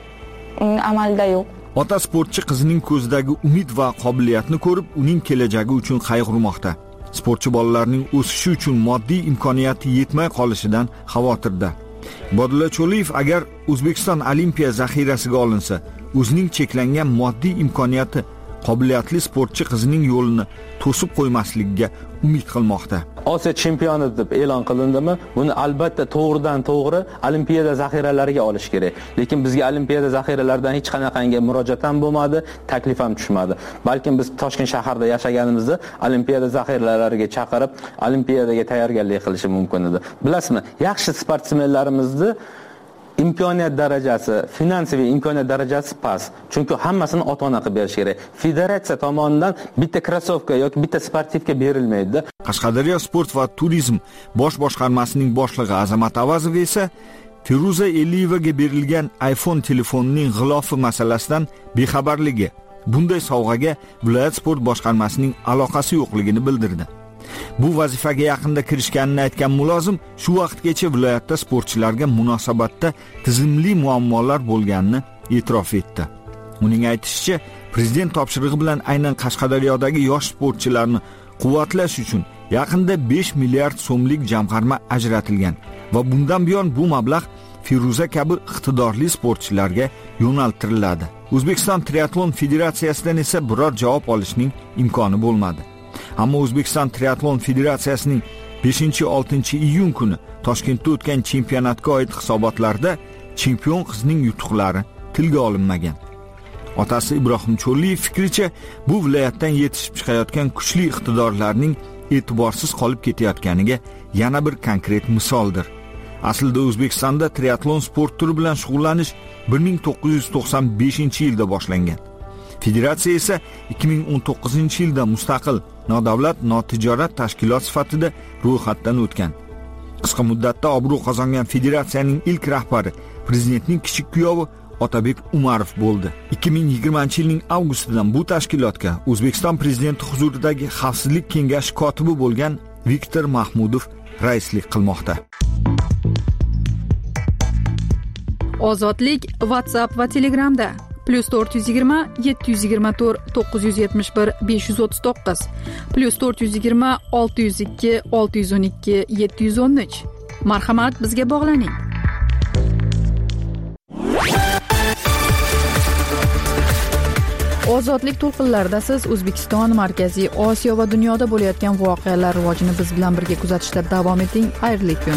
amalda yo'q. Ota sportchi qizining ko'zidagi umid va qobiliyatni ko'rib, uning kelajagi uchun qayg'urmoqda. Sportchi bolalarning o'sishi uchun moddiy imkoniyati yetmay qolishidan xavotirda. Ibodulla Cho'liyev agar O'zbekiston olimpiya zaxirasiga olinsa, o'zining cheklangan moddiy imkoniyati qobiliyatli sportchi qizining yo'lini to'sib qo'ymasligiga umid qilmoqda. Osiyo chempioni deb e'lon qilindimi, buni albatta to'g'ridan to'g'ri Olimpiada zaxiralariga olish kerak. Lekin bizga Olimpiada zaxiralaridan hech qanaqangi murojaat ham bo'lmadi, taklif ham tushmadi. Balkim biz Toshkent shahrida yashaganimizda Olimpiada zaxiralariga chaqirib, Olimpiadaga tayyorgarlik qilishi mumkin edi. Bilasizmi, yaxshi sportsmenlarimizni imkoniyat darajasi, finansiy imkoniyat darajasi past. Chunki hammasini ota-ona qilib berish kerak. Federatsiya tomonidan bitta krossovka yoki bitta sportivka berilmaydi. Qashqadaryo sport va turizm bosh boshqarmasining boshlig'i Azamat Avazov esa Feruza Eliyevaga berilgan iPhone telefonining g'ilofi masalasidan bexabarligi, bunday sovg'aga viloyat sport boshqarmasining aloqasi yo'qligini bildirdi. Bu vazifaga yaqinda kirishganini aytgan mulozim shu vaqtgacha viloyatda sportchilarga munosabatda tizimli muammolar bo'lganini e'tirof etdi. Uning aytishicha, prezident topshirig'i bilan aynan Qashqadaryodagi yosh sportchilarni quvvatlash uchun yaqinda besh milliard so'mlik jamg'arma ajratilgan va bundan buyon bu mablag' Feruza kabi iqtidorli sportchilarga yo'naltiriladi. O'zbekiston Triatlon Federatsiyasidan esa biror javob olishning imkoni bo'lmadi. Ammo O'zbekiston Triatlon Federatsiyasining beshinchi oltinchi iyun kuni Toshkentda o'tgan chempionatga oid hisobotlarda chempion qizning yutuqlari tilga olinmagan. Otasi Ibrohim Cho'lliyev fikricha, bu viloyatdan yetishib chiqayotgan kuchli iqtidorlarning e'tiborsiz qolib ketayotganiga yana bir konkret misoldir. Aslida O'zbekistonda triatlon sport turi bilan shug'ullanish bir ming to'qqiz yuz to'qson beshinchi yilda boshlangan. Federatsiya esa ikki ming o'n to'qqizinchi yilda mustaqil nodavlat notijorat tashkilot sifatida ro'yxatdan o'tgan. Qisqa muddatda obro' qozongan federatsiyaning ilk rahbari prezidentning kichik kuyovi Otabek Umarov bo'ldi. ikki ming yigirmanchi yilning avgustidan bu tashkilotga O'zbekiston prezidenti huzuridagi Xavfsizlik kengashi kotibi bo'lgan Viktor Mahmudov raislik qilmoqda. Ozodlik WhatsApp va Telegramda plus to'rt yuz yigirma yetti yuz yigirma to'rt to'qqiz yuz yetmish bir besh yuz o'ttiz to'qqiz plus to'rt yuz yigirma olti yuz ikki olti yuz o'n ikki yetti yuz o'n uch. Marhamat, bizga bog'laning. Ozodlik to'lqinlarida siz O'zbekiston, Markaziy Osiyo va dunyoda bo'layotgan voqealar rivojini biz bilan birga kuzatishda davom eting. Xayrli kun.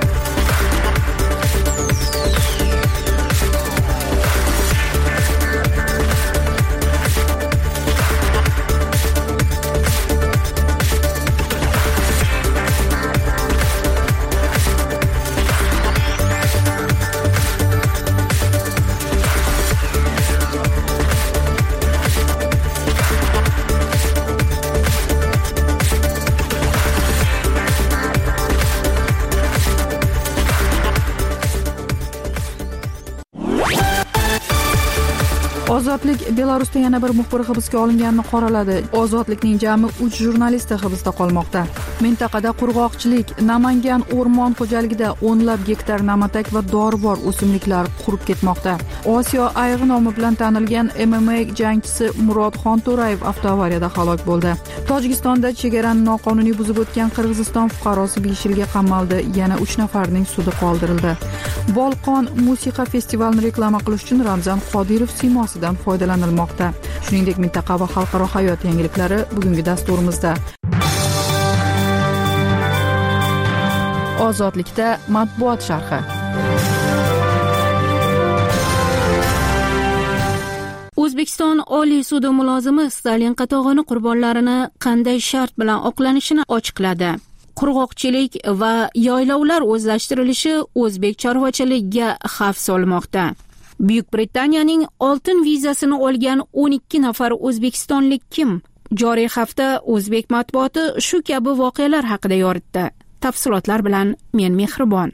Ozodlik Belarusda yana bir muxbir hibsga olinganini qoraladi. Ozodlikning jami uch jurnalisti hibsda qolmoqda. Mintaqada qurg'oqchilik, Namangan o'rmon xo'jaligida o'nlab gektar namatak va dorivor o'simliklar qurib ketmoqda. Osiyo ayg'i nomi bilan tanilgan M M A jangchisi Murod Xonto'rayev avtoavariyada halok bo'ldi. Tojikistonda chegarani noqonuniy buzib o'tgan Qirg'iziston fuqarosi besh yilga qamaldi. Yana uch nafarning sudi qoldirildi. Bolqon musiqa festivalini reklama qilish uchun Ramzan Qodirov siymosidan foydalanilmoqda. Shuningdek, mintaqa va xalqaro hayot yangiliklari bugungi dasturimizda. Ozodlikda matbuot sharhi. O'zbekiston Oliy sudi mulozimi Stalin qatag'oni qurbonlarini qanday shart bilan oqlanishini ochiqladi. Qurg'oqchilik va yaylovlar o'zlashtirilishi o'zbek chorvachiligiga xavf solmoqda. Buyuk Britaniyaning oltin vizasini olgan o'n ikki nafar o'zbekistonlik kim? Joriy hafta o'zbek matbuoti shu kabi voqealar haqida yoritdi. Tafsilotlar bilan men Mehribon.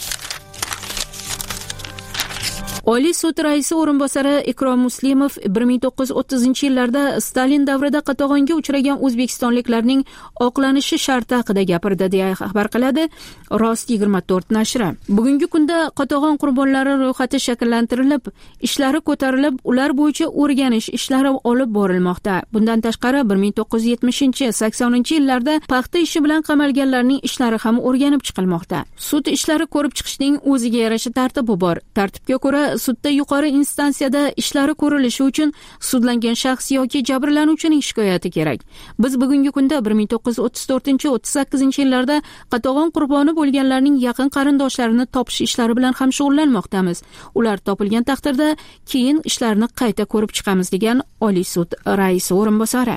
Oliy sud raisi o'rinbosari Ikrom Muslimov bir ming to'qqiz yuz o'ttizinchi yillarda Stalin davrida qatag'onga uchragan o'zbekistonliklarning oqlanishi sharti haqida gapirdi, deya xabar qiladi Rost yigirma to'rt nashri. Bugungi kunda qatag'on qurbonlari ro'yxati shakllantirilib, ishlari ko'tarilib, ular bo'yicha o'rganish ishlari olib borilmoqda. Bundan tashqari bir ming to'qqiz yuz yetmishinchi saksoninchi yillarda paxta ishi bilan qamalganlarning ishlari ham o'rganib chiqilmoqda. Sud ishlari ko'rib chiqishning o'ziga yarasha tartibi bor. Tartibga ko'ra sudda yuqori instansiyada ishlari ko'rilishi uchun sudlangan shaxs yoki jabrlanuvchining shikoyati kerak. Biz bugungi kunda bir ming to'qqiz yuz o'ttiz to'rtinchi o'ttiz sakkizinchi yillarda qatag'on qurboni bo'lganlarning yaqin qarindoshlarini topish ishlari bilan ham shug'ullanmoqdamiz. Ular topilgan taqdirda keyin ishlarni qayta ko'rib chiqamiz, degan Oliy sud raisi o'rinbosari.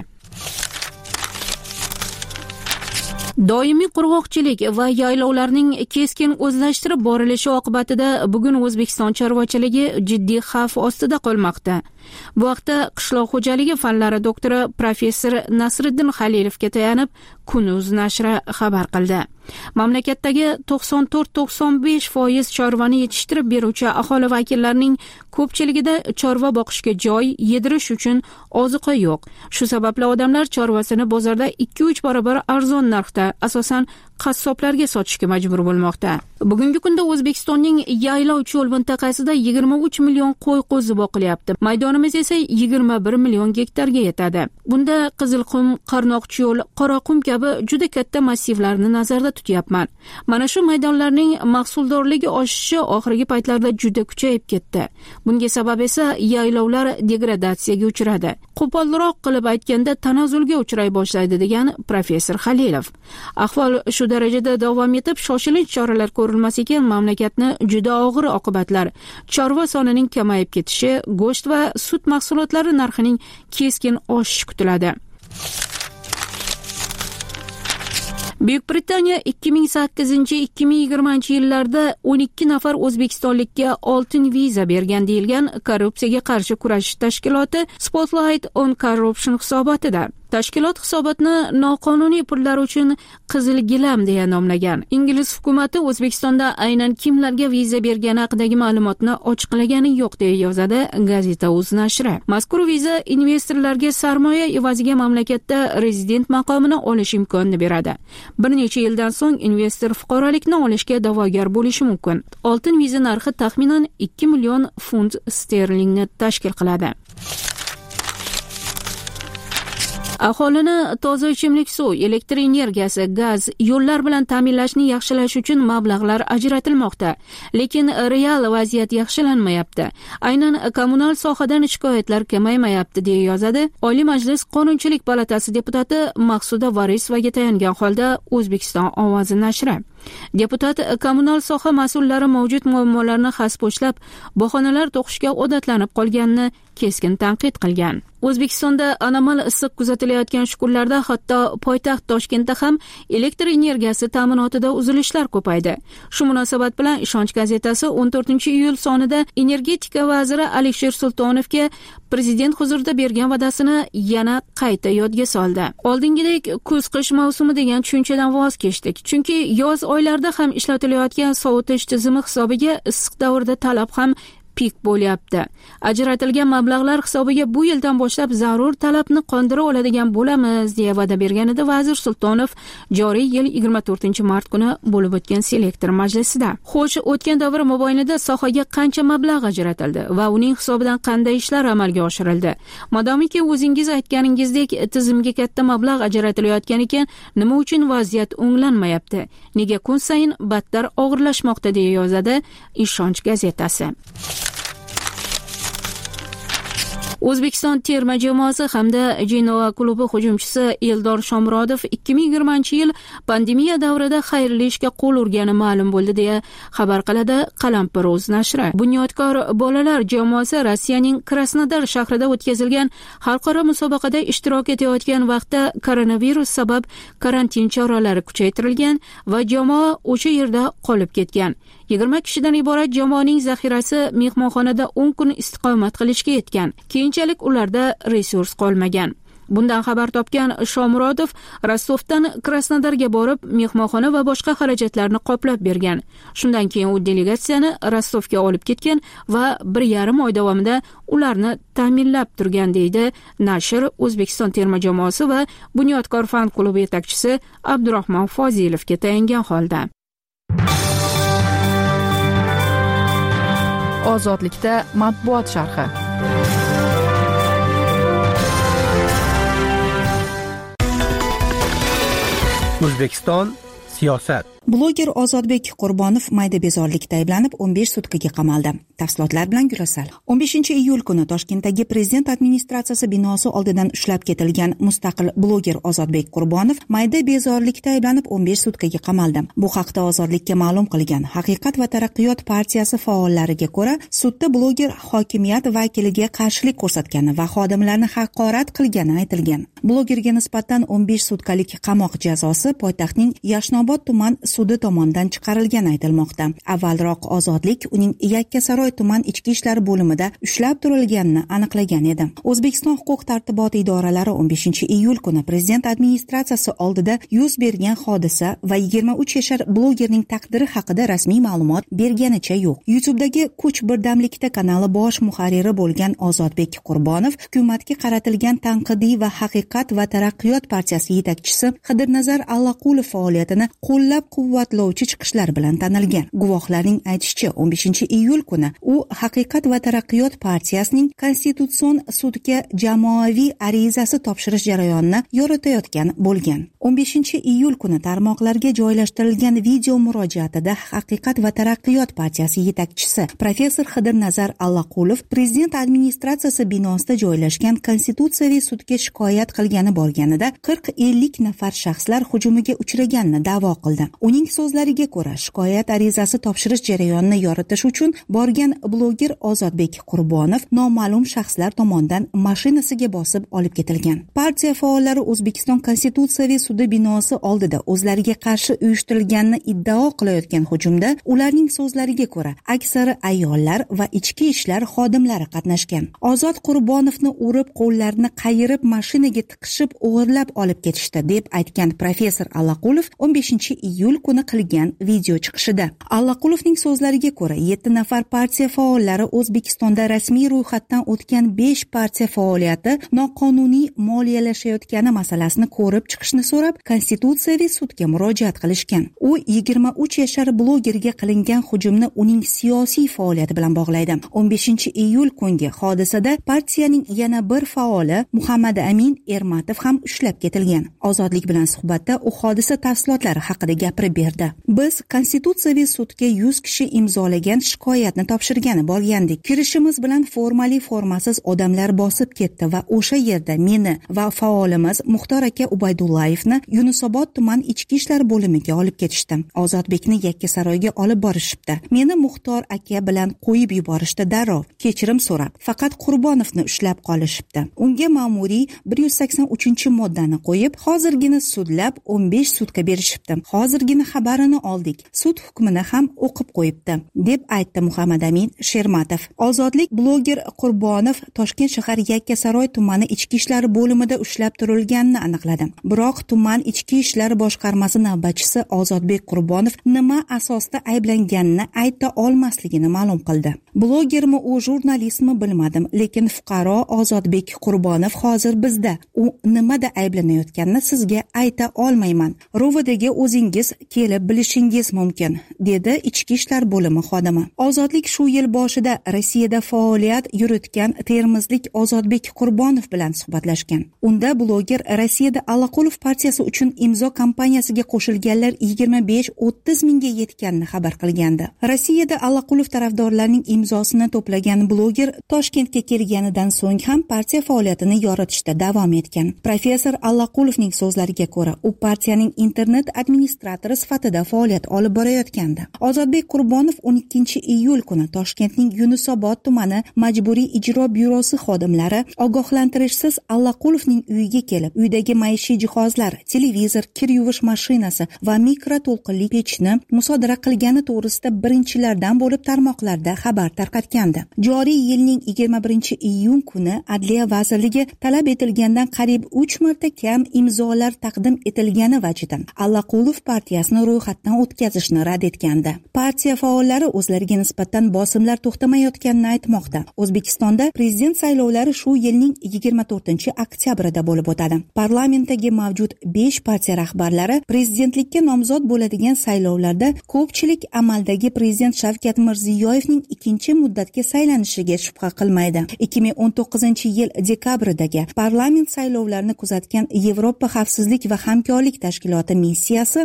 Doimiy qurg'oqchilik va yaylovlarning keskin o'zlashtirib borilishi oqibatida bugun O'zbekiston chorvachiligi jiddiy xavf ostida qolmoqda. Bu haqda qishloq xo'jaligi fanlari doktori professor Nasriddin Xalilovga tayanib Kunuz nashri xabar qildi. Mamlakatdagi to'qson to'rt to'qson besh foiz chorvani yetishtirib beruvchi aholi vakillarining ko'pchiligida chorva boqishga joy, yedirish uchun oziqa yo'q. Shu sababli odamlar chorvasini bozorda ikki uch barobar arzon narxda, asosan qassoblarga sotishga majbur bo'lmoqda. Bugungi kunda O'zbekistonning yaylov cho'l mintaqasida yigirma uch million qo'y qo'zi boqilyapti. Maydonimiz esa yigirma bir million gektarga yetadi. Bunda Qizilqum, Qarnoqcho'l, Qoraqum kabi juda katta massivlarni nazarda tutyapman. Mana shu maydonlarning mahsuldorligi oshishi oxirgi paytlarda juda kuchayib ketdi. Bunga sabab esa yaylovlar degradatsiyaga uchradi. Qo'polroq qilib aytganda tanazzulga uchray boshlaydi, degan professor Xalilov. Ahvol shu darajada davom etib, shoshilinch choralar ko'rilmas ekan, mamlakatni juda og'ir oqibatlar, chorva sonining kamayib ketishi, go'sht va sut mahsulotlari narxining keskin oshishi kutiladi. Buyuk Britaniya ikki ming sakkizinchi ikki ming yigirmanchi yillarda o'n ikki nafar o'zbekistonlikka oltin viza bergan deyilgan korrupsiyaga qarshi kurashish tashkiloti Spotlight on Corruption hisobotida. Tashkilot hisobotni noqonuniy pullar uchun qizil gilam deya nomlagan. Ingliz hukumati O'zbekistonda aynan kimlarga viza bergani haqidagi ma'lumotni ochiqlagani yo'q, deya yozadi gazeta Uz nashri. Mazkur viza investorlarga sarmoya evaziga mamlakatda rezident maqomini olish imkonini beradi. Bir necha yildan so'ng investor fuqarolikni olishga da'vogar bo'lishi mumkin. Oltin viza narxi taxminan ikki million funt sterlingni tashkil qiladi. Aholini toza ichimlik suv, elektr energiyasi, gaz, yo'llar bilan ta'minlashni yaxshilash uchun mablag'lar ajratilmoqda, lekin real vaziyat yaxshilanmayapti. Aynan kommunal sohadan shikoyatlar kamaymayapti, deya yozadi Oliy Majlis Qonunchilik palatasi deputati Maqsuda Varisovaga tayangan holda O'zbekiston ovozi nashri. Deputat kommunal soha mas'ullari mavjud muammolarni hasposhlab, bahonalar to'qishga odatlanib qolganini keskin tanqid qilgan. O'zbekistonda anomal issiq kuzatilayotgan shu kunlarda hatto poytaxt Toshkentda ham elektr energiyasi ta'minotida uzilishlar ko'paydi. Shu munosabat bilan Ishonch gazetasi o'n to'rtinchi iyul sonida energetika vaziri Alisher Sultonovga prezident huzurida bergan va'dasini yana qayta yodga soldi. Oldingidek kuz-qish mavsumi degan tushunchadan voz kechdik. Chunki yoz oylarda ham ishlatilayotgan sovutish tizimi hisobiga issiq davrda talab ham pik bo'lyapti. Ajratilgan mablag'lar hisobiga bu yildan boshlab zarur talabni qondira oladigan bo'lamiz, deya va'da berganida vazir Sultonov joriy yil yigirma to'rtinchi mart kuni bo'lib o'tgan selektor majlisida. Xo'sh, o'tgan davr mobaynida sohaga qancha mablag' ajratildi va uning hisobidan qanday ishlar amalga oshirildi? Modomiki o'zingiz aytganingizdek tizimga katta mablag' ajratilayotgan ekan, nima uchun vaziyat o'nglanmayapti? Nega kun sayin battar og'irlashmoqda, deya yozadi Ishonch gazetasi. O'zbekiston terma jamoasi hamda Genoa klubi hujumchisi Eldor Shomurodov ikki ming yigirmanchi yil pandemiya davrida xayrli ishga qo'l urgani ma'lum bo'ldi, deya xabar qiladi Qalampir Uz nashri. Bunyodkor bolalar jamoasi Rossiyaning Krasnodar shahrida o'tkazilgan xalqaro musobaqada ishtirok etayotgan vaqtda koronavirus sabab karantin choralari kuchaytirilgan va jamoa o'sha yerda qolib ketgan. yigirma kishidan iborat jamoaning zaxirasi mehmonxonada o'n kun istiqomat qilishga yetgan. Keyinchalik ularda resurs qolmagan. Bundan xabar topgan Shomurodov Rostovdan Krasnodarga borib, mehmonxona va boshqa xarajatlarni qoplab bergan. Shundan keyin u delegatsiyani Rostovga olib ketgan va bir yarim oy davomida ularni ta'minlab turgan, deydi nashr O'zbekiston terma jamoasi va Bunyodkor fan klubi yetakchisi Abdurahmon Fozilovga tayangan holda. Ozodlikda matbuot sharhi. O'zbekiston siyosat. Bloger Ozodbek Qurbonov mayda bezorilikda ayblanib o'n besh sutkaga qamaldi. Tafsilotlar bilan Gulsal. o'n beshinchi iyul kuni Toshkentdagi Prezident administratsiyasi binosi oldidan ushlab ketilgan mustaqil bloger Ozodbek Qurbonov mayda bezorilikda ayblanib o'n besh sutkaga qamaldi. Bu haqda Ozodlikka ma'lum qilgan Haqiqat va taraqqiyot partiyasi faollariga ko'ra, sudda bloger hokimiyat vakiliga qarshilik ko'rsatgani va xodimlarni haqorat qilgani aytilgan. Blogerga nisbatan o'n besh sutkalik qamoq jazosi poytaxtning Yashnobod tuman sudi tomonidan chiqarilgani aytilmoqda. Avvalroq Ozodlik uning Yakkasaroy tuman ichki ishlar bo'limida ushlab turilganini aniqlagan edi. O'zbekiston huquq-tartibot idoralari o'n beshinchi iyul kuni Prezident administratsiyasi oldida yuz bergan hodisa va yigirma uch yashar blogerning taqdiri haqida rasmiy ma'lumot berganicha yo'q. YouTube'dagi Kuch birdamlikda kanali bosh muharriri bo'lgan Ozodbek Qurbonov hukumatga qaratilgan tanqidiy va Haqiqat va taraqqiyot partiyasi yetakchisi Xidirnazar Allaqulov faoliyatini qo'llab-quvvatlovchi chiqishlar bilan tanilgan. Guvohlarning aytishicha, o'n beshinchi iyul kuni u Haqiqat va taraqqiyot partiyasining Konstitutsion sudga jamoaviy arizasi topshirish jarayonini yoritayotgan bo'lgan. o'n beshinchi iyul kuni tarmoqlarga joylashtirilgan video murojaatida Haqiqat va taraqqiyot partiyasi yetakchisi professor Xidirnazar Allaqulov Prezident administratsiyasi binosida joylashgan Konstitutsiyaviy sudga shikoyat qilgani borganida qirq ellik nafar shaxslar hujumiga uchraganini da'vo qildi. Uning so'zlariga ko'ra, shikoyat arizasi topshirish jarayonini yoritish uchun borgan bloger Ozodbek Qurbonov noma'lum shaxslar tomonidan mashinasiga bosib olib ketilgan. Partiya faollari O'zbekiston Konstitutsiyaviy sudi binosi oldida o'zlariga qarshi uyushtirilganini iddao qilayotgan hujumda ularning so'zlariga ko'ra, aksari ayollar va ichki ishlar xodimlari qatnashgan. Ozod Qurbonovni urib, qo'llarini qayirib mashinaga tiqishib o'g'irlab olib ketishdi deb aytgan professor Allaqulov o'n beshinchi iyul kuni qilgan video chiqishida. Allaqulovning so'zlariga ko'ra, yetti nafar partiya faollari O'zbekistonda rasmiy ro'yxatdan o'tgan besh partiya faoliyati noqonuniy moliyalashayotgani masalasini ko'rib chiqishni so'rab, Konstitutsiyaviy sudga murojaat qilishgan. U yigirma uch yashar blogerga qilingan hujumni uning siyosiy faoliyati bilan bog'laydi. o'n beshinchi iyul kungi hodisada partiyaning yana bir faoli Muhammad Amin Ermatov ham ushlab ketilgan. Ozodlik bilan suhbatda u hodisa tafsilotlari haqida gapirib berdi. Biz Konstitutsiyaviy sudga yuz kishi imzolagan shikoyatni topshirgani borgandik. Kirishimiz bilan formali formasiz odamlar bosib ketdi va o'sha yerda meni va faolimiz Muxtor aka Ubaydullayevni Yunusobod tuman ichki ishlar bo'limiga olib ketishdi. Ozodbekni Yakkasaroyga olib borishibdi. Meni Muxtor aka bilan qo'yib yuborishdi darrov. Kechirim so'rab, faqat Qurbonovni ushlab qolishibdi. Unga ma'muriy bir yuz sakson uchinchi moddani qo'yib, hozirgina sudlab o'n besh sutka berishibdi. Hozirgina xabarini oldik. Sud hukmini ham o'qib qo'yibdi, deb aytdi Muhammad Amin Shermatov. Ozodlik bloger Qurbonov Toshkent shahar Yakkasaroy tumani ichki ishlar bo'limida ushlab turilganini aniqladi. Biroq tuman ichki ishlar boshqarmasi navbatchisi Ozodbek Qurbonov nima asosda ayblanganini ayta olmasligini ma'lum qildi. Blogermi u jurnalistmi bilmadim, lekin fuqaro Ozodbek Qurbonov hozir bizda. U nimada ayblanayotganini sizga ayta olmayman. Ro'vidagi o'zingiz kelib bilishingiz mumkin, dedi ichki ishlar bo'limi xodimi. Ozodlik shu yil boshida Rossiyada faoliyat yuritgan termizlik Ozodbek Qurbonov bilan suhbatlashgan. Unda bloger Rossiyada Allaqulov partiyasi uchun imzo kampaniyasiga qo'shilganlar yigirma besh o'ttiz mingga yetganini xabar qilgandi. Rossiyada Allaqulov tarafdorlarining imzosini to'plagan bloger Toshkentga kelganidan so'ng ham partiya faoliyatini yoritishda davom etgan. Professor Allaqulovning so'zlariga ko'ra, u partiyaning internet administratori sifatida faoliyat olib borayotgandi. Ozodbek Qurbonov o'n ikkinchi iyul kuni Toshkentning Yunusobod tumani majburiy ijro byurosi xodimlari ogohlantirishsiz Allaqulovning uyiga kelib, uydagi maishiy jihozlar, televizor, kir yuvish mashinasi va mikroto'lqinli pechni musodara qilgani to'g'risida birinchilardan bo'lib tarmoqlarda xabar tarqatgandi. Joriy yilning yigirma birinchi iyun kuni Adliya vazirligi talab etilgandan qariyb uch marta kam imzolar taqdim etilgani vajidan Allaqulov partiyasini ro'yxatdan o'tkazishni rad etgandi. Partiya faollari o'zlariga nisbatan bosimlar to'xtamayotganini aytmoqda. O'zbekistonda prezident saylovlari shu yilning yigirma to'rtinchi oktyabrida bo'lib o'tadi. Parlamentdagi mavjud besh partiya rahbarlari prezidentlikka nomzod bo'ladigan saylovlarda ko'pchilik amaldagi prezident Shavkat Mirziyoyevning ikkinchi muddatga saylanishiga shubha qilmaydi. ikki ming o'n to'qqizinchi yil dekabrdagi parlament saylovlarini kuzatgan Yevropa xavfsizlik va hamkorlik tashkiloti missiyasi O'zbekiston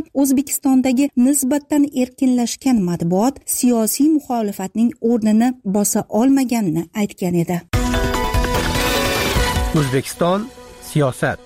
O'zbekistondagi nisbatan erkinlashgan matbuot siyosiy muxolifatning o'rnini bosa olmaganini aytgan edi. O'zbekiston siyosat.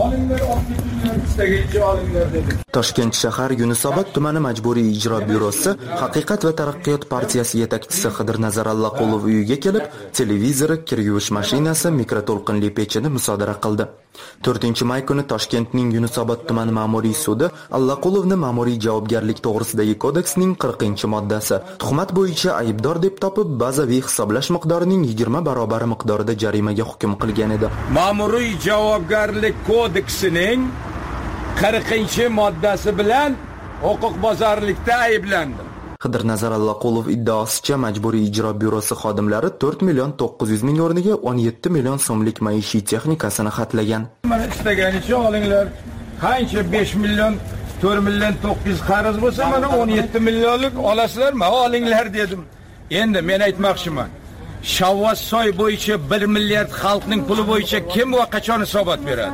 Toshkent shahar Yunusobod tumani majburiy ijro byurosi Haqiqat va taraqqiyot partiyasi yetakchisi Qidir Nazar Allaqulov uyiga kelib, televizori, kir yuvish mashinasi, mikroto'lqinli pechini musodara qildi. to'rtinchi may kuni Toshkentning Yunusobod tumani ma'muriy sudi Allaqulovni ma'muriy javobgarlik to'g'risidagi kodeksning qirqinchi moddasi tuhmat bo'yicha aybdor deb topib, bazaviy hisoblash miqdorining yigirma barobari miqdorida jarimaga hukm qilgan edi. Ma'muriy javobgarlik kodeksining qirqinchi moddasi bilan huquqbuzarlikda ayblandi. Qidir Nazar Allaqulov iddaosicha majburiy ijro byurosi xodimlari to'rt million to'qqiz yuz ming o'rniga o'n yetti million so'mlik maishiy texnikasini xatlagan. Mana istaganicha olinglar. Qancha besh million, to'rt million to'qqiz yuz qarz bo'lsa, mana o'n yetti millionlik olasizlarmi? Olinglar dedim. Endi men aytmoqchiman. Shavvos soy bo'yicha bir milliard xalqning puli bo'yicha kim va qachon hisobot beradi?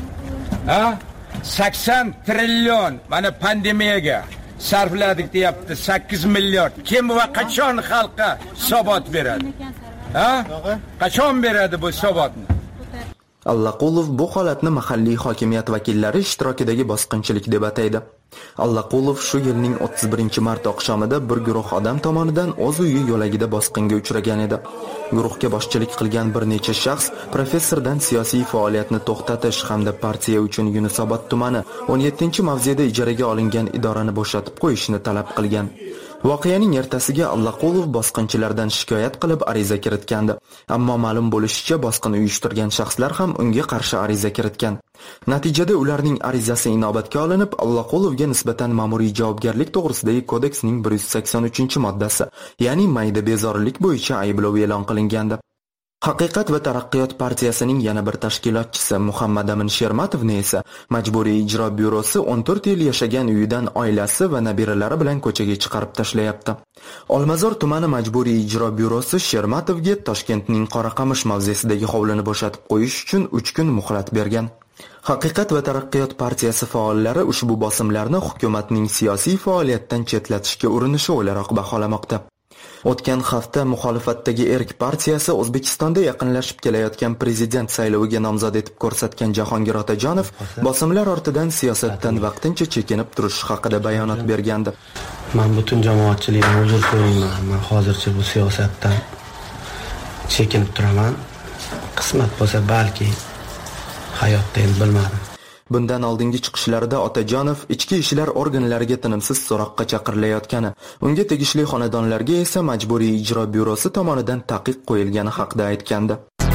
Ha? sakson trillion mana pandemiyaga sarfladik deyapti. sakkiz milliard. Kim va qachon xalqqa hisobot beradi? Ha? Qachon beradi bu hisobotni? Allaqulov bu holatni mahalliy hokimiyat vakillari ishtirokidagi bosqinchilik deb ataydi. Allaqulov shu yilning o'ttiz birinchi mart oqshomida bir guruh odam tomonidan o'z uyi yo'lagida bosqinga uchragan edi. Guruhga boshchilik qilgan bir necha shaxs professordan siyosiy faoliyatni to'xtatish hamda partiya uchun Yunusobod tumani o'n yettinchi mavzeda ijaraga olingan idorani bo'shatib qo'yishni talab qilgan. Voqeaning ertasiga Allaqulov bosqinchilardan shikoyat qilib ariza kiritgandi. Ammo ma'lum bo'lishicha, bosqin uyushtirgan shaxslar ham unga qarshi ariza kiritgan. Natijada ularning arizasi inobatga olinib, Allaqulovga nisbatan ma'muriy javobgarlik to'g'risidagi kodeksning bir yuz sakson uchinchi moddasi, ya'ni mayda bezorilik bo'yicha ayblov e'lon qilingandi. Haqiqat va taraqqiyot partiyasining yana bir tashkilotchisi Muhammad Amin Shermatovni esa majburiy ijro byurosi o'n to'rt yil yashagan uyidan oilasi va nabiralari bilan ko'chaga chiqarib tashlayapti. Olmazor tumani majburiy ijro byurosi Shermatovga Toshkentning Qoraqamish mavzesidagi hovlini bo'shatib qo'yish uchun uch kun muhlat bergan. Haqiqat va taraqqiyot partiyasi faollari ushbu bosimlarni hukumatning siyosiy faoliyatdan chetlatishga urinishi o'laroq baholamoqda. O'tgan hafta muxolifatdagi Erk partiyasi O'zbekistonda yaqinlashib kelayotgan prezident sayloviga nomzod etib ko'rsatgan Jahongir Otajonov bosimlar ortidan siyosatdan vaqtincha chekinib turish haqida bayonot bergandi. Men butun jamoatchilikdan uzr so'rayman. Men hozircha bu siyosatdan chekinib turaman. Qismat bo'lsa balki hayotda endi bilmadim. Bundan oldingi chiqishlarida Otajonov ichki ishlar organlariga tinimsiz so'roqqa chaqirilayotgani, unga tegishli xonadonlarga esa majburiy ijro byurosi tomonidan taqiq qo'yilgani haqida aytgandi.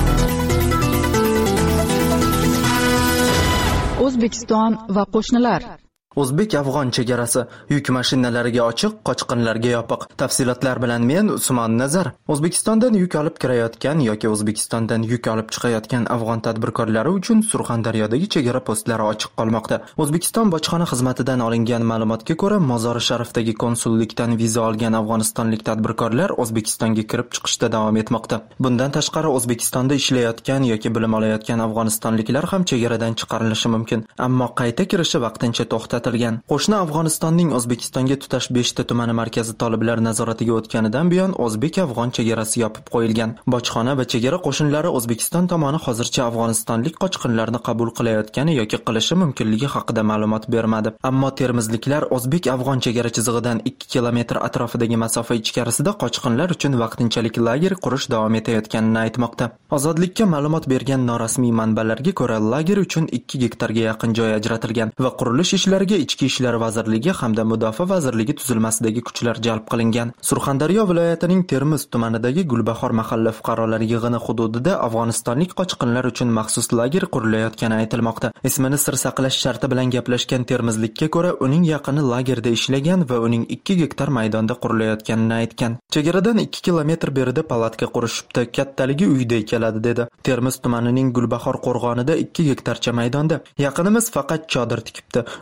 O'zbekiston va qo'shnilar. O'zbek-afg'on chegarasi yuk mashinalariga ochiq, qochqinlarga yopiq. Tafsilotlar bilan men Usmon Nazar. O'zbekistondan yuk olib kirayotgan yoki O'zbekistondan yuk olib chiqayotgan afg'on tadbirkorlari uchun Surxondaryodagi chegara postlari ochiq qolmoqda. O'zbekiston bojxona xizmatidan olingan ma'lumotga ko'ra, Mozori Sharifdagi konsullikdan viza olgan afg'onistonlik tadbirkorlar O'zbekistonga kirib chiqishda davom etmoqda. Bundan tashqari O'zbekistonda ishlayotgan yoki bilim olayotgan afg'onistonliklar ham chegaradan chiqarilishi mumkin, ammo qayta kirishi vaqtincha to'xtatilgan. Qo'shni Afg'onistonning O'zbekistonga tutash beshta tumani markazi toliblar nazoratiga o'tganidan buyon o'zbek-afg'on chegarasi yopib qo'yilgan. Bojxona va chegara qo'shinlari O'zbekiston tomoni hozircha afg'onistonlik qochqinlarni qabul qilayotgani yoki qilishi mumkinligi haqida ma'lumot bermadi. Ammo termizliklar o'zbek-afg'on chegara chizig'idan ikki kilometr atrofidagi masofa ichkarisida qochqinlar uchun vaqtinchalik lager qurish davom etayotganini aytmoqda. Ozodlikka ma'lumot bergan norasmiy manbalarga ko'ra, lager uchun ikki gektarga yaqin joy ajratilgan va qurilish ishlariga Ichki ishlar vazirligi hamda Mudofaa vazirligi tuzilmasidagi kuchlar jalb qilingan. Surxondaryo viloyatining Termiz tumanidagi Gulbahor mahalla fuqarolar yig'ini hududida afg'onistonlik qochqinlar uchun maxsus lager qurilayotgani aytilmoqda. Ismini sir saqlash sharti bilan gaplashgan termizlikka ko'ra, uning yaqini lagerda ishlagan va uning ikki gektar maydonda qurilayotganini aytgan. Chegaradan ikki kilometr berida palatka qurishibdi, kattaligi uyday keladi dedi. Termiz tumanining Gulbahor qo'rg'onida ikki gektarcha maydonda. Yaqinimiz faqat chodir tikibdi. U ichki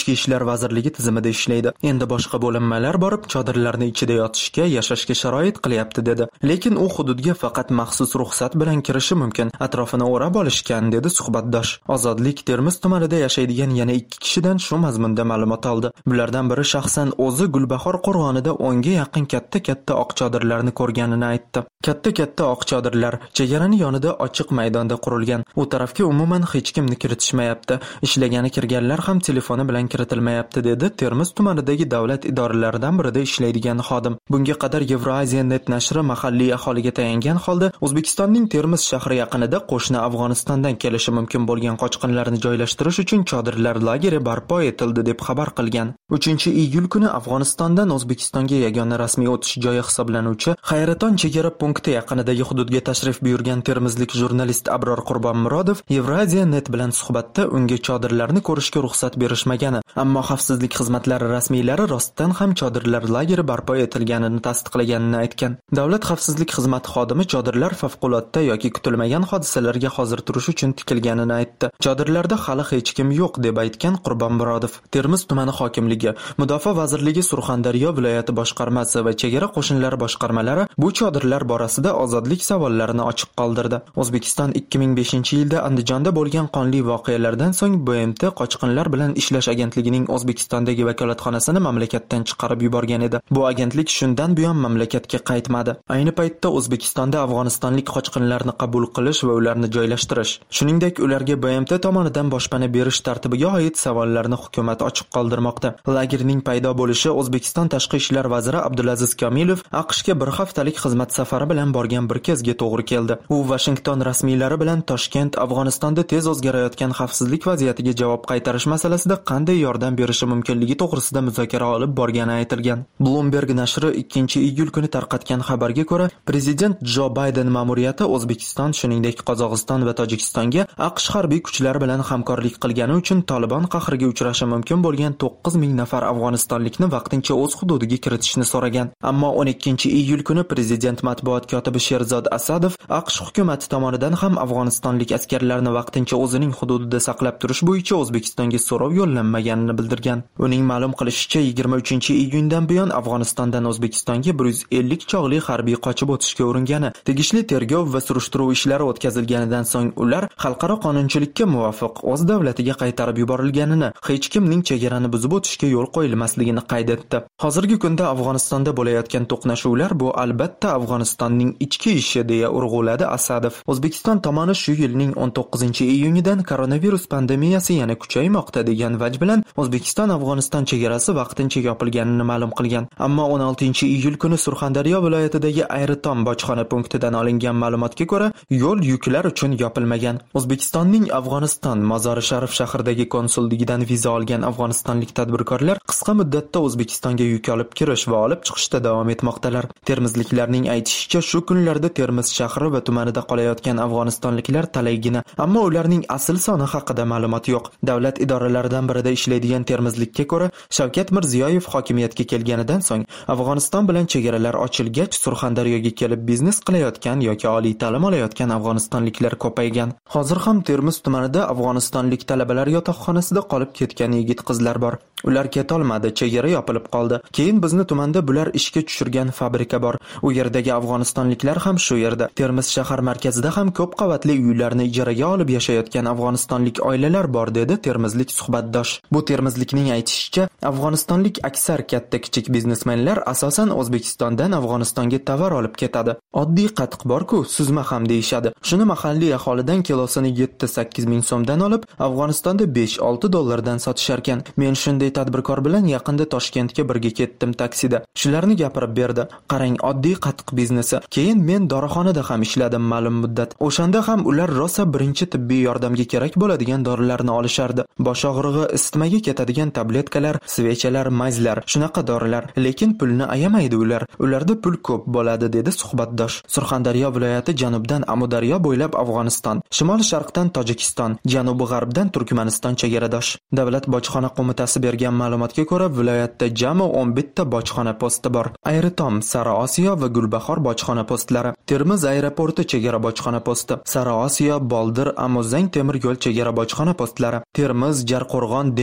Ichki ishlar vazirligi tizimida ishlaydi. Endi boshqa bo'linmalar borib chodirlarni ichida yotishga, yashashga sharoit qilyapti dedi. Lekin u hududga faqat maxsus ruxsat bilan kirishi mumkin. Atrofini o'rab olishgan dedi suhbatdosh. Ozodlik Termiz tumanida yashaydigan yana ikki kishidan shu mazmunda ma'lumot oldi. Bulardan biri shaxsan o'zi Gulbahor qo'rg'onida o'nga yaqin katta-katta oq chodirlarni ko'rganini aytdi. Katta-katta oq chodirlar chegarani yonida ochiq maydonda qurilgan. U tarafga umuman hech kimni kiritishmayapti. Ishlagani kirganlar ham telefoni bilan kiritilmayapti dedi Termiz tumanidagi davlat idoralaridan birida ishlaydigan xodim. Bunga qadar Eurasia net nashri mahalliy aholiga tayangan holda O'zbekistonning Termiz shahri yaqinida qo'shni Afg'onistondan kelishi mumkin bo'lgan qochqinlarni joylashtirish uchun chodirlar lageri barpo etildi deb xabar qilgan. uchinchi iyul kuni Afg'onistondan O'zbekistonga yagona rasmiy o'tish joyi hisoblanuvchi Xayraton chegara punkti yaqinidagi hududga tashrif buyurgan termizlik jurnalist Abror Qurbonmurodov Eurasia net bilan suhbatda unga chodirlarni ko'rishga ruxsat berishmagani, ammo xavfsizlik xizmatlari rasmiylari rostdan ham chodirlar lageri barpo etilganini tasdiqlaganini aytgan. Davlat xavfsizlik xizmati xodimi chodirlar favqulodda yoki kutilmagan hodisalarga hozir turish uchun tikilganini aytdi. Chodirlarda hali hech kim yo'q deb aytgan Qurbonmurodov. Termiz tumani hokimligi, Mudofaa vazirligi, Surxondaryo viloyati boshqarmasi va chegara qo'shinlari boshqarmalari bu chodirlar borasida ozodlik savollarini ochiq qoldirdi. O'zbekiston ikki ming beshinchi yilda Andijonda bo'lgan qonli voqealardan so'ng B M T qochqinlar bilan ishlash agentligining O'zbekistondagi vakolatxonasini mamlakatdan chiqarib yuborgan edi. Bu agentlik shundan buyon mamlakatga qaytmadi. Ayni paytda O'zbekistonda afg'onistonlik qochqinlarni qabul qilish va ularni joylashtirish, shuningdek ularga B M T tomonidan boshpana berish tartibiga oid savollarni hukumat ochiq qoldirmoqda. Lagerning paydo bo'lishi O'zbekiston tashqi ishlar vaziri Abdulaziz Komilov AQShga bir haftalik xizmat safari bilan borgan bir kezga to'g'ri keldi. U Washington rasmiylari bilan Toshkent Afg'onistonda tez o'zgarayotgan xavfsizlik vaziyatiga javob qaytarish masalasida qanday yordam berishi mumkinligi to'g'risida muzokara olib borgani aytilgan. Bloomberg nashri ikkinchi iyul kuni tarqatgan xabarga ko'ra, prezident Jo Bayden ma'muriyati O'zbekiston, shuningdek Qozog'iston va Tojikistonga AQSh harbiy kuchlari bilan hamkorlik qilgani uchun Taliban qahriga uchrashi mumkin bo'lgan to'qqiz ming nafar afg'onistonlikni vaqtincha o'z hududiga kiritishni so'ragan. Ammo o'n ikkinchi iyul kuni prezident matbuot kotibi Sherzod Asadov AQSh hukumati tomonidan ham afg'onistonlik askarlarni vaqtincha o'zining hududida saqlab turish bo'yicha O'zbekistonga so'rov yo'llanmaganini bildirgan. Uning ma'lum qilishicha, yigirma uchinchi iyundan buyon Afg'onistondan O'zbekistonga bir yuz ellik chog'li harbiy qochib o'tishga uringani, tegishli tergov va surishtiruv ishlari o'tkazilganidan so'ng ular xalqaro qonunchilikka muvofiq o'z davlatiga qaytarib yuborilganini, hech kimning chegarani buzib o'tishga yo'l qo'yilmasligini qayd etdi. Hozirgi kunda Afg'onistonda bo'layotgan to'qnashuvlar bu albatta Afg'onistonning ichki ishi deya urg'uladi Asadov. O'zbekiston tomoni shu yilning o'n to'qqizinchi iyunidan koronavirus pandemiyasi yana kuchaymoqda degan vaj bilan O'zbekiston Afg'oniston chegarasi vaqtincha yopilganini ma'lum qilgan. Ammo o'n oltinchi iyul kuni Surxondaryo viloyatidagi Ayritom bojxona punktidan olingan ma'lumotga ko'ra, yo'l yuklar uchun yopilmagan. O'zbekistonning Afg'oniston Mozori Sharif shahridagi konsulligidan viza olgan afg'onistonlik tadbirkorlar qisqa muddatda O'zbekistonga yuk olib kirish va olib chiqishda davom etmoqdalar. Termizliklarning aytishicha, shu kunlarda Termiz shahri va tumanida qolayotgan afg'onistonliklar talaygina, ammo ularning asl soni haqida ma'lumot yo'q. Davlat idoralaridan birida ishlaydigan termizlikka ko'ra, Shavkat Mirziyoyev hokimiyatga kelganidan so'ng Afg'oniston bilan chegaralar ochilgach, Surxondaryoga kelib biznes qilayotgan yoki oliy ta'lim olayotgan afg'onistonliklar ko'paygan. Hozir ham Termiz tumanida afg'onistonlik talabalar yotoqxonasida qolib ketgan yigit-qizlar bor. Ular ketolmadi, chegara yopilib qoldi. Keyin bizni tumanda bular ishga tushirgan fabrika bor. U yerdagi afg'onistonliklar ham shu yerda. Termiz shahar markazida ham ko'p qavatli uylarni ijaraga olib yashayotgan afg'onistonlik oilalar bor dedi termizlik suhbatdosh. Bu termizlikning aytishicha, afg'onistonlik aksar katta-kichik biznesmenlar asosan O'zbekistondan Afg'onistonga tovar olib ketadi. Oddiy qatiq bor-ku, suzma ham deyishadi. Shuni mahalliy aholidan kilosini yetti sakkiz ming so'mdan olib, Afg'onistonda besh olti dollardan sotishar ekan. Men shunday tadbirkor bilan yaqinda Toshkentga birga ketdim taksida. Shularni gapirib berdi. Qarang, oddiy qatiq biznesi. Keyin men dorixonada ham ishladim ma'lum muddat. O'shanda ham ular rosa birinchi tibbiy yordamga kerak bo'ladigan dorilarni olishardi. Bosh og'rig'i, isitmaga ketadigan tabletkalar, svechalar, mayzlar, shunaqa dorilar. Lekin pulni ayamaydi ular. Ularda pul ko'p bo'ladi dedi suhbatdosh. Surxondaryo viloyati janubdan Amudaryo bo'ylab Afg'oniston, shimol-sharqdan Tojikiston, janubi-g'arbdan Turkmaniston chegaradosh. Davlat bojxona qo'mitasi bergan ma'lumotga ko'ra, viloyatda jami o'n bitta bojxona posti bor. Ayritom, Sariosiyo va Gulbahor bojxona postlari, Termiz aeroporti chegara bojxona posti, Sariosiyo, Boldir, Amuzang temir yo'l chegara bojxona postlari, Termiz, Jarqo'rg'on,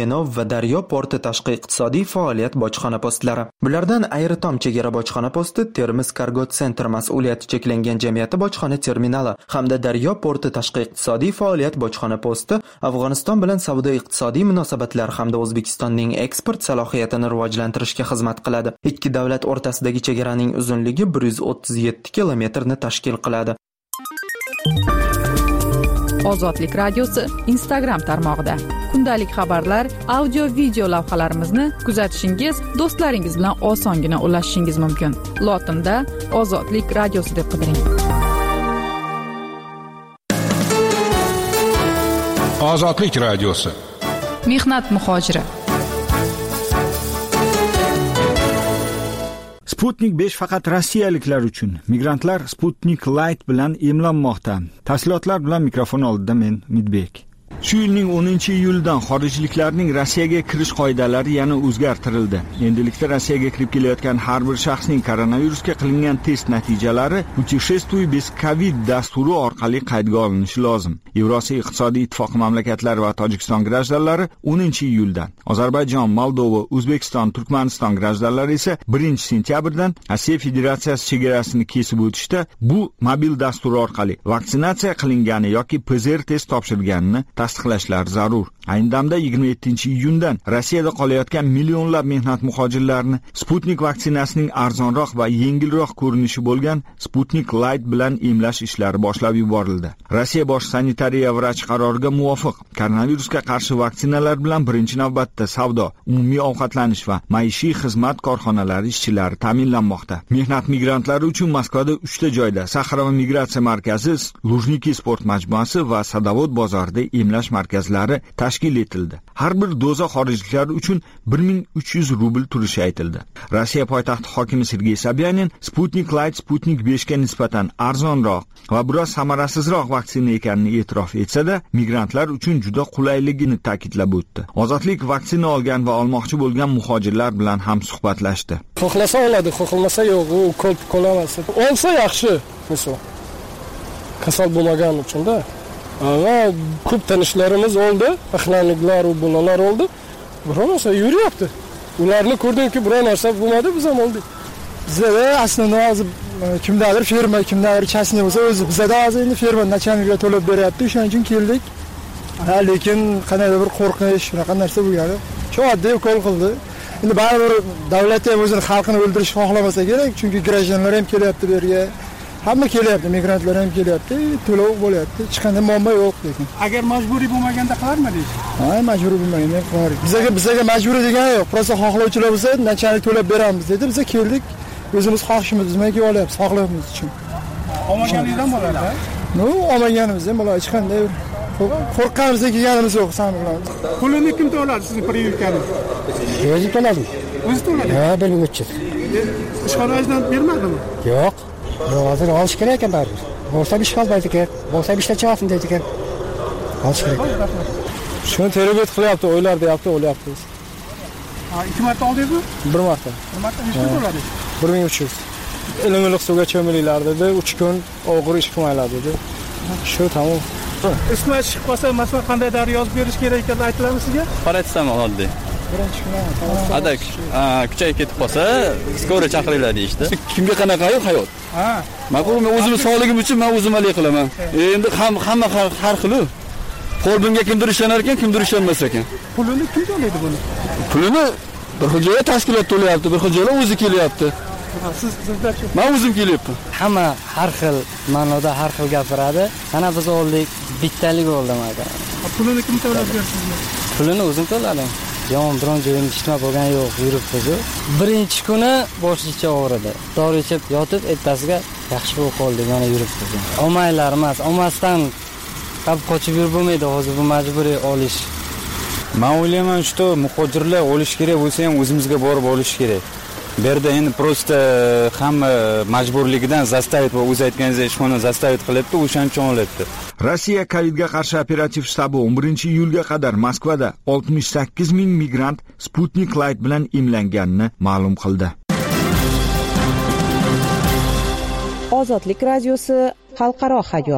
Denov va Daryo porti tashqi iqtisodiy faoliyat bojxona postlari. Bulardan Ayritom chegara bojxona posti, Termiz Cargo Center mas'uliyati cheklangan jamiyati bojxona terminali hamda Daryo porti tashqi iqtisodiy faoliyat bojxona posti Afg'oniston bilan savdo-iqtisodiy munosabatlar hamda O'zbekistonning eksport salohiyatini rivojlantirishga xizmat qiladi. Ikki davlat o'rtasidagi chegaraning uzunligi bir yuz o'ttiz yetti kilometrni tashkil qiladi. Ozodlik radiosi Instagram tarmog'ida kundalik xabarlar, audio video lavhalarimizni kuzatishingiz, do'stlaringiz bilan osongina ulashishingiz mumkin. Lotinda Ozodlik radiosi deb qidiring. Ozodlik radiosi. Mehnat muhojiri. Sputnik besh faqat rossiyaliklar uchun. Migrantlar Sputnik Light bilan emlanmoqda. Tafsilotlar bilan mikrofon oldida men Midbek. Shu yilning o'ninchi iyuldan xorijliklarning Rossiyaga kirish qoidalari yana o'zgartirildi. Endilikda Rossiyaga kirib kelayotgan har bir shaxsning koronavirusga qilingan test natijalari "Путешествуй без ковид" dasturi orqali qaydga olinishi lozim. Yevrosiyo iqtisodiy ittifoqi mamlakatlari va Tojikiston grajdanlari o'ninchi iyuldan, Ozarbayjon, Moldova, O'zbekiston, Turkmaniston grajdanlari esa birinchi sentyabrdan Rossiya Federatsiyasi chegarasini kesib o'tishda bu mobil dastur orqali vaksinatsiya qilingani yoki P C R test topshirganini tasdiqlashlar zarur. Ayni damda yigirma yettinchi iyundan Rossiyada qolayotgan millionlab mehnat muhojirlarini Sputnik vaksinasining arzonroq va yengilroq ko'rinishi bo'lgan Sputnik Light bilan emlash ishlari boshlab yuborildi. Rossiya bosh sanitariya vrachi qaroriga muvofiq koronavirusga qarshi vaksinalar bilan birinchi navbatda savdo, umumiy ovqatlanish va maishiy xizmat korxonalari ishchilari ta'minlanmoqda. Mehnat migrantlari uchun Moskvada uchta joyda Saxarova migratsiya markazi, Lujniki sport majmuasi va Sadovod bozorida emlash markazlari tashkil etildi. Har bir doza xorijliklar uchun bir ming uch yuz rubl turishi aytildi. Rossiya poytaxti hokimi Sergey Sobyanin Sputnik Light Sputnik besh ga nisbatan arzonroq va biroz samarasizroq vaksina ekanini e'tirof etsa-da, migrantlar uchun juda qulayligini ta'kidlab o'tdi. Ozodlik vaksina olgan va olmoqchi bo'lgan muhojirlar bilan ham suhbatlashdi. Xohlasa oladi, xohlmasa yo'q, u ko'p qo'lamas. Olsa yaxshi, misol. Kasal bo'lmagan uchun-da. Ama ko'p tanishlarimiz oldi, ixlanliklar va bolalar oldi. Biror narsa yuryapti. Ularni ko'rdimki, biror narsa bo'lmadi, biz ham oldik. Bizda aslida hozir kimdadir firma, kimdadir chasni bo'lsa, o'zi bizda hozir endi firma nachalnikiga to'lab beryapti, o'shaning uchun keldik. Ha, lekin qanday bir qo'rqish, shunaqa narsa bo'lgani. Shu oddiy ukol qildi. Endi baribir davlat ham o'zini xalqini o'ldirishni xohlamasa kerak, chunki grajdanlar ham kelyapti bu yerga. Hamma kelyapti, migrantlar ham kelyapti, to'lov bo'lyapti. Hech qanday muammo yo'q lekin. Agar majburiy bo'lmaganda qilarmidingiz? Ha, majburiy bo'lmaganda qilardik. Bizga bizga majburiy degani yo'q. Prosta xohlovchilar bo'lsa, nachalik to'lab beramiz dedi. Biz keldik, o'zimiz xohishimiz bilan kelib olyapmiz, sog'lig'imiz uchun. Olmaganingizdan bo'ladi-da? No, olmaganimiz ham bo'ladi, hech qanday qo'rqqanimiz kelganimiz yo'q, sani bilan. Pulini kim to'ladi sizning privyutkani? O'zi to'ladi. O'zi to'ladi? Ha, benim o'tchiz. Ishxonangizdan bermadimi? Yo'q. Hozir olish kerak ekan baribir. Bo'lsa ish qolmaydi ekan. Bo'lsa ishdan chiqasin deydi ekan. Olish kerak. Shuni teribet qilyapti, o'ylar deyapti, o'ylayapti. Ha, ikki marta oldingizmi? Bir marta. Bir marta nechta to'ladingiz? bir ming uch yuz. Ilimliq suvga cho'milinglar dedi, uch kun og'ir ish qilmanglar dedi. Shu tamom. Ismi chiqib qolsa, masalan, qandaydir yozib berish kerak ekanini aytiladimi sizga? Qaraytsam oddiy. Birinchi kun. Adak, kuchayib ketib qolsa, skora chaqiringlar deyishdi. Kimga qanaqa hayot? Ha. Men bu o'zimning sog'ligim uchun men o'zim alik qilaman. Endi hamma har xil. Qo'lbimga kimdir ishonar ekan, kimdir ishonmas ekan. Pulini kim to'laydi buni? Pulini bir xil joyga tashkilot to'layapti, bir xil joylar o'zi kelyapti. Siz sizlarchi? Men o'zim kelyapman. Hamma har xil ma'noda har xil gapiradi. Mana biz oldik, bittalik oldi mana. Pulini kim to'lab bersizmi? Pulini o'zim to'ladim. Yomon biron joyim ishlab bo'lgan yo'q, yuribdi. Birinchi kuni boshlicha og'ridi. Dori ichib yotib, ertasiga yaxshi bo'lib qoldi, mana yuribdi. Olmaylar emas, olmasdan qab qochib yurib bo'lmaydi, hozir bu majburiy olish. Men o'ylayman, что muhojirlar olish kerak bo'lsa ham o'zimizga borib olish kerak. Bu yerda endi prosta hamma majburligidan zastavit va o'z aytganingizdek ishxona zastavit qilyapti, o'shaning uchun olyapti. Rossiya Covidga qarshi operativ shtabi o'n birinchi iyulga qadar Moskvada oltmish sakkiz ming migrant Sputnik Light bilan emlanganini ma'lum qildi. Ozodlik radiosi xalqaro hayot.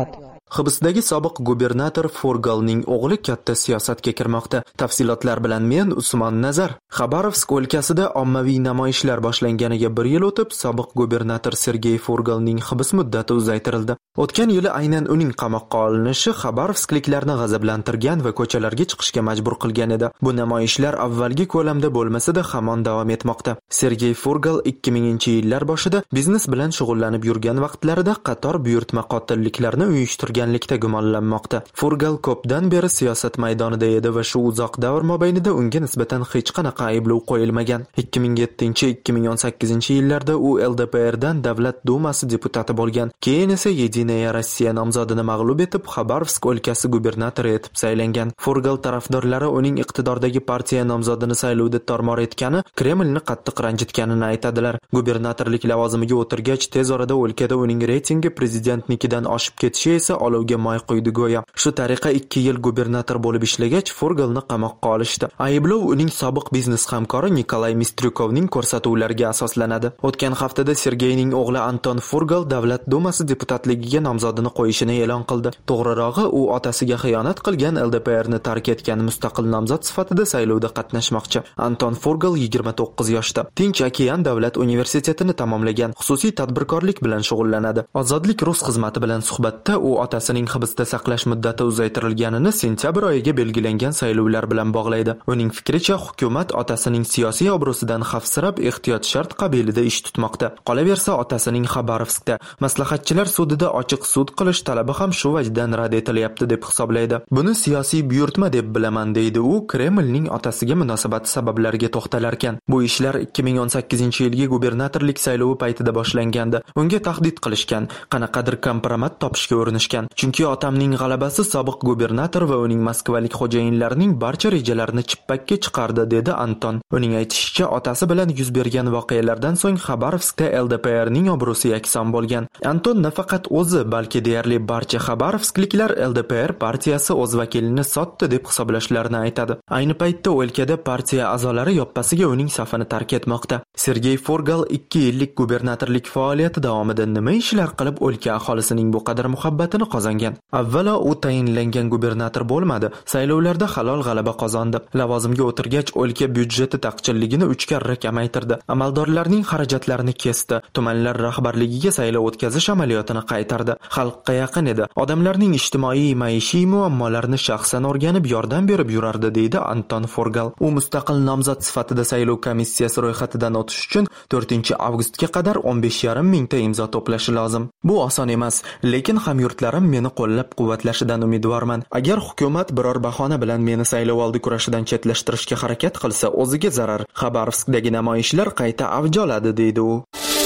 Hibsdagi sobiq gubernator Forgalning o'g'li katta siyosatga kirmoqda. Tafsilotlar bilan men Usmon Nazar. Xabarovsk o'lkasida ommaviy namoyishlar boshlanganiga bir yil o'tib, sobiq gubernator Sergey Forgalning hibs muddati uzaytirildi. O'tgan yili aynan uning qamoqqa olinishi Xabarovskliklarni g'azablantirgan va ko'chalarga chiqishga majbur qilgan edi. Bu namoyishlar avvalgi ko'lamda bo'lmasa-da hamon davom etmoqda. Sergey Forgal ikki minginchi yillar boshida biznes bilan shug'ullanib yurgan vaqtlarida qator buyurtma qotilliklarni uyushtirganlikda gumonlanmoqda. Forgal ko'pdan beri siyosat maydonida edi va shu uzoq davr mobaynida unga nisbatan hech qanaqa ayblov qo'yilmagan. ikki ming yettinchi ikki ming o'n sakkizinchi yillarda u L D P R dan Davlat dumasi deputati bo'lgan. Keyin esa Yedinaya Rossiya nomzodini mag'lub etib, Xabarovsk o'lkasi gubernatori etib saylangan. Forgal tarafdorlari uning iqtidordagi partiya nomzodini saylovda tormor etgani Kremlni qattiq ranjitganini aytadilar. Gubernatorlik lavozimiga o'tirgach, tez orada o'lkada uning reytingi prezidentnikidan oshib ketishi esa olovga moy quydi go'yo. Shu tariqa ikki yil gubernator bo'lib ishlagach, Forgalni qamoqqa olishdi. Ayblov uning sobiq biznes hamkori Nikolay Mistryukovning ko'rsatuvlariga asoslanadi. O'tgan haftada Sergeyning o'g'li Anton Forgal Davlat dumasi deputatligiga nomzodini qo'yishini e'lon qildi. To'g'rirog'i, u otasiga xiyonat qilgan L D P R ni tark etgan mustaqil nomzod sifatida saylovda qatnashmoqchi. Anton Forgal yigirma to'qqiz yoshda. Tinch okean davlat universitetini tamomlagan. Xususiy tadbirkorlik bilan shug'ullanadi. Ozodlik Rus xizmati bilan suhbatda u otasining hibsda saqlash muddati uzaytirilganini sentyabr oyiga belgilangan saylovlar bilan bog'laydi. Uning fikricha, hukumat otasining siyosiy obro'sidan xavfsirab ehtiyot shart qabilida ish tutmoqda. Qolaversa, otasining Xabarovskda maslahatchilar sudida ochiq sud qilish talabi ham shu vajdan rad etilyapti deb hisoblaydi. Buni siyosiy buyurtma deb bilaman deydi u Kremlning otasiga munosabati sabablariga to'xtalar ekan. Bu ishlar ikki ming o'n sakkizinchi yilgi gubernatorlik saylovi paytida boshlangandi. Unga tahdid qilishgan, qanaqadir kompromat topishga urinishgan. Chunki otamning g'alabasi sobiq gubernator va uning moskvalik xo'jayinlarining barcha rejalarini chippakka chiqardi, dedi Anton. Uning aytishicha, otasi bilan yuz bergan voqealardan so'ng Xabarovskda L D P R ning obro'si yakson bo'lgan. Anton nafaqat o'zi, balki deyarli barcha Xabarovskliklar L D P R partiyasi o'z vakilini sotdi deb hisoblashlarini aytadi. Ayni paytda o'lkada partiya a'zolari yoppasiga uning safini tark etmoqda. Sergey Forgal ikki yillik gubernatorlik faoliyati davomida nima ishlar qilib o'lka aholisining bu qadar muhabbatini qozongan? Avvalo, u tayinlangan gubernator bo'lmadi. Saylovlarda halol g'alaba qozondi. Lavozimga o'tirgach, o'lka byudjeti taqchilligini uch karra kamaytirdi. Amaldorlarning xarajatlarini kesdi. Tumanlar rahbarligiga saylov o'tkazish amaliyotini qaytardi. Xalqqa yaqin edi. Odamlarning ijtimoiy, maishiy muammolarini shaxsan o'rganib, yordam berib yurardi, deydi Anton Forgal. U mustaqil nomzod sifatida saylov komissiyasi ro'yxatidan o'tish uchun to'rtinchi avgustga qadar o'n besh yarim mingta imzo to'plashi lozim. Bu oson emas, lekin hamyurtlarim meni qo'llab-quvvatlashidan umidvorman. Agar hukumat biror bahona bilan meni saylov oldi kurashidan chetlashtirishga harakat qilsa, o'ziga zarar. Xabarovskdagi namoyishlar qayta avj oladi, deydi u.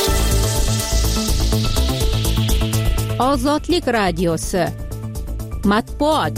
Ozodlik radiosi. Matbuot.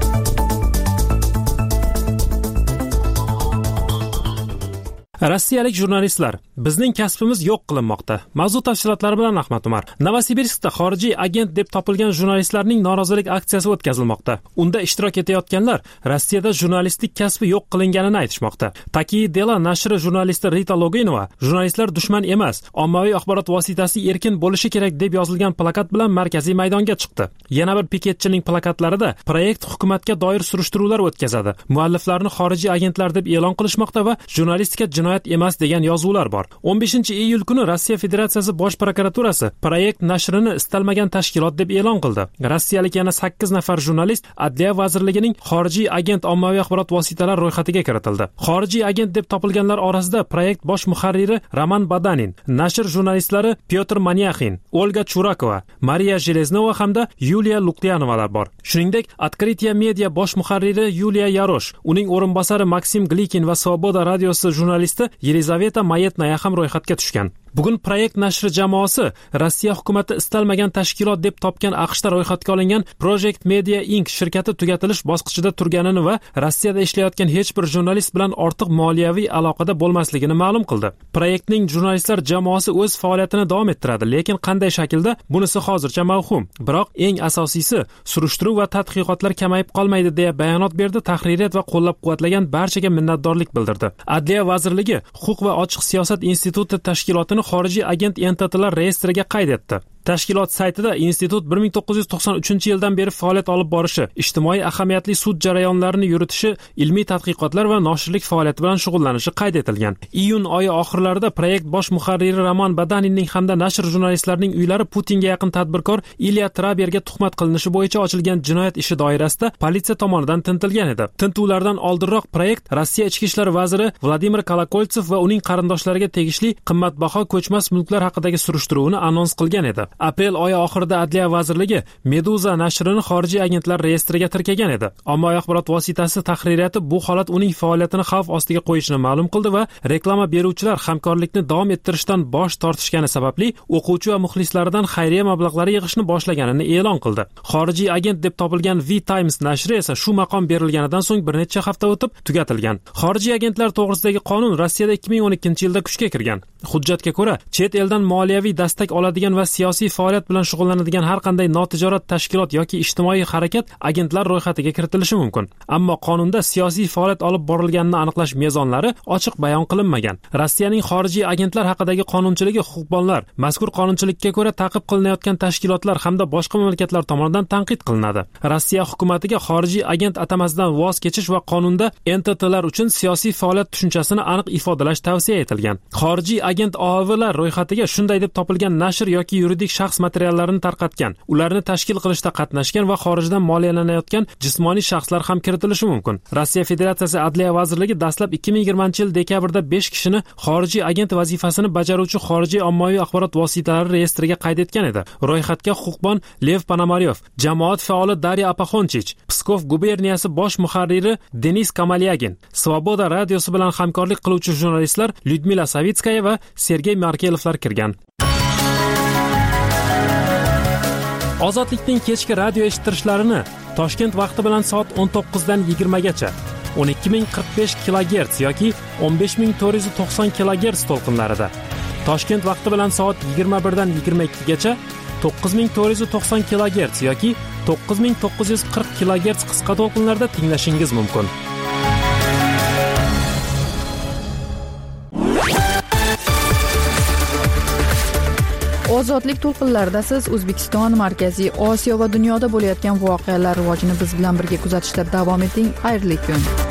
Rossiyalik jurnalistlar: bizning kasbimiz yo'q qilinmoqda. Mavzu tafsilotlari bilan Ahmad Umar. Novosibirskda xorijiy agent deb topilgan jurnalistlarning norozilik aksiyasi o'tkazilmoqda. Unda ishtirok etayotganlar Rossiyada jurnalistlik kasbi yo'q qilinganini aytishmoqda. Taki Dela nashri jurnalisti Rita Loginova jurnalistlar dushman emas, ommaviy axborot vositasi erkin bo'lishi kerak deb yozilgan plakat bilan markaziy maydonga chiqdi. Yana bir piketchining plakatlarida proyekt hukumatga doir surishtiruvlar o'tkazadi, mualliflarni xorijiy agentlar deb e'lon qilishmoqda va jurnalistika jinoyat emas degan yozuvlar bor. o'n beshinchi iyul kuni Rossiya Federatsiyasi Bosh prokuraturasi proyekt nashrini istalmagan tashkilot deb e'lon qildi. Rossiyalik yana sakkiz nafar jurnalist Adliya vazirligining xorijiy agent ommaviy axborot vositalari ro'yxatiga kiritildi. Xorijiy agent deb topilganlar orasida proyekt bosh muharriri Roman Badanin, nashr jurnalistlari Pyotr Manyaxin, Olga Churakova, Mariya Jeleznova hamda Yuliya Luqyanovalar bor. Shuningdek, Открытие media bosh muharriri Yuliya Yarosh, uning o'rinbosari Maksim Glikin va Svoboda radiosi jurnalisti Yelizaveta Mayetnaya ham ro'yxatga tushgan. Bugun proyekt nashri jamoasi Rossiya hukumati istalmagan tashkilot deb topgan AQShda ro'yxatga olingan Project Media Incorporated shirkati tugatilish bosqichida turganini va Rossiyada ishlayotgan hech bir jurnalist bilan ortiq moliyaviy aloqada bo'lmasligini ma'lum qildi. Proyektning jurnalistlar jamoasi o'z faoliyatini davom ettiradi, lekin qanday shaklda bunisi hozircha mavhum. Biroq eng asosiysi surishtiruv va tadqiqotlar kamayib qolmaydi deya bayonot berdi. Tahririyat va qo'llab-quvvatlagan barchaga minnatdorlik bildirdi. Adliya vazirligi Huquq va ochiq siyosat instituti tashkilotini xorijiy agent entitalar reyestriga qayd etdi. Tashkilot saytida institut bir ming to'qqiz yuz to'qson uchinchi yildan beri faoliyat olib borishi, ijtimoiy ahamiyatli sud jarayonlarini yuritishi, ilmiy tadqiqotlar va noshirlik faoliyati bilan shug'ullanishi qayd etilgan. Iyun oyi oxirlarida proyekt bosh muharriri Roman Badaninning hamda nashr jurnalistlarining uylari Putinga yaqin tadbirkor Ilya Traberga tuhmat qilinishi bo'yicha ochilgan jinoyat ishi doirasida politsiya tomonidan tintilgan edi. Tintuvlardan oldinroq proyekt Rossiya ichki ishlar vaziri Vladimir Kolokoltsev va uning qarindoshlariga tegishli qimmatbaho ko'chmas mulklar haqidagi surishtiruvni anons qilgan edi. Aprel oyi oxirida Adliya vazirligi Meduza nashrini xorijiy agentlar reyestriga tirkagan edi. Ommaviy axborot vositasi tahririyati bu holat uning faoliyatini xavf ostiga qo'yishini ma'lum qildi va reklama beruvchilar hamkorlikni davom ettirishdan bosh tortishgani sababli o'quvchi va muxlislaridan xayriya mablag'lari yig'ishni boshlaganini e'lon qildi. Xorijiy agent deb topilgan V-Times nashri esa shu maqom berilganidan so'ng bir necha hafta o'tib tugatilgan. Xorijiy agentlar to'g'risidagi qonun Rossiyada ikki ming o'n ikkinchi yilda kuchga kirgan. Hujjatga ko'ra, chet eldan moliyaviy dastak oladigan va siyosiy faoliyat bilan shug'ullanadigan har qanday notijorat tashkilot yoki ijtimoiy harakat agentlar ro'yxatiga kiritilishi mumkin. Ammo qonunda siyosiy faoliyat olib borilganini aniqlash mezonlari ochiq bayon qilinmagan. Rossiyaning xorijiy agentlar haqidagi qonunchiligi huquqbonlar mazkur qonunchilikka ko'ra ta'qib qilinayotgan tashkilotlar hamda boshqa mamlakatlar tomonidan tanqid qilinadi. Rossiya hukumatiga xorijiy agent atamasidan voz kechish va qonunda N T T'lar uchun siyosiy faoliyat tushunchasini aniq ifodalash tavsiya etilgan. Xorijiy agent O A V'lar ro'yxatiga shunday deb topilgan nashr yoki yuridik shaxs materiallarini tarqatgan, ularni tashkil qilishda qatnashgan va xorijdan moliyalanayotgan jismoniy shaxslar ham kiritilishi mumkin. Rossiya Federatsiyasi Adliya vazirligi dastlab ikki ming yigirmanchi yil dekabrda besh kishini xorijiy agent vazifasini bajaruvchi xorijiy ommaviy axborot vositalari reyestriga qayd etgan edi. Ro'yxatga huquqbon Lev Panomaryov, jamoat faoli Darya Apaxonchich, Pskov guberniyasi bosh muharriri Denis Kamalyagin, Svoboda radiosi bilan hamkorlik qiluvchi jurnalistlar Lyudmila Savitskaya va Sergey Markelovlar kirgan. Ozodlikning kechki radio eshittirishlarini Toshkent vaqti bilan soat o'n to'qqizdan yigirmagacha o'n ikki ming qirq besh kilogerts yoki o'n besh ming to'rt yuz to'qson kilogerts to'lqinlarida, Toshkent vaqti bilan soat yigirma birdan yigirma ikkigacha to'qqiz ming to'rt yuz to'qson kilogerts yoki to'qqiz ming to'qqiz yuz qirq kilogerts qisqa to'lqinlarda tinglashingiz mumkin. Ozodlik to'lqinlarida siz O'zbekiston, Markaziy Osiyo va dunyoda bo'layotgan voqealar rivojini biz bilan birga kuzatishda davom eting. Xayrli kun.